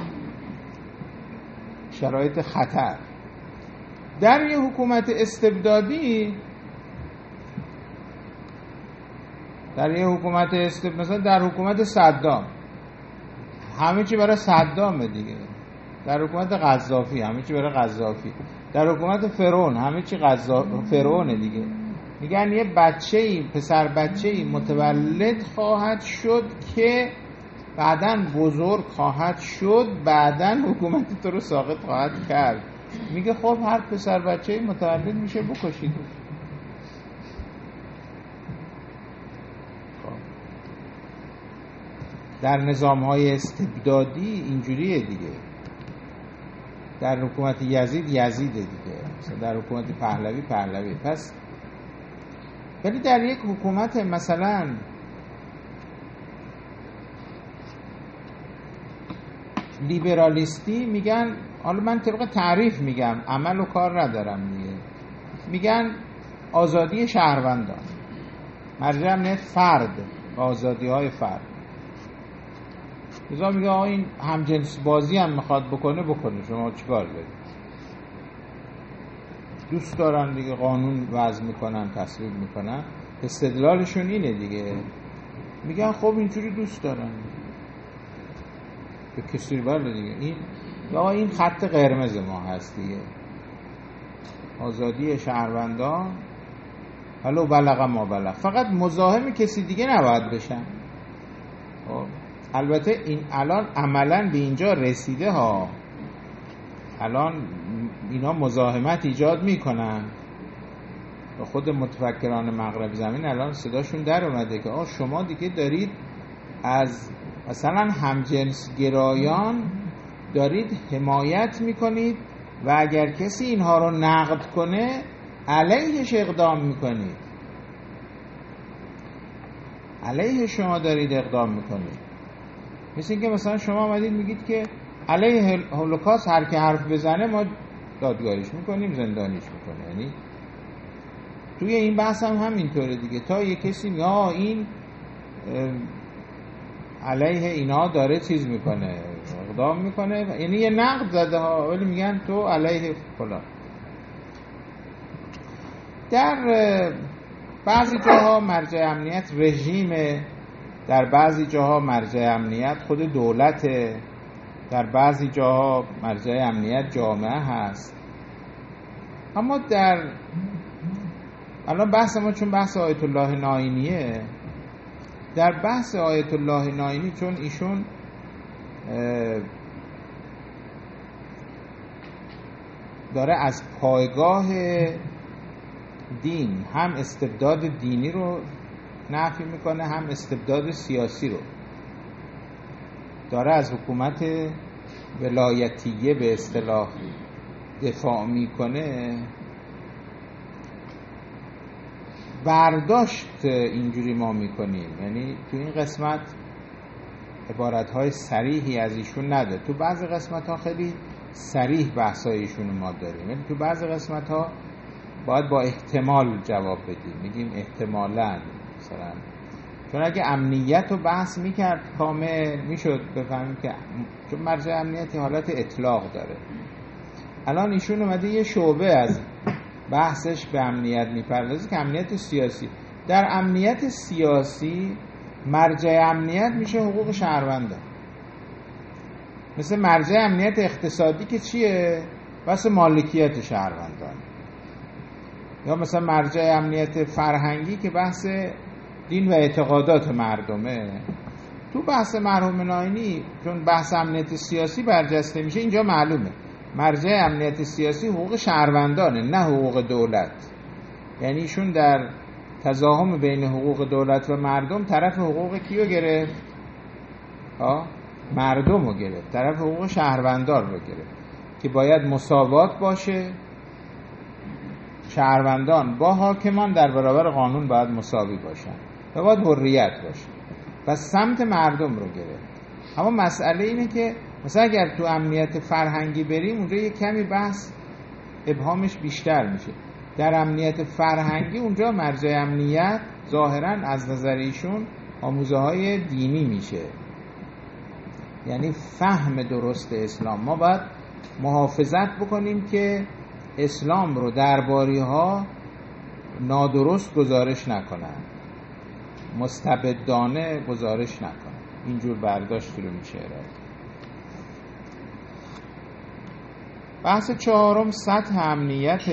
S2: شرایط خطر. در یه حکومت استبدادی، در یه حکومت استبدادی مثلا در حکومت صدام همه چی برای صدامه دیگه، در حکومت قذافی همه چی برای قذافی، در حکومت فرعون همه چی فرعونه دیگه. میگن یه بچه‌ای، پسر بچه‌ای متولد خواهد شد که بعدن بزرگ خواهد شد، بعدن حکومت تو رو ساقط خواهد کرد. میگه خب هر پسر بچه‌ای متولد میشه بکشید. در نظام‌های استبدادی اینجوریه دیگه. در حکومت یزید یزیده دیگه، مثلا در حکومت پهلوی پهلوی. پس ولی در یک حکومت مثلا لیبرالیستی میگن، حالا من طبق تعریف میگم، عمل و کار ندارم دیگه، میگن آزادی شهروندان، مرجع امنیت فرد و آزادی های فرد. لذا میگه آقا این همجنس بازی هم میخواد بکنه بکنه، شما چیکار دارید؟ دوست دارن دیگه قانون وضع میکنن، تصویب میکنن، استدلالشون اینه دیگه. میگن خب اینجوری دوست دارن به کسی بله دیگه، این آقا این خط قرمز ما هست دیگه، آزادی شهروندان، ولو بلغ ما بلغ، فقط مزاحم کسی دیگه نباید بشن. البته این الان عملاً به اینجا رسیده ها، الان اینا مزاحمت ایجاد میکنن و خود متفکران مغرب زمین الان صداشون در اومده که آه شما دیگه دارید از مثلا همجنس گرایان دارید حمایت میکنید و اگر کسی اینها رو نقد کنه علیهش اقدام میکنید، علیه شما دارید اقدام میکنید. مثل اینکه مثلا شما آمدید میگید که علیه هولوکاست هر که حرف بزنه ما دادگاهیش میکنیم، زندانیش میکنیم. یعنی توی این بحث هم همینطوره دیگه، تا یه کسی میگه آه این علیه اینا داره چیز میکنه، اقدام میکنه، یعنی یه نقد زده ها، ولی میگن تو علیه فلان. در بعضی جاها مرجع امنیت رژیمه، در بعضی جاها مرجع امنیت خود دولته، در بعضی جاها مرجع امنیت جامعه هست. اما در الان بحث ما چون بحث آیت الله نائینیه، در بحث آیت الله نائینی چون ایشون داره از پایگاه دین هم استبداد دینی رو نفی میکنه، هم استبداد سیاسی رو، داره از حکومت ولایتیه به اصطلاح دفاع میکنه، برداشت اینجوری ما میکنیم. یعنی تو این قسمت عبارتهای صریحی از ایشون نده، تو بعضی قسمت ها خیلی صریح بحثای ایشون ما داریم، یعنی تو بعضی قسمت ها باید با احتمال جواب بدیم، میگیم احتمالاً مثلا، چون اگه امنیت رو بحث میکرد کامل میشد بفهمیم که چون مرجع امنیتی حالت اطلاق داره. الان ایشون اومده یه شعبه از بحثش به امنیت میپردازه که امنیت سیاسی. در امنیت سیاسی مرجع امنیت میشه حقوق شهروندان، مثل مرجع امنیت اقتصادی که چیه؟ بس مالکیت شهروندان، یا مثلا مرجع امنیت فرهنگی که بحث دین و اعتقادات مردمه. تو بحث مرحوم نائینی چون بحث امنیت سیاسی برجسته میشه، اینجا معلومه مرجع امنیت سیاسی حقوق شهروندانه، نه حقوق دولت. یعنی ایشون در تضاهم بین حقوق دولت و مردم طرف حقوق کیو گرفت؟ آه؟ مردم رو گرفت، طرف حقوق شهروندان رو گرفت که باید مساوات باشه، شهروندان با حاکمان در برابر قانون باید مساوی باشن و باید حریت باشه، و سمت مردم رو گرفت. اما مسئله اینه که مثلا اگر تو امنیت فرهنگی بریم اونجا یه کمی بحث ابهامش بیشتر میشه. در امنیت فرهنگی اونجا مرجع امنیت ظاهراً از نظر ایشون آموزه های دینی میشه، یعنی فهم درست اسلام. ما باید محافظت بکنیم که اسلام رو درباری ها نادرست گزارش نکنن، مستبدانه گزارش نکنن. اینجور برداشتی رو میشه ارائه. بحث چهارم سطح امنیت.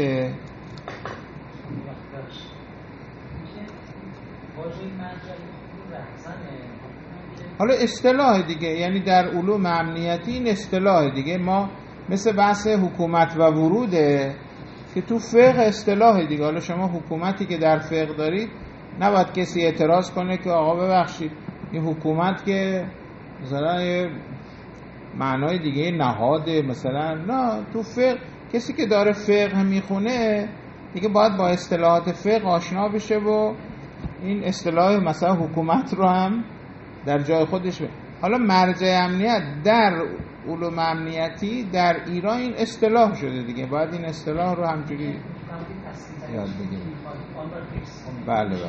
S2: حالا اصطلاح دیگه، یعنی در علوم امنیتی این اصطلاح دیگه، ما مثل بحث حکومت و وروده که تو فقه اصطلاح دیگه. حالا شما حکومتی که در فقه دارید نباید کسی اعتراض کنه که آقا ببخشید این حکومت که مثلا یه معنای دیگه نهاده مثلا. نه، تو فقه کسی که داره فقه میخونه دیگه باید با اصطلاحات فقه آشنا بشه و این اصطلاح مثلا حکومت رو هم در جای خودش بره. حالا مرجع امنیت در علوم امنیتی در ایران این اصطلاح شده دیگه، باید این اصطلاح رو همجوری یاد بگیریم. بله بله.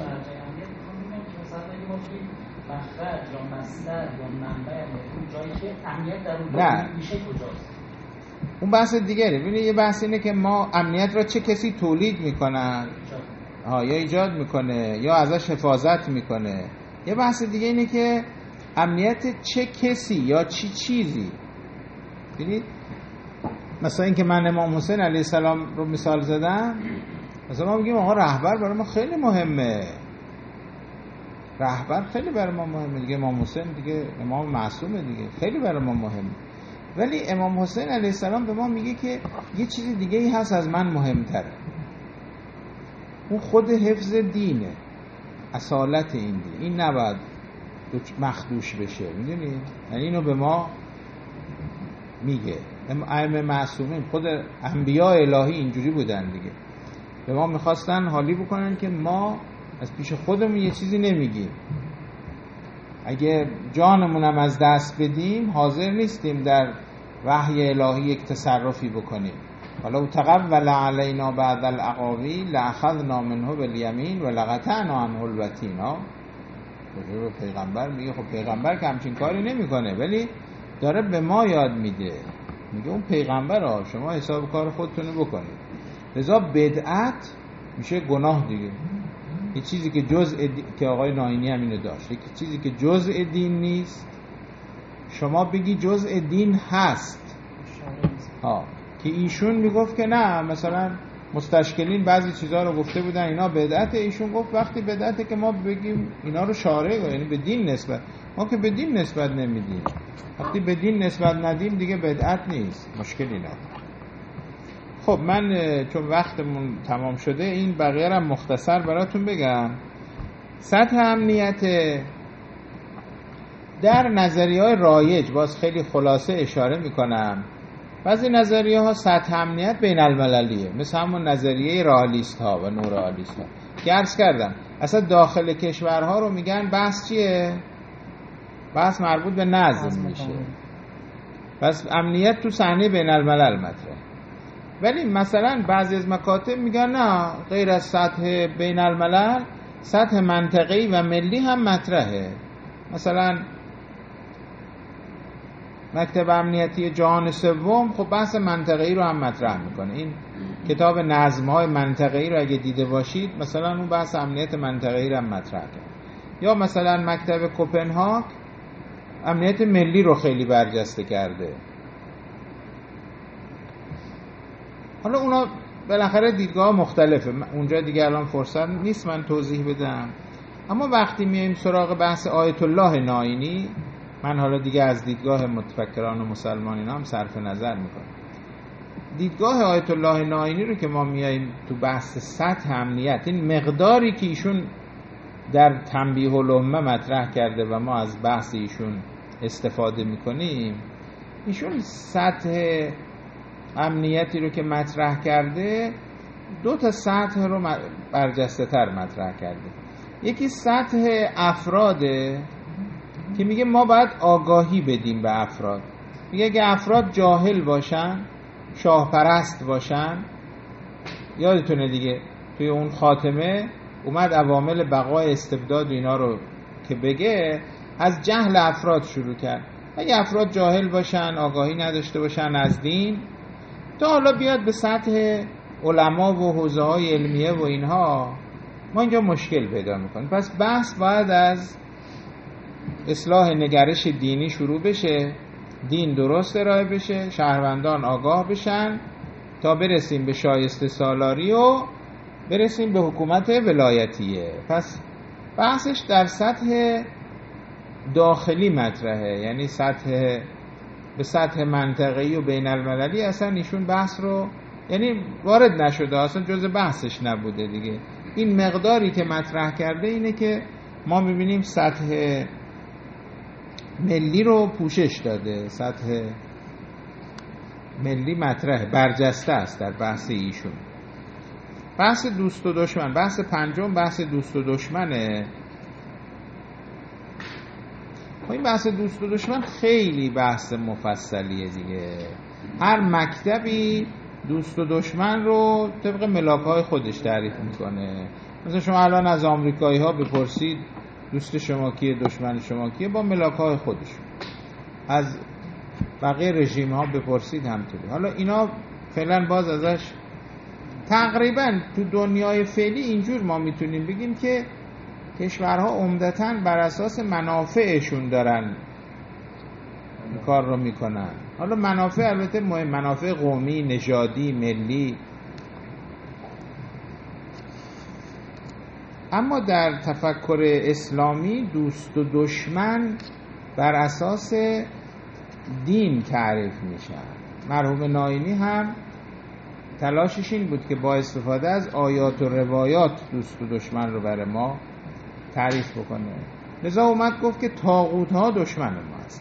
S4: مخرج یا مصدر یا منبع اون جایی که امنیت در اون
S2: نه.
S4: میشه کجاست؟
S2: اون بحث دیگره. ببینید یه بحث اینه که ما امنیت را چه کسی تولید میکنن ها یا ایجاد میکنه یا ازش حفاظت میکنه. یه بحث دیگه اینه که امنیت چه کسی یا چی چیزی. ببینید مثلا اینکه من امام حسین علیه السلام رو مثال زدم، مثلا ما میگیم آقا رهبر برای ما خیلی مهمه، رهبر خیلی برای ما مهمه دیگه، امام حسین دیگه امام معصومه دیگه، خیلی برای ما مهمه. ولی امام حسین علیه السلام به ما میگه که یه چیز دیگه ای هست از من مهمتره، اون خود حفظ دینه، اصالت این دین، این نباید مخدوش بشه. میدونی؟ یعنی اینو به ما میگه. ائمه معصومین خود انبیاء الهی اینجوری بودن دیگه، به ما میخواستن حالی بکنن که ما از پیش خودمون یه چیزی نمیگیم، اگه جانمونم از دست بدیم حاضر نیستیم در وحی الهی یک تصرفی بکنیم. حالا تقبل علینا بعد الاقاویل لاخذنا منه بالیمین و لقطعنا عنه الوتین. ها به پیغمبر میگه خب پیغمبر که همچین کاری نمیکنه، ولی داره به ما یاد میده، میگه اون پیغمبر ها شما حساب کار خودتونو بکنید. لذا بدعت میشه گناه دیگه، یه چیزی که جزء دی... که آقای ناینی هم اینو داشت، یه چیزی که جزء دین نیست شما بگی جزء دین هست. ها که ایشون میگفت که نه، مثلا مستشکلین بعضی چیزها رو گفته بودن اینا بدعت، ایشون گفت وقتی بدعته که ما بگیم اینا رو شارع، یعنی به دین نسبت، ما که به دین نسبت نمیدیم، وقتی به دین نسبت ندیم دیگه بدعت نیست، مشکلی نداره. خب من چون وقتمون تمام شده این بقیه رو مختصر براتون بگم. سطح امنیت در نظریه‌های رایج باز خیلی خلاصه اشاره میکنم. بعضی نظریه ها سطح امنیت بین المللیه، مثل همون نظریه رئالیست ها و نورئالیست ها که عرض کردم اصلا داخل کشورها رو میگن بحث چیه؟ بحث مربوط به نظم میشه، بس امنیت تو صحنه بین الملل مطرحه. ولی مثلا بعضی از مکاتب میگن نه، غیر از سطح بین الملل سطح منطقه‌ای و ملی هم مطرحه. مثلا مکتب امنیتی جهان سوم خب بحث منطقه‌ای رو هم مطرح میکنه. این کتاب نظم‌های منطقه‌ای رو اگه دیده باشید مثلا اون بحث امنیت منطقه‌ای رو هم مطرح کرد. یا مثلا مکتب کوپنهاگ امنیت ملی رو خیلی برجسته کرده. حالا اونا بالاخره دیدگاه مختلفه، اونجا دیگه الان فرصت نیست من توضیح بدم. اما وقتی میایم سراغ بحث آیت الله ناینی، من حالا دیگه از دیدگاه متفکران و مسلمانین هم صرف نظر میکنم. دیدگاه آیت الله ناینی رو که ما میایم تو بحث سطح امنیت، این مقداری که ایشون در تنبیه الامه مطرح کرده و ما از بحث ایشون استفاده میکنیم، ایشون سطح امنیتی رو که مطرح کرده دو تا سطح رو برجسته تر مطرح کرده. یکی سطح افراده که میگه ما باید آگاهی بدیم به افراد. میگه اگه افراد جاهل باشن، شاه پرست باشن، یادتونه دیگه توی اون خاتمه اومد عوامل بقای استبداد اینا رو که بگه، از جهل افراد شروع کرد. اگه افراد جاهل باشن، آگاهی نداشته باشن از دین، تا حالا بیاد به سطح علما و حوزه های علمیه و اینها، ما اینجا مشکل پیدا میکنیم. پس بحث باید از اصلاح نگرش دینی شروع بشه، دین درست ارائه بشه، شهروندان آگاه بشن، تا برسیم به شایسته سالاری و برسیم به حکومت ولایتیه. پس بحثش در سطح داخلی مطرحه، یعنی سطح به سطح منطقه‌ای و بین المللی اصلا ایشون بحث رو یعنی وارد نشده، اصلا جزء بحثش نبوده دیگه. این مقداری که مطرح کرده اینه که ما میبینیم سطح ملی رو پوشش داده، سطح ملی مطرح برجسته است در بحث ایشون. بحث دوست و دشمن، بحث پنجم بحث دوست و دشمنه. این بحث دوست و دشمن خیلی بحث مفصلیه دیگه. هر مکتبی دوست و دشمن رو طبق ملاک‌های خودش تعریف میکنه. مثلا شما الان از آمریکایی ها بپرسید دوست شما کیه، دشمن شما کیه، با ملاک‌های خودشون. از بقیه رژیم ها بپرسید همطوری. حالا اینا فعلا باز ازش تقریبا تو دنیای فعلی اینجور ما میتونیم بگیم که کشورها عمدتاً بر اساس منافعشون دارن این کار رو میکنن. حالا منافع البته مهم، منافع قومی، نژادی، ملی. اما در تفکر اسلامی دوست و دشمن بر اساس دین تعریف میشن. مرحوم ناینی هم تلاشش این بود که با استفاده از آیات و روایات دوست و دشمن رو برای ما تعریف بکنه. لذا اومد گفت که طاغوت ها دشمن ما هست،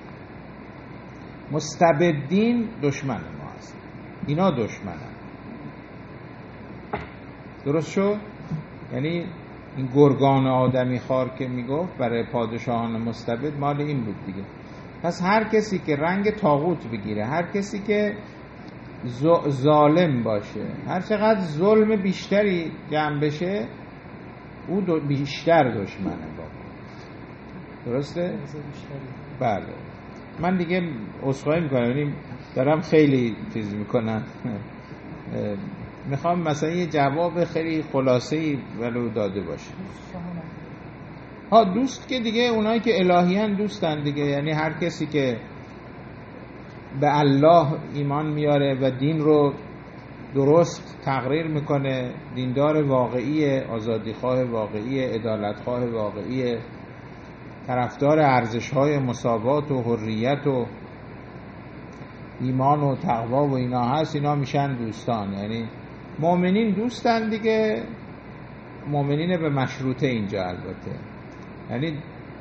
S2: مستبدین دشمن ما هست، اینا دشمنن. درست شد؟ یعنی این گرگان آدمی خار که میگفت برای پادشاهان مستبد مال این بود دیگه. پس هر کسی که رنگ طاغوت بگیره، هر کسی که ظالم باشه، هر چقدر ظلم بیشتری جمع بشه، او دو بیشتر دشمنه با ما. درسته؟ بله. من دیگه عذرخواهی میکنم، یعنی دارم خیلی چیز میکنم، میخوام مثلا یه جواب خیلی خلاصه‌ای ولو داده باشه. ها دوست که دیگه اونایی که الهیان دوستن دیگه، یعنی هر کسی که به الله ایمان میاره و دین رو درست تقریر میکنه، دیندار واقعی، آزادیخواه واقعی، عدالتخواه واقعی، طرفدار ارزش‌های مساوات و حریت و ایمان و تقوا و اینا هست، اینا میشن دوستان. یعنی مؤمنین دوستن دیگه، مؤمنین به مشروطه اینجا البته، یعنی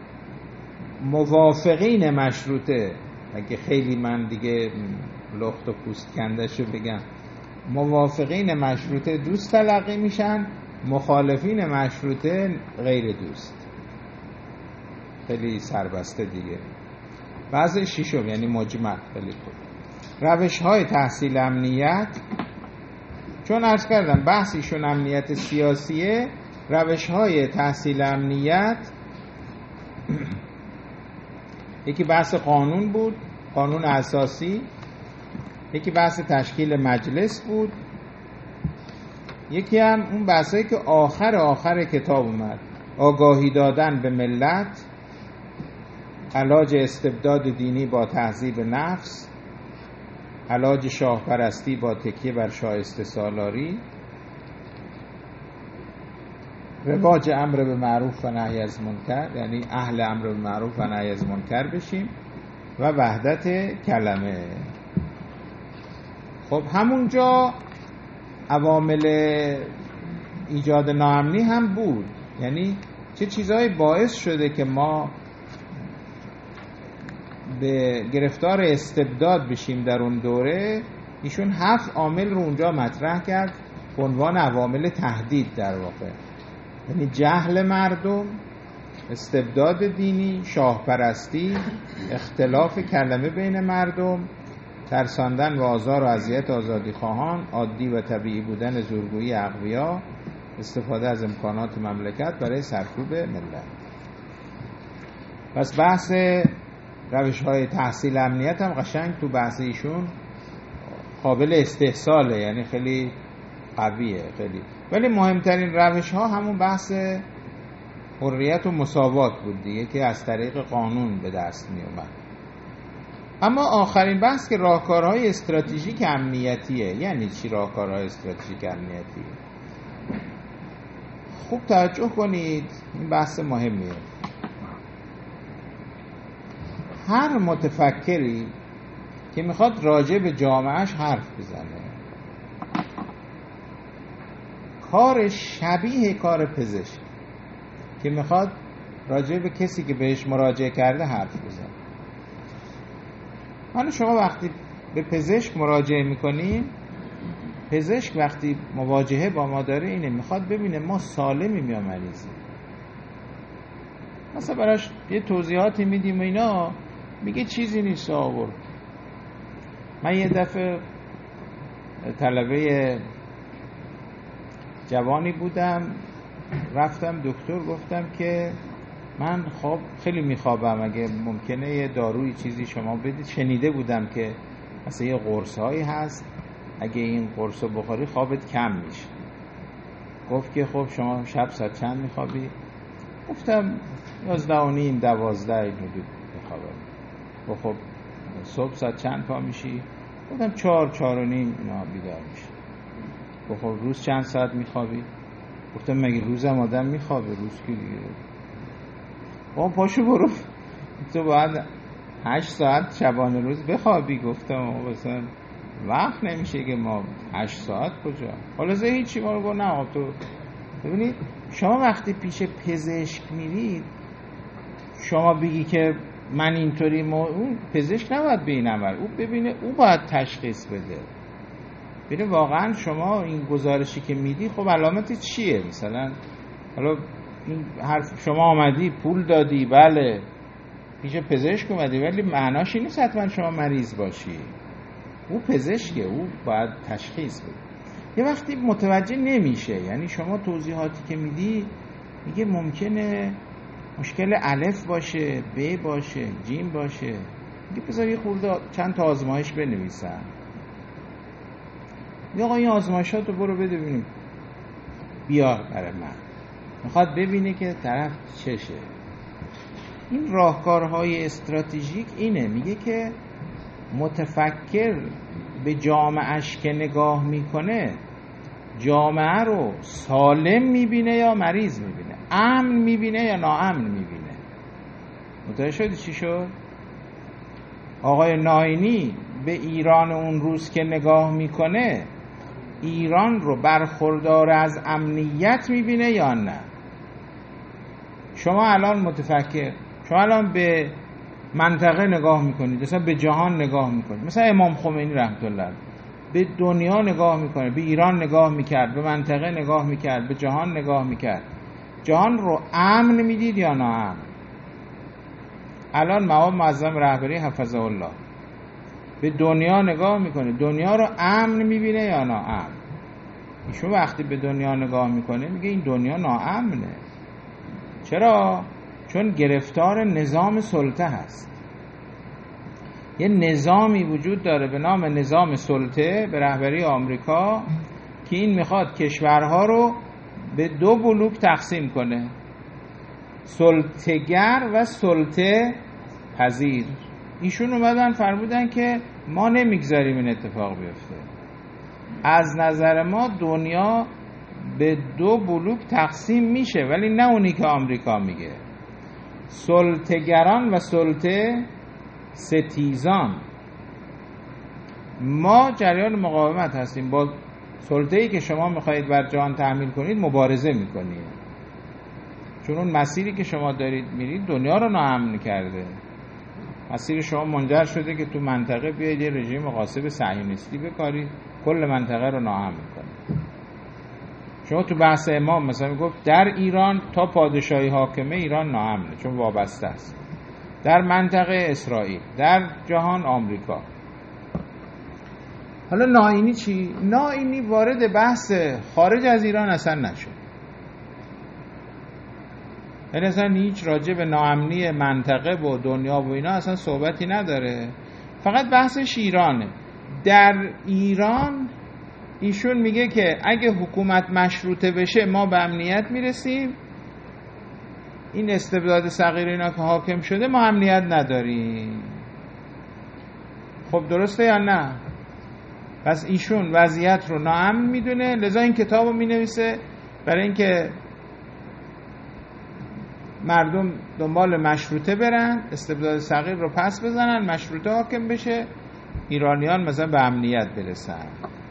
S2: موافقین مشروطه. اگه خیلی من دیگه لخت و پوست کنده‌شو بگم، موافقین مشروطه دوست تلقی میشن، مخالفین مشروطه غیر دوست. خیلی سربسته دیگه. بعضی شیشم یعنی مجمع. خیلی خوب. روش های تحصیل امنیت، چون عرض کردم بحثیشون امنیت سیاسیه، روش های تحصیل امنیت یکی بحث قانون بود، قانون اساسی، یکی بحث تشکیل مجلس بود، یکی هم اون بحثایی که آخر آخر کتاب اومد، آگاهی دادن به ملت، علاج استبداد دینی با تهذیب نفس، علاج شاه پرستی با تکیه بر شایسته سالاری، رواج امر به معروف و نهی از منکر، یعنی اهل امر به معروف و نهی از منکر بشیم، و وحدت کلمه. خب همونجا عوامل ایجاد ناامنی هم بود، یعنی چه چیزهایی باعث شده که ما به گرفتار استبداد بشیم در اون دوره. ایشون هفت عامل رو اونجا مطرح کرد به عنوان عوامل تهدید در واقع، یعنی جهل مردم، استبداد دینی، شاه پرستی، اختلاف کلمه بین مردم، ترساندن و آزار و اذیت آزادی خواهان، عادی و طبیعی بودن زورگویی اقویا، استفاده از امکانات مملکت برای سرکوب ملت. پس بحث روش‌های تحصیل امنیت هم قشنگ تو بحث ایشون قابل استحصاله، یعنی خیلی قویه خیلی. ولی مهمترین روش‌ها همون بحث حریت و مساوات بود دیگه که از طریق قانون به دست می اومد. اما آخرین بحث که راهکارهای استراتژیک امنیتیه. یعنی چی راهکارهای استراتژیک امنیتی؟ خوب توجه کنید، این بحث مهمیه. هر متفکری که میخواد راجع به جامعهش حرف بزنه، کار شبیه کار پزشک که میخواد راجع به کسی که بهش مراجعه کرده حرف بزنه. حالا شما وقتی به پزشک مراجعه میکنیم، پزشک وقتی مواجهه با ما داره اینه، میخواد ببینه ما سالمیم یا مریضیم. مثلا براش یه توضیحاتی میدیم و اینا، میگه چیزی نیست آور. من یه دفعه طلبه جوانی بودم، رفتم دکتر، گفتم که من خواب خیلی میخوابم، اگه ممکنه یه داروی چیزی شما بدید. شنیده بودم که مثلا یه قرص هایی هست اگه این قرص رو بخوری خوابت کم میشه. گفت که خب شما شب ساعت چند میخوابی؟ گفتم یازده و نیم دوازده این حدود میخوابم. گفت خب صبح ساعت چند پا میشی؟ گفتم چهار چهار و نیم اینا بیدار میشه. گفت خب روز چند ساعت میخوابی؟ گفتم مگه روزم آدم میخوابه؟ روز که دیگه با پاشو برو تو باید هشت ساعت شبانه روز بخوابی. گفتم مثلا وقت نمیشه که ما هشت ساعت کجا. حالا زه هیچی ما رو گفت نه. تو ببینید شما وقتی پیش پزشک میرید، شما بگی که من اینطوری، ما اون پزشک نباید به این عمل، او ببینه، او باید تشخیص بده. ببینید واقعا شما این گزارشی که میدی خب علامت چیه؟ مثلا حالا این حرف شما آمدی پول دادی، بله پیش پزشک اومدی، ولی معناش این نیست حتما شما مریض باشی. او پزشکه، او باید تشخیص بده. یه وقتی متوجه نمیشه، یعنی شما توضیحاتی که میدی میگه ممکنه مشکل الف باشه، ب باشه، جیم باشه، میگه بذار یه خورده چند تا آزمایش بنویسم. یا آقا این آزمایشات رو برو بده ببینیم، بیار برای من. میخواد ببینه که طرف چشه. این راهکارهای استراتژیک اینه، میگه که متفکر به جامعهش که نگاه میکنه، جامعه رو سالم میبینه یا مریض میبینه، امن میبینه یا ناامن میبینه. متوجه شدی چی شد؟ آقای ناینی به ایران اون روز که نگاه میکنه، ایران رو برخوردار از امنیت میبینه یا نه؟ شما الان متفکر، شما الان به منطقه نگاه میکنید، مثلا به جهان نگاه میکنید. مثلا امام خمینی رحمت الله به دنیا نگاه میکنه، به ایران نگاه میکرد، به منطقه نگاه میکرد، به جهان نگاه میکرد. جهان رو امن میدید یا ناامن؟ الان مقام معظم رهبری حفظه الله به دنیا نگاه میکنه، دنیا رو امن میبینه یا ناامن؟ ایشون وقتی به دنیا نگاه میکنه میگه این دنیا ناامنه. چرا؟ چون گرفتار نظام سلطه هست. یه نظامی وجود داره به نام نظام سلطه به رهبری آمریکا که این میخواد کشورها رو به دو بلوک تقسیم کنه، سلطه‌گر و سلطه پذیر. ایشون اومدن فرمودن که ما نمیگذاریم این اتفاق بیفته. از نظر ما دنیا به دو بلوک تقسیم میشه، ولی نه اونی که آمریکا میگه. سلطه‌گران و سلطه ستیزان. ما جریان مقاومت هستیم، با سلطه‌ای که شما میخواهید بر جهان تحمیل کنید مبارزه میکنید، چون اون مسیری که شما دارید میرید دنیا رو ناامن کرده. مسیر شما منجر شده که تو منطقه بیاید یه رژیم غاصب صهیونیستی بکارید، کل منطقه رو ناامن کنید. شما تو بحث امام مثلا میگفت در ایران تا پادشاهی حاکمه ایران ناامنه چون وابسته است، در منطقه اسرائیل، در جهان آمریکا. حالا ناینی چی؟ ناینی وارد بحث خارج از ایران اصلا نشد، یعنی اصلا هیچ راجع به ناامنی منطقه و دنیا و اینا اصلا صحبتی نداره، فقط بحثش ایرانه. در ایران ایشون میگه که اگه حکومت مشروطه بشه ما به امنیت میرسیم، این استبداد صغیر اینا که حاکم شده ما امنیت نداریم. خب درسته یا نه؟ پس ایشون وضعیت رو ناامن میدونه، لذا این کتاب رو مینویسه برای اینکه مردم دنبال مشروطه برن، استبداد صغیر رو پس بزنن، مشروطه حاکم بشه، ایرانیان مثلا به امنیت برسن.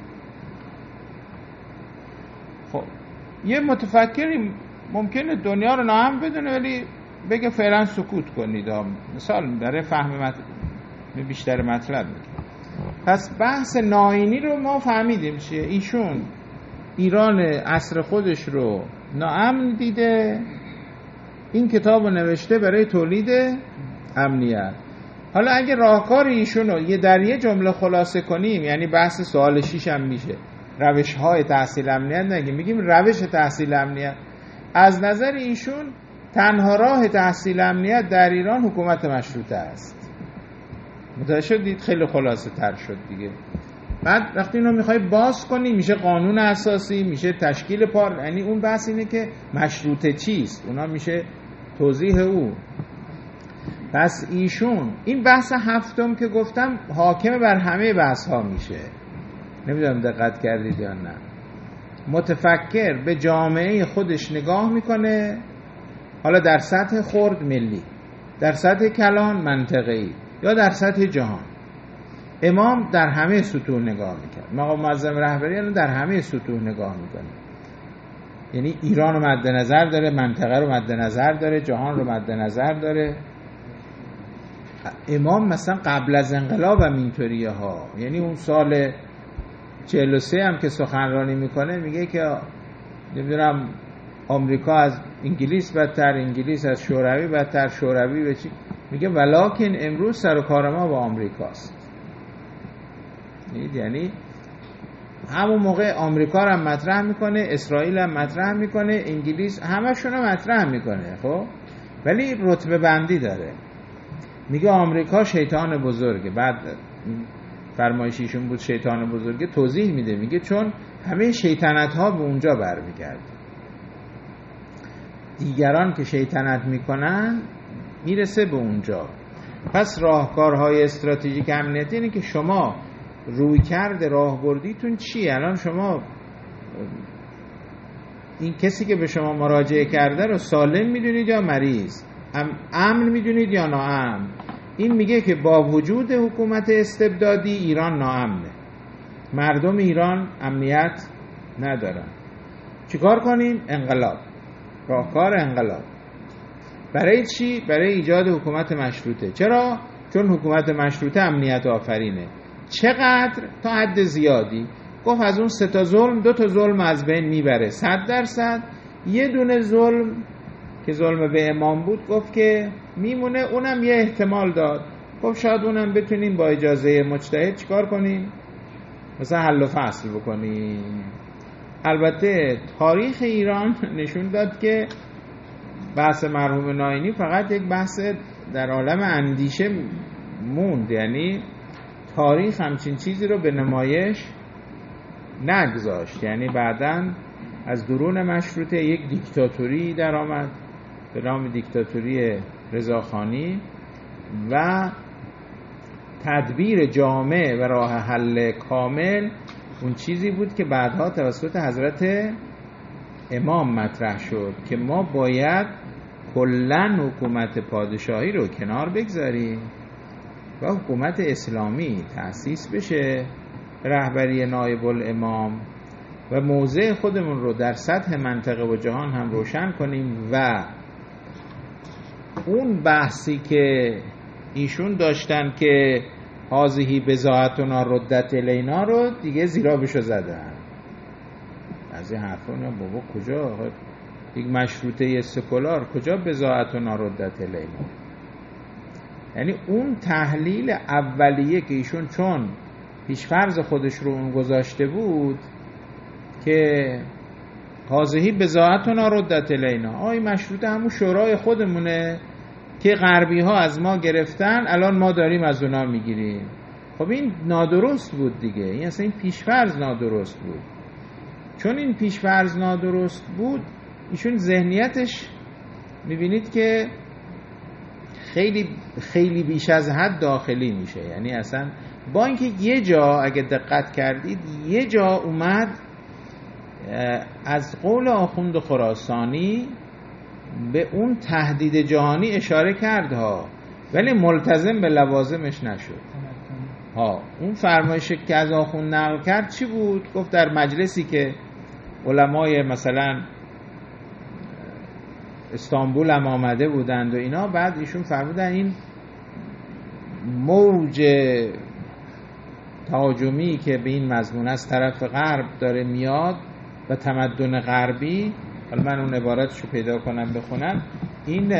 S2: خب یه متفکری ممکنه دنیا رو ناامن بدونه ولی بگه فعلا سکوت کنید، مثال برای فهم مطلب بیشتر مطلب میگه. پس بحث ناینی رو ما فهمیدیم چیه. ایشون ایران عصر خودش رو ناامن دیده، این کتاب رو نوشته برای تولید امنیت. حالا اگه راهکار ایشون رو یه در یه جمله خلاصه کنیم، یعنی بحث سوال شیش هم میشه روش های تحصیل امنیت، نگیم میگیم روش تحصیل امنیت. از نظر ایشون تنها راه تحصیل امنیت در ایران حکومت مشروطه است. متوجه شدید؟ خیلی خلاصه تر شد دیگه. بعد وقتی اینو میخوای باز کنی میشه قانون اساسی، میشه تشکیل پارلمان، یعنی اون بحث اینه که مشروطه چیست، اونا میشه توضیح او. پس ایشون این بحث هفتم که گفتم حاکم بر همه بحث ها میشه، نمیدونم دقت کردید یا نه. متفکر به جامعه خودش نگاه میکنه، حالا در سطح خرد ملی، در سطح کلان منطقه‌ای یا در سطح جهان. امام در همه سطوح نگاه میکرد، مقام معظم رهبری الان در همه سطوح نگاه میکنه، یعنی ایران رو مد نظر داره، منطقه رو مد نظر داره، جهان رو مد نظر داره. امام مثلا قبل از انقلاب هم اینطوریه ها، یعنی اون سال چهل و سه هم که سخنرانی میکنه میگه که نمیدونم آمریکا از انگلیس بدتر، انگلیس از شوروی بدتر، شوروی به چی، میگه ولکن امروز سر و کار ما با آمریکاست. یعنی همون موقع آمریکا رو هم مطرح میکنه، اسرائیل هم مطرح میکنه، انگلیس، همشون رو مطرح میکنه. خب ولی رتبه بندی داره، میگه آمریکا شیطان بزرگه. بعد فرمایشیشون بود شیطان بزرگه، توضیح میده، میگه چون همه شیطنت ها به اونجا برمیگرده، دیگران که شیطنت میکنن میرسه به اونجا. پس راهکارهای استراتژیک امنیتی اینه که شما روی کرده راهبردیتون چیه. الان شما این کسی که به شما مراجعه کرده رو سالم میدونید یا مریض، امن میدونید یا ناامن. این میگه که با وجود حکومت استبدادی ایران ناامنه، مردم ایران امنیت ندارن. چیکار کنیم؟ انقلاب، راهکار انقلاب. برای چی؟ برای ایجاد حکومت مشروطه. چرا؟ چون حکومت مشروطه امنیت آفرینه. چقدر؟ تا حد زیادی. گفت از اون سه تا ظلم دو تا ظلم از بین میبره، صد درصد. یه دونه ظلم که ظلم به امام بود گفت که میمونه، اونم یه احتمال داد، گفت شاید اونم بتونیم با اجازه مجتهد چیکار کنیم؟ مثلا حل و فصل بکنیم. البته تاریخ ایران نشون داد که بحث مرحوم ناینی فقط یک بحث در عالم اندیشه موند، یعنی تاریخ همچین چیزی رو به نمایش نگذاشت. یعنی بعداً از درون مشروطه یک دیکتاتوری در آمد به نام دیکتاتوری رضاخانی و تدبیر جامع و راه حل کامل اون چیزی بود که بعدها توسط حضرت امام مطرح شد که ما باید کلاً حکومت پادشاهی رو کنار بگذاریم و حکومت اسلامی تأسیس بشه، رهبری نایب الامام، و موضع خودمون رو در سطح منطقه و جهان هم روشن کنیم و اون بحثی که ایشون داشتن که هازهی بضاعتنا ردت الینا رو دیگه زیرا بشو زدن. از این حرفا نه بابا کجا آقا یک مشروطه سکولار کجا بضاعت و ناردت الینا. یعنی اون تحلیل اولیه که ایشون چون پیشفرض خودش رو اون گذاشته بود که هازهی بضاعت و ناردت الینا، آی مشروطه همون شورای خودمونه که غربی ها از ما گرفتن الان ما داریم از اونا میگیریم. خب این نادرست بود دیگه، این اصلا این پیشفرض نادرست بود. چون این پیشفرض نادرست بود ایشون ذهنیتش میبینید که خیلی خیلی بیش از حد داخلی میشه. یعنی اصلا با اینکه یه جا اگه دقت کردید یه جا اومد از قول آخوند خراسانی به اون تهدید جهانی اشاره کرد ها، ولی ملتزم به لوازمش نشد ها. اون فرمایش که از آخوند نقل کرد چی بود؟ گفت در مجلسی که علمای مثلا استانبول هم آمده بودند و اینا، بعد ایشون فرمودن این موج تهاجمی که به این مضمون از طرف غرب داره میاد و تمدن غربی، حالا من اون عبارتشو پیدا کنم بخونم، این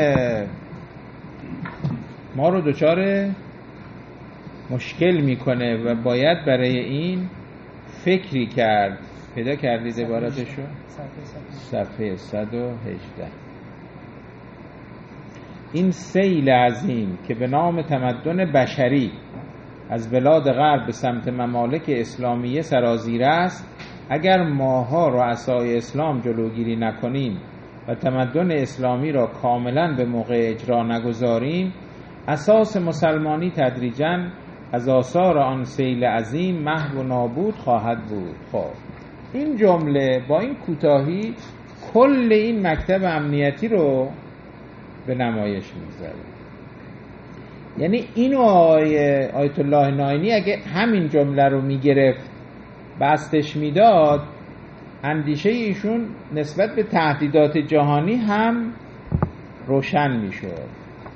S2: ما رو دچار مشکل میکنه و باید برای این فکری کرد. پیدا کردید عبارتشو؟ صفحه صد و هجده. این سیل عظیم که به نام تمدن بشری از بلاد غرب به سمت ممالک اسلامیه سرازیر است، اگر ماها رؤسای اسلام جلوگیری نکنیم و تمدن اسلامی را کاملا به موقع اجرا نگذاریم، اساس مسلمانی تدریجاً از آثار آن سیل عظیم محو و نابود خواهد بود. خب این جمله با این کوتاهی کل این مکتب امنیتی رو به نمایش میذاره. یعنی اینو آیه آیت الله نائینی اگه همین جمله رو میگرفت بستش میداد، اندیشه ایشون نسبت به تهدیدات جهانی هم روشن میشد.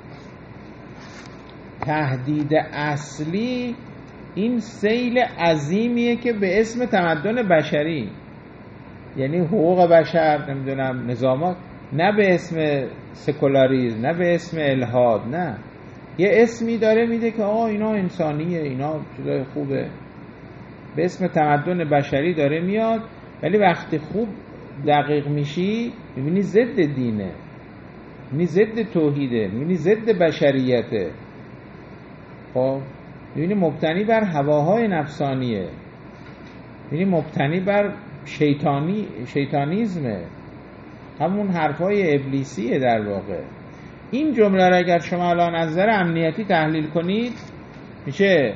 S2: تهدید اصلی این سیل عظیمیه که به اسم تمدن بشری، یعنی حقوق بشر، نمیدونم نظامات، نه به اسم سکولاریسم، نه به اسم الحاد، نه یه اسمی داره میده که آقا اینا انسانیه، اینا چیزای خوبه، به اسم تمدن بشری داره میاد. ولی وقتی خوب دقیق میشی میبینی ضد دینه، میبینی ضد توحیده، میبینی ضد بشریته. خب میبینی مبتنی بر هواهای نفسانیه، میبینی مبتنی بر شیطانی شیطانیزمه، همون حرفای ابلیسیه در واقع. این جمله را اگر شما الان از نظر امنیتی تحلیل کنید میشه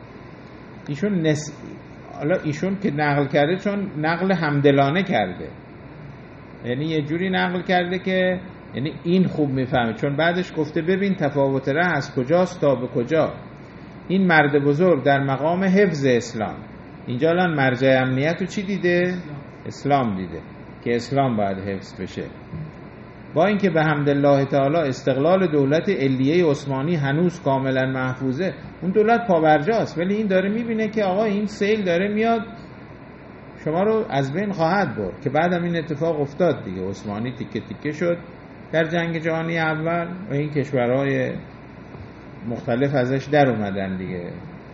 S2: ایشون نس... حالا ایشون که نقل کرده چون نقل همدلانه کرده، یعنی یه جوری نقل کرده که یعنی این خوب میفهمه، چون بعدش گفته ببین تفاوت ره از کجاست تا به کجا. این مرد بزرگ در مقام حفظ اسلام، اینجا الان مرجع امنیت رو چی دیده؟ اسلام دیده که اسلام باید حفظ بشه. با اینکه به حمدالله تعالی استقلال دولت علیه عثمانی هنوز کاملا محفوظه، اون دولت پابرجاست، ولی این داره میبینه که آقا این سیل داره میاد شما رو از بین خواهد برد، که بعدم این اتفاق افتاد دیگه. عثمانی تیکه تیکه شد در جنگ جهانی اول و این کشورهای مختلف ازش در اومدن دیگه.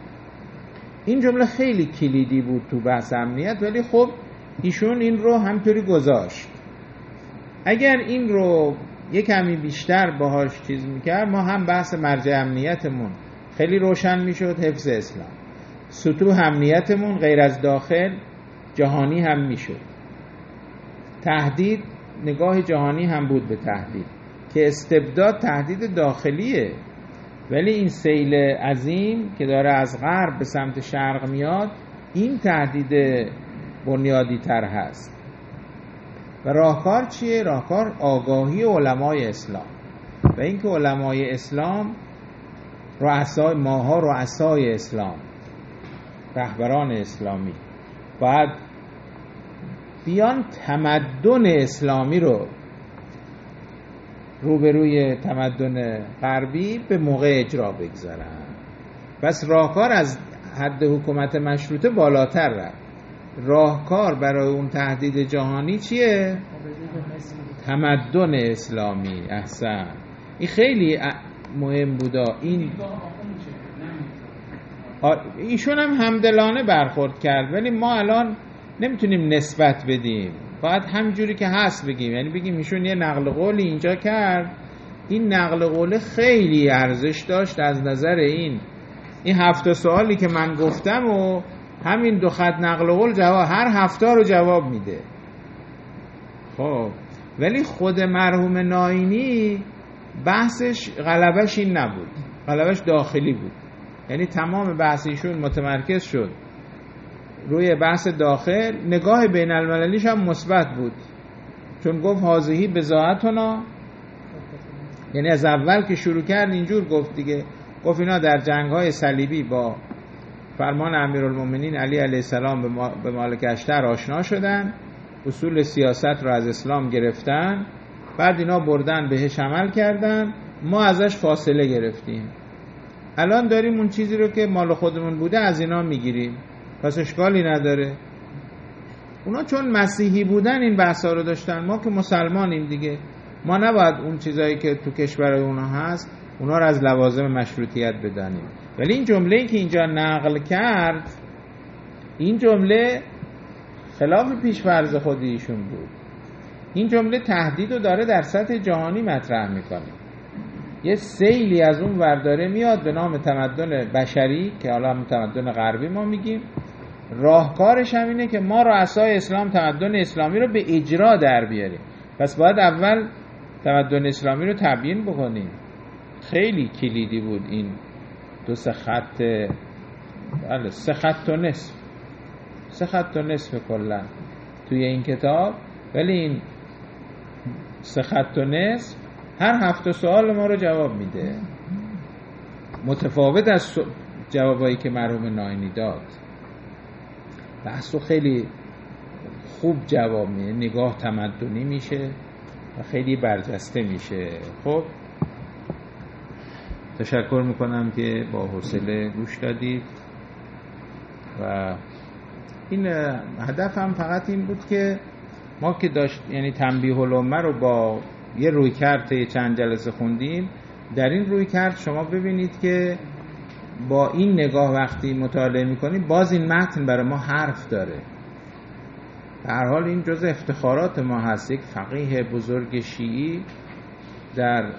S2: این جمله خیلی کلیدی بود تو بحث امنیت، ولی خب ایشون این رو همطوری گذاشت. اگر این رو یک کمی بیشتر باهاش چیز میکرد، ما هم بحث مرجع امنیتمون خیلی روشن میشد، حفظ اسلام. سطوح امنیتمون غیر از داخل جهانی هم میشد. تهدید نگاه جهانی هم بود به تهدید، که استبداد تهدید داخلیه، ولی این سیل عظیم که داره از غرب به سمت شرق میاد، این تهدید بنیادی تر هست. و راهکار چیه؟ راهکار آگاهی علمای اسلام و اینکه علمای اسلام رؤسای ماها، رؤسای اسلام، رهبران اسلامی باید بیان تمدن اسلامی رو روبروی تمدن غربی به موقع اجرا بگذارن. بس راهکار از حد حکومت مشروطه بالاتر رفت. راهکار برای اون تهدید جهانی چیه؟ تمدن اسلامی. احسن، این خیلی مهم بودا. این ایشون هم همدلانه برخورد کرد، ولی ما الان نمیتونیم نسبت بدیم، باید همجوری که هست بگیم. یعنی بگیم ایشون یه نقل قولی اینجا کرد، این نقل قول خیلی ارزش داشت از نظر این این هفت سوالی که من گفتم و همین دو خط نقل قول جواب هر هفته رو جواب میده. خب ولی خود مرحوم ناینی بحثش غلبش این نبود، غلبش داخلی بود. یعنی تمام بحثیشون متمرکز شد روی بحث داخل. نگاه بین المللیش هم مثبت بود، چون گفت حاضهی بضاعتنا، یعنی از اول که شروع کرد اینجور گفت دیگه، گفت اینا در جنگ‌های صلیبی با فرمان امیرالمومنین علی علیه السلام به مالک اشتر آشنا شدن، اصول سیاست رو از اسلام گرفتن، بعد اینا بردن بهش عمل کردن، ما ازش فاصله گرفتیم، الان داریم اون چیزی رو که مال خودمون بوده از اینا میگیریم، پس اشکالی نداره. اونا چون مسیحی بودن این بحثا رو داشتن، ما که مسلمانیم دیگه، ما نباید اون چیزایی که تو کشورهای اونا هست اونا رو از لوازم مشروطیت بدانیم. ولی این جمله‌ای که اینجا نقل کرد، این جمله خلاف پیش‌فرض خود ایشون بود. این جمله تهدید رو داره در سطح جهانی مطرح میکنه. یه سیلی از اون ورداره میاد به نام تمدن بشری که حالا هم تمدن غربی ما میگیم، راهکارش هم اینه که ما رؤسای اسلام تمدن اسلامی رو به اجرا در بیاریم. پس باید اول تمدن اسلامی رو تبیین بکنیم. خیلی کلیدی بود این دو سه خط، بله سه خط و نصف سه خط و نصف کلا توی این کتاب، ولی این سه خط و نصف هر هفته سوال ما رو جواب میده، متفاوت از جوابایی که مرحوم ناینی داد. بحثو خیلی خوب جواب میده، نگاه تمدنی میشه و خیلی برجسته میشه. خب تشکر میکنم که با حوصله گوش دادید و این هدف هم فقط این بود که ما که داشت یعنی تنبیه الامه رو با یه رویکرد چند جلسه خوندیم، در این رویکرد شما ببینید که با این نگاه وقتی مطالعه میکنیم باز این متن برای ما حرف داره. به هر حال این جزء افتخارات ما هست، یک فقیه بزرگ شیعی در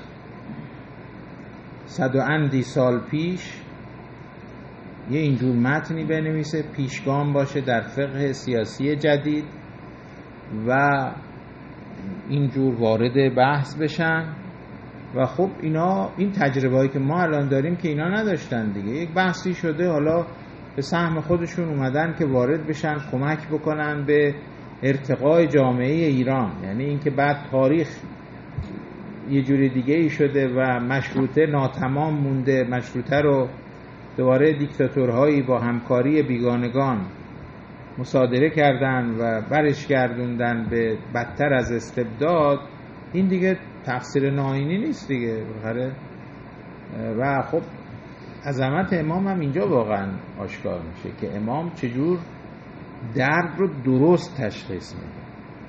S2: صد و اندی سال پیش یه اینجور متنی بنویسه، پیشگام باشه در فقه سیاسی جدید و اینجور وارد بحث بشن. و خب اینا این تجربه‌ای که ما الان داریم که اینا نداشتن دیگه. یک بحثی شده، حالا به سهم خودشون اومدن که وارد بشن، کمک بکنن به ارتقای جامعه ایران. یعنی اینکه بعد تاریخ یه جوری دیگه ای شده و مشروطه ناتمام مونده، مشروطه رو دوباره دیکتاتورهایی با همکاری بیگانگان مصادره کردن و برش گردوندن به بدتر از استبداد. این دیگه تفسیر ناینی نیست دیگه بخره. و خب عظمت امام هم اینجا واقعا آشکار میشه که امام چجور درد رو درست تشخیص میده.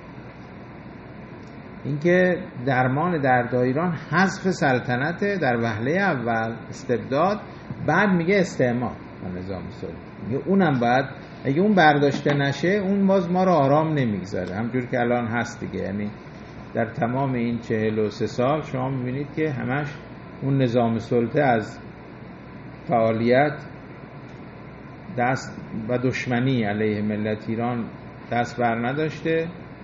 S2: اینکه درمان درد ایران حذف سلطنت در وهله اول، استبداد، بعد میگه استعمار و نظام سلطه. میگه اونم بعد اگه اون برداشته نشه اون باز ما رو آرام نمیگذاره، همجور که الان هست دیگه. یعنی در تمام این چهل و سه سال شما میبینید که همش اون نظام سلطه از فعالیت دست و دشمنی علیه ملت ایران دست بر نداشته.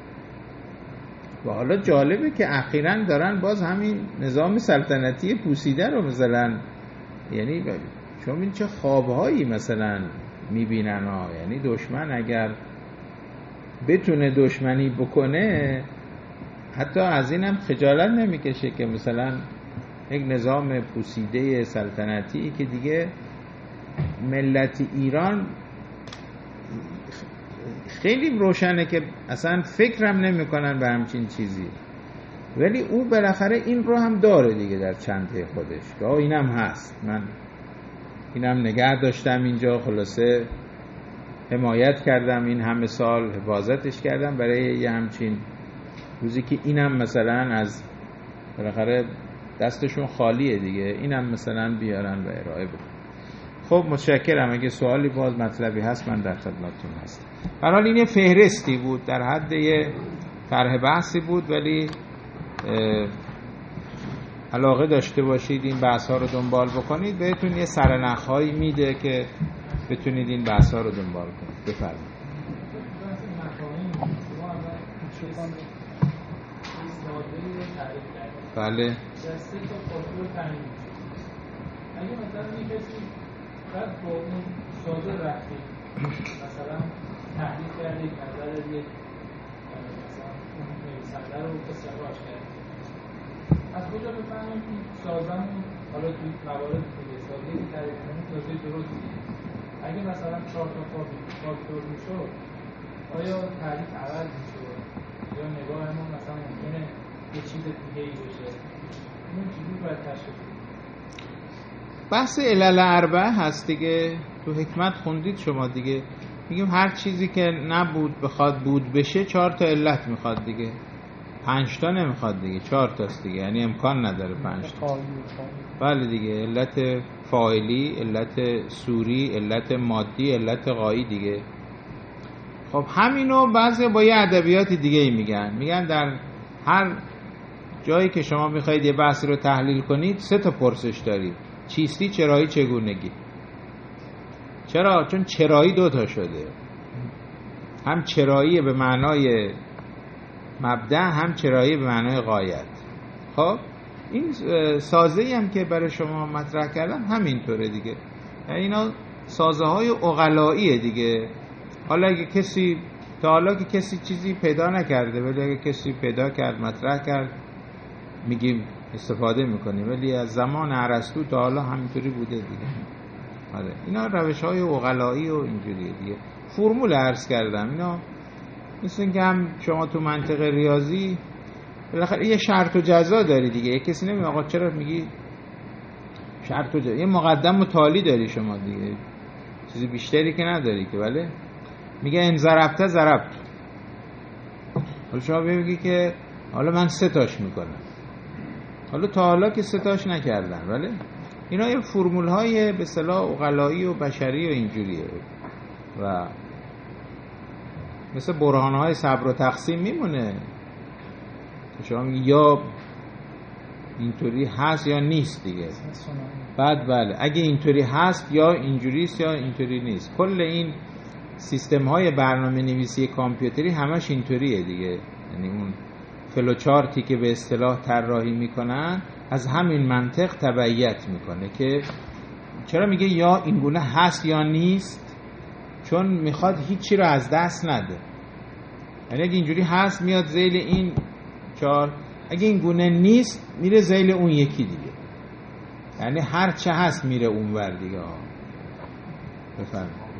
S2: و حالا جالبه که اخیراً دارن باز همین نظام سلطنتی پوسیده رو مثلا، یعنی شما این چه خوابهایی مثلا میبینن ها. یعنی دشمن اگر بتونه دشمنی بکنه حتی از اینم خجالت نمیکشه که مثلا یک نظام پوسیده سلطنتی که دیگه ملت ایران خیلی روشنه که اصلا فکرم نمی کنن به همچین چیزی، ولی او بالاخره این رو هم داره دیگه در چنته خودش که اینم هست، من اینم نگه داشتم اینجا. خلاصه حمایت کردم این همه سال، حفاظتش کردم برای یه همچین روزی که اینم مثلا از بالاخره دستشون خالیه دیگه، اینم مثلا بیارن و ارائه بدن. خب متشکرم. اگه سوالی باز مطلبی هست من در خدمتتون هستم. به هر حال این یه فهرستی بود، در حد یه طرح بحثی بود، ولی علاقه داشته باشید این بحث ها رو دنبال بکنید بهتون یه سرنخ هایی میده که بتونید این بحث ها رو دنبال کنید. بفرمایید. بله.
S8: اگه مثلا یه کسی بعد با اون سازه رفتید مثلا تحلیل کردید نظر یک مثلا اون نویسنده رو استخراج کردید، از کجا بفهمیم این سازمون حالا توی موارد دیگه سازه که تعریف کنید سازه درست دیگه؟ اگه مثلا چهار تا فاکتور میشد آیا تعریف عوض میشد یا نگاهمون مثلا ممکنه یه چیز دیگه ای بشه؟ اون چیزی باید تشخیص بدیم.
S2: بحث علل اربعه هست دیگه، تو حکمت خوندید شما دیگه، میگیم هر چیزی که نبود بخواد بود بشه چهار تا علت میخواد دیگه، پنج تا نمیخواد دیگه، چهار تاست دیگه، یعنی امکان نداره پنج تا. بله دیگه، علت فاعلی، علت سوری، علت مادی، علت غایی دیگه. خب همینو بعضی با یه ادبیات دیگه ای میگن، میگن در هر جایی که شما میخواید یه بحث رو تحلیل کنید سه تا پرسش دارید: چیستی، چرایی، چگونگی. چرا؟ چون چرایی دو تا شده، هم چرایی به معنای مبدأ، هم چرایی به معنای غایت. خب این سازه‌ای هم که برای شما مطرح کردم همینطوره دیگه، یعنی اینا سازه های عقلاییه دیگه. حالا اگه کسی تا حالا که کسی چیزی پیدا نکرده، ولی اگه کسی پیدا کرد مطرح کرد میگیم استفاده میکنیم، ولی از زمان ارسطو تا حالا همینطوری بوده دیگه. آره اینا روش های عقلایی و اینجوریه دیگه. فرمول عرض کردم اینا مثل اینکه هم شما تو منطق ریاضی بالاخره یه شرط و جزا داری دیگه. یه کسی نمیگه آقا چرا میگی شرط و جزا، یه مقدم و تالی داری شما دیگه، چیزی بیشتری که نداری که. بله میگه ان ضربت ضربت، حالا شما میگی که حالا من سه تاش میکنم، حالا تا حالا که سه تاش نکردن. بله اینا یه فرمول های به اصطلاح عقلایی و بشری و اینجوریه و مثل برهان های صبر و تقسیم میمونه. شما میگی یا اینطوری هست یا نیست دیگه. بعد بله اگه اینطوری هست یا اینجوریست یا اینطوری نیست. کل این سیستم های برنامه نویسی کامپیوتری همش اینطوریه دیگه، یعنی اون فلوچارتی که به اصطلاح طراحی میکنن از همین منطق تبعیت میکنه که چرا میگه یا اینگونه هست یا نیست، چون میخواد هیچی رو از دست نده. یعنی اگه اینجوری هست میاد ذیل این چار، اگه این گونه نیست میره ذیل اون یکی دیگه، یعنی هر چه هست میره اون ور دیگه. بفرمایید.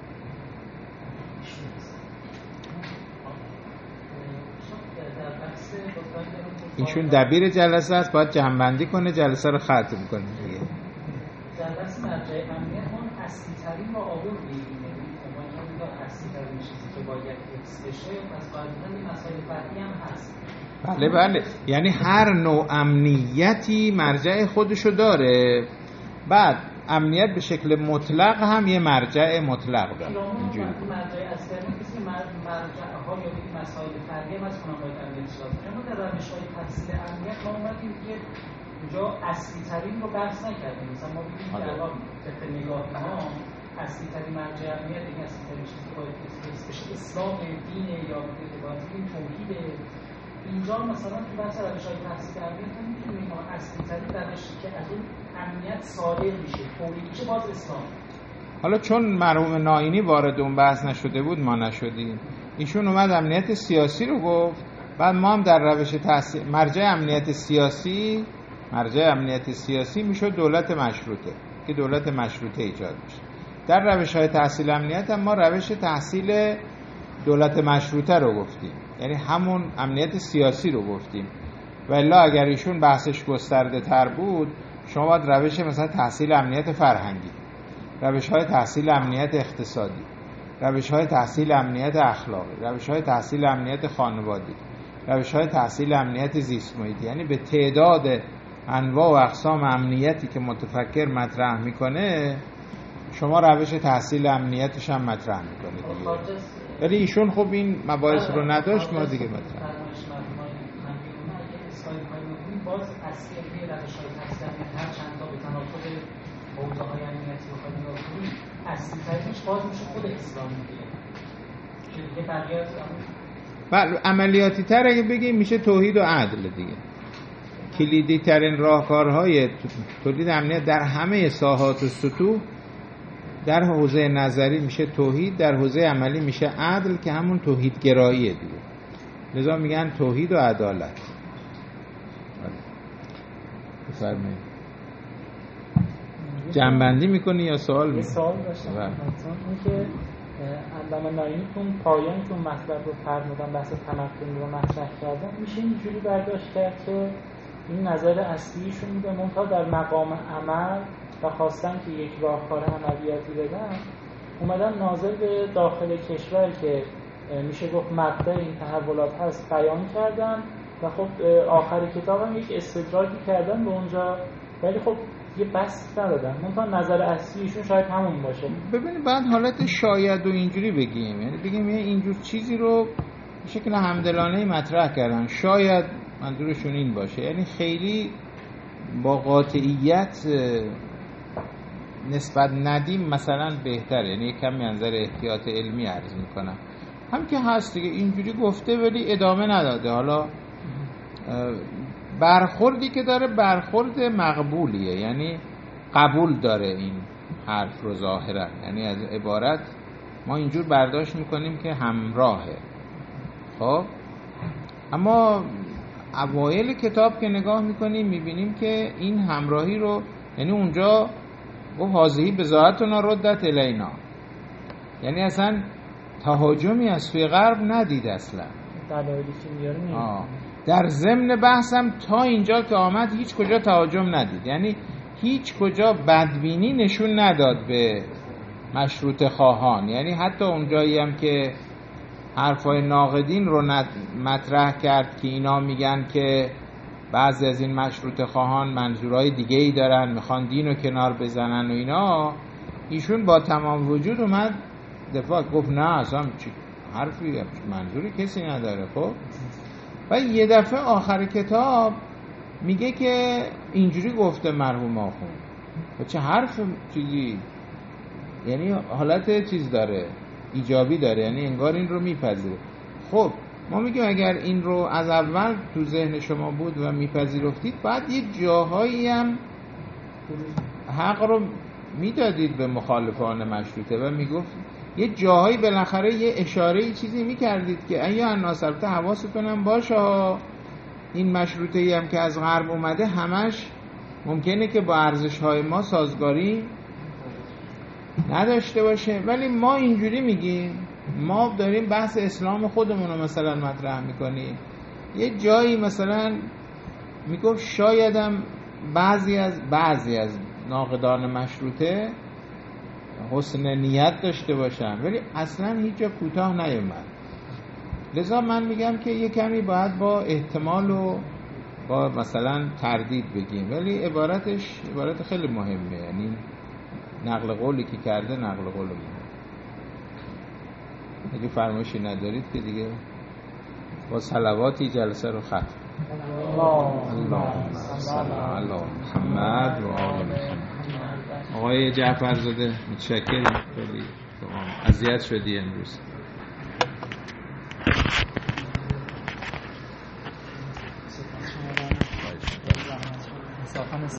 S2: اینشون دبیر جلسه است، باید جمع‌بندی کنه، جلسه رو ختم کنه دیگه.
S4: جلسه مرجع امنیت اون اصلی ترین رو آوردیم، یعنی اون میگه اصلی ترین چیزی که باید حفظ بشه، پس باید این مسائل فرعی هم هست.
S2: بله بله، یعنی هر نوع امنیتی مرجع خودشو داره. بعد امنیت به شکل مطلق هم یه مرجع مطلق داره. اینجوری
S4: مرجع اصلی کسی مرجع ها یا این مسائل فرعی هم از کنم باید امنیت شد. اما در روش‌های تفصیل امنیت ما اومدیم که اونجا اصلی ترین رو بحث نکردیم. مثلا ما بگیم که الان طبق نگاه ما اصلی ترین مرجع امنیت این اصلی ترین چیزی که باید حفظ بشه اسلام، دین یا اعتقاد دین، توحید. اینجا مثلا تو بحث روش‌های تفصیل امنیت هم می‌تونیم ما اصلی ترین روشی که از اون امنیت صادر میشه تولید میشه باز اسلام.
S2: حالا چون مرحوم ناینی وارد اون بحث نشده بود ما نشدیم، ایشون اومد امنیت سیاسی رو گفت، بعد ما هم در روش تحصیل مرجع امنیت سیاسی مرجع امنیت سیاسی میشه دولت مشروطه که دولت مشروطه ایجاد میشه. در روش های تحصیل امنیت هم ما روش تحصیل دولت مشروطه رو گفتیم، یعنی همون امنیت سیاسی رو گفتیم. و الا اگر ایشون بحثش گسترده تر بود شما باید روش مثلا تحصیل امنیت فرهنگی، روش های تحصیل امنیت اقتصادی، روش‌های تحصیل امنیت اخلاقی، روش‌های تحصیل امنیت خانوادگی، روش‌های تحصیل امنیت زیست محیطی، یعنی به تعداد انواع و اقسام امنیتی که متفکر مطرح میکنه شما روش تحصیل امنیتش هم مطرح میکنید دیگه. ولی ایشون خب این مباحث رو نداشت، ما دیگه مطرح
S4: باز اصلی روش‌های تحصیل امنیت هر چند تا به تناسب حوزه‌های امنیتی بخواهیم نگاه کنیم، اصلی ترینش باز میشه خود اسلام دیگه که دیگه بقیه از
S2: بله عملیاتی تر اگه بگیم میشه توحید و عدل دیگه. کلیدی ترین راهکارهای تولید امنیت در همه ساحات و سطوح در حوزه نظری میشه توحید، در حوزه عملی میشه عدل که همون توحید گراییه دیگه. لذا میگن توحید و عدالت. بفرمایید. جنبندی میکنی یا سوال میکنی؟
S3: سوال داشتم این که علامه ناینی تون پایان که اون مطلب رو فرمودن بحث تمکن رو مطرح کردن، میشه اینجوری برداشت کرد که این نظر اصلیشون میده منتها در مقام عمل و خواستن که یک راهکار عملیاتی بدن اومدن ناظر به داخل کشور که میشه گفت مبدأ این تحولات هست بیان کردن و خب آخر کتاب هم یک استدراکی کردن به اونجا، ولی خب یه بس ندادن. منتها نظر اصلیشون شاید همون باشه.
S2: ببینید بعد حالت شاید و اینجوری بگیم، یعنی بگیم یه اینجور چیزی رو به شکل همدلانه مطرح کردن، شاید منظورشون این باشه، یعنی خیلی با قاطعیت نسبت ندیم مثلا بهتر، یعنی کمی نظر احتیاط علمی عرض میکنم، هم که هست دیگه اینجوری گفته ولی ادامه نداده. حالا برخوردی که داره برخورد مقبولیه، یعنی قبول داره این حرف رو ظاهرا، یعنی از عبارت ما اینجور برداشت میکنیم که همراهه. خب اما اوایل کتاب که نگاه میکنیم میبینیم که این همراهی رو، یعنی اونجا گفت حاضری بزاعتنا ردت الینا، یعنی اصلا تهاجمی از سوی غرب ندید اصلا.
S3: دلایلی که میاره
S2: آه. در ضمن بحثم تا اینجا که آمد هیچ کجا تهاجم ندید، یعنی هیچ کجا بدبینی نشون نداد به مشروط خواهان، یعنی حتی اونجایی هم که حرفای ناقدین رو مطرح کرد که اینا میگن که بعضی از این مشروط خواهان منظورهای دیگه ای دارن، میخوان دین رو کنار بزنن و اینا، ایشون با تمام وجود اومد دفاع، گفت نه اصلا حرفی منظوری کسی نداره. خب و یه دفعه آخر کتاب میگه که اینجوری گفته مرحوم آخوند، و چه حرف چیزی، یعنی حالت چیز داره، ایجابی داره، یعنی انگار این رو میپذیره. خب ما میگیم اگر این رو از اول تو ذهن شما بود و میپذیرفتید، بعد یه جاهایی هم حق رو میدادید به مخالفان مشروطه و میگفت یه جاهایی بالاخره یه اشاره چیزی میکردید که ایا الناس، البته حواستون هم باشه این مشروطه ای هم که از غرب اومده همش ممکنه که با ارزش‌های ما سازگاری نداشته باشه، ولی ما اینجوری میگیم، ما داریم بحث اسلام خودمون رو مثلا مطرح میکنیم. یه جایی مثلا میگفت شایدم بعضی از بعضی از ناقدان مشروطه حسن نیت داشته باشن ولی اصلا هیچ جا کوتاه نیومد. لذا من میگم که یه کمی باید با احتمال و با مثلا تردید بگیم، ولی عبارتش عبارت خیلی مهمه، یعنی نقل قولی که کرده نقل قول مهمه. اگه فرمایشی ندارید که دیگه با صلواتی جلسه رو ختم. اللهم صل علی محمد و آل محمد. آقای جعفرزاده متشکرم، خیلی اذیت شدی امروز.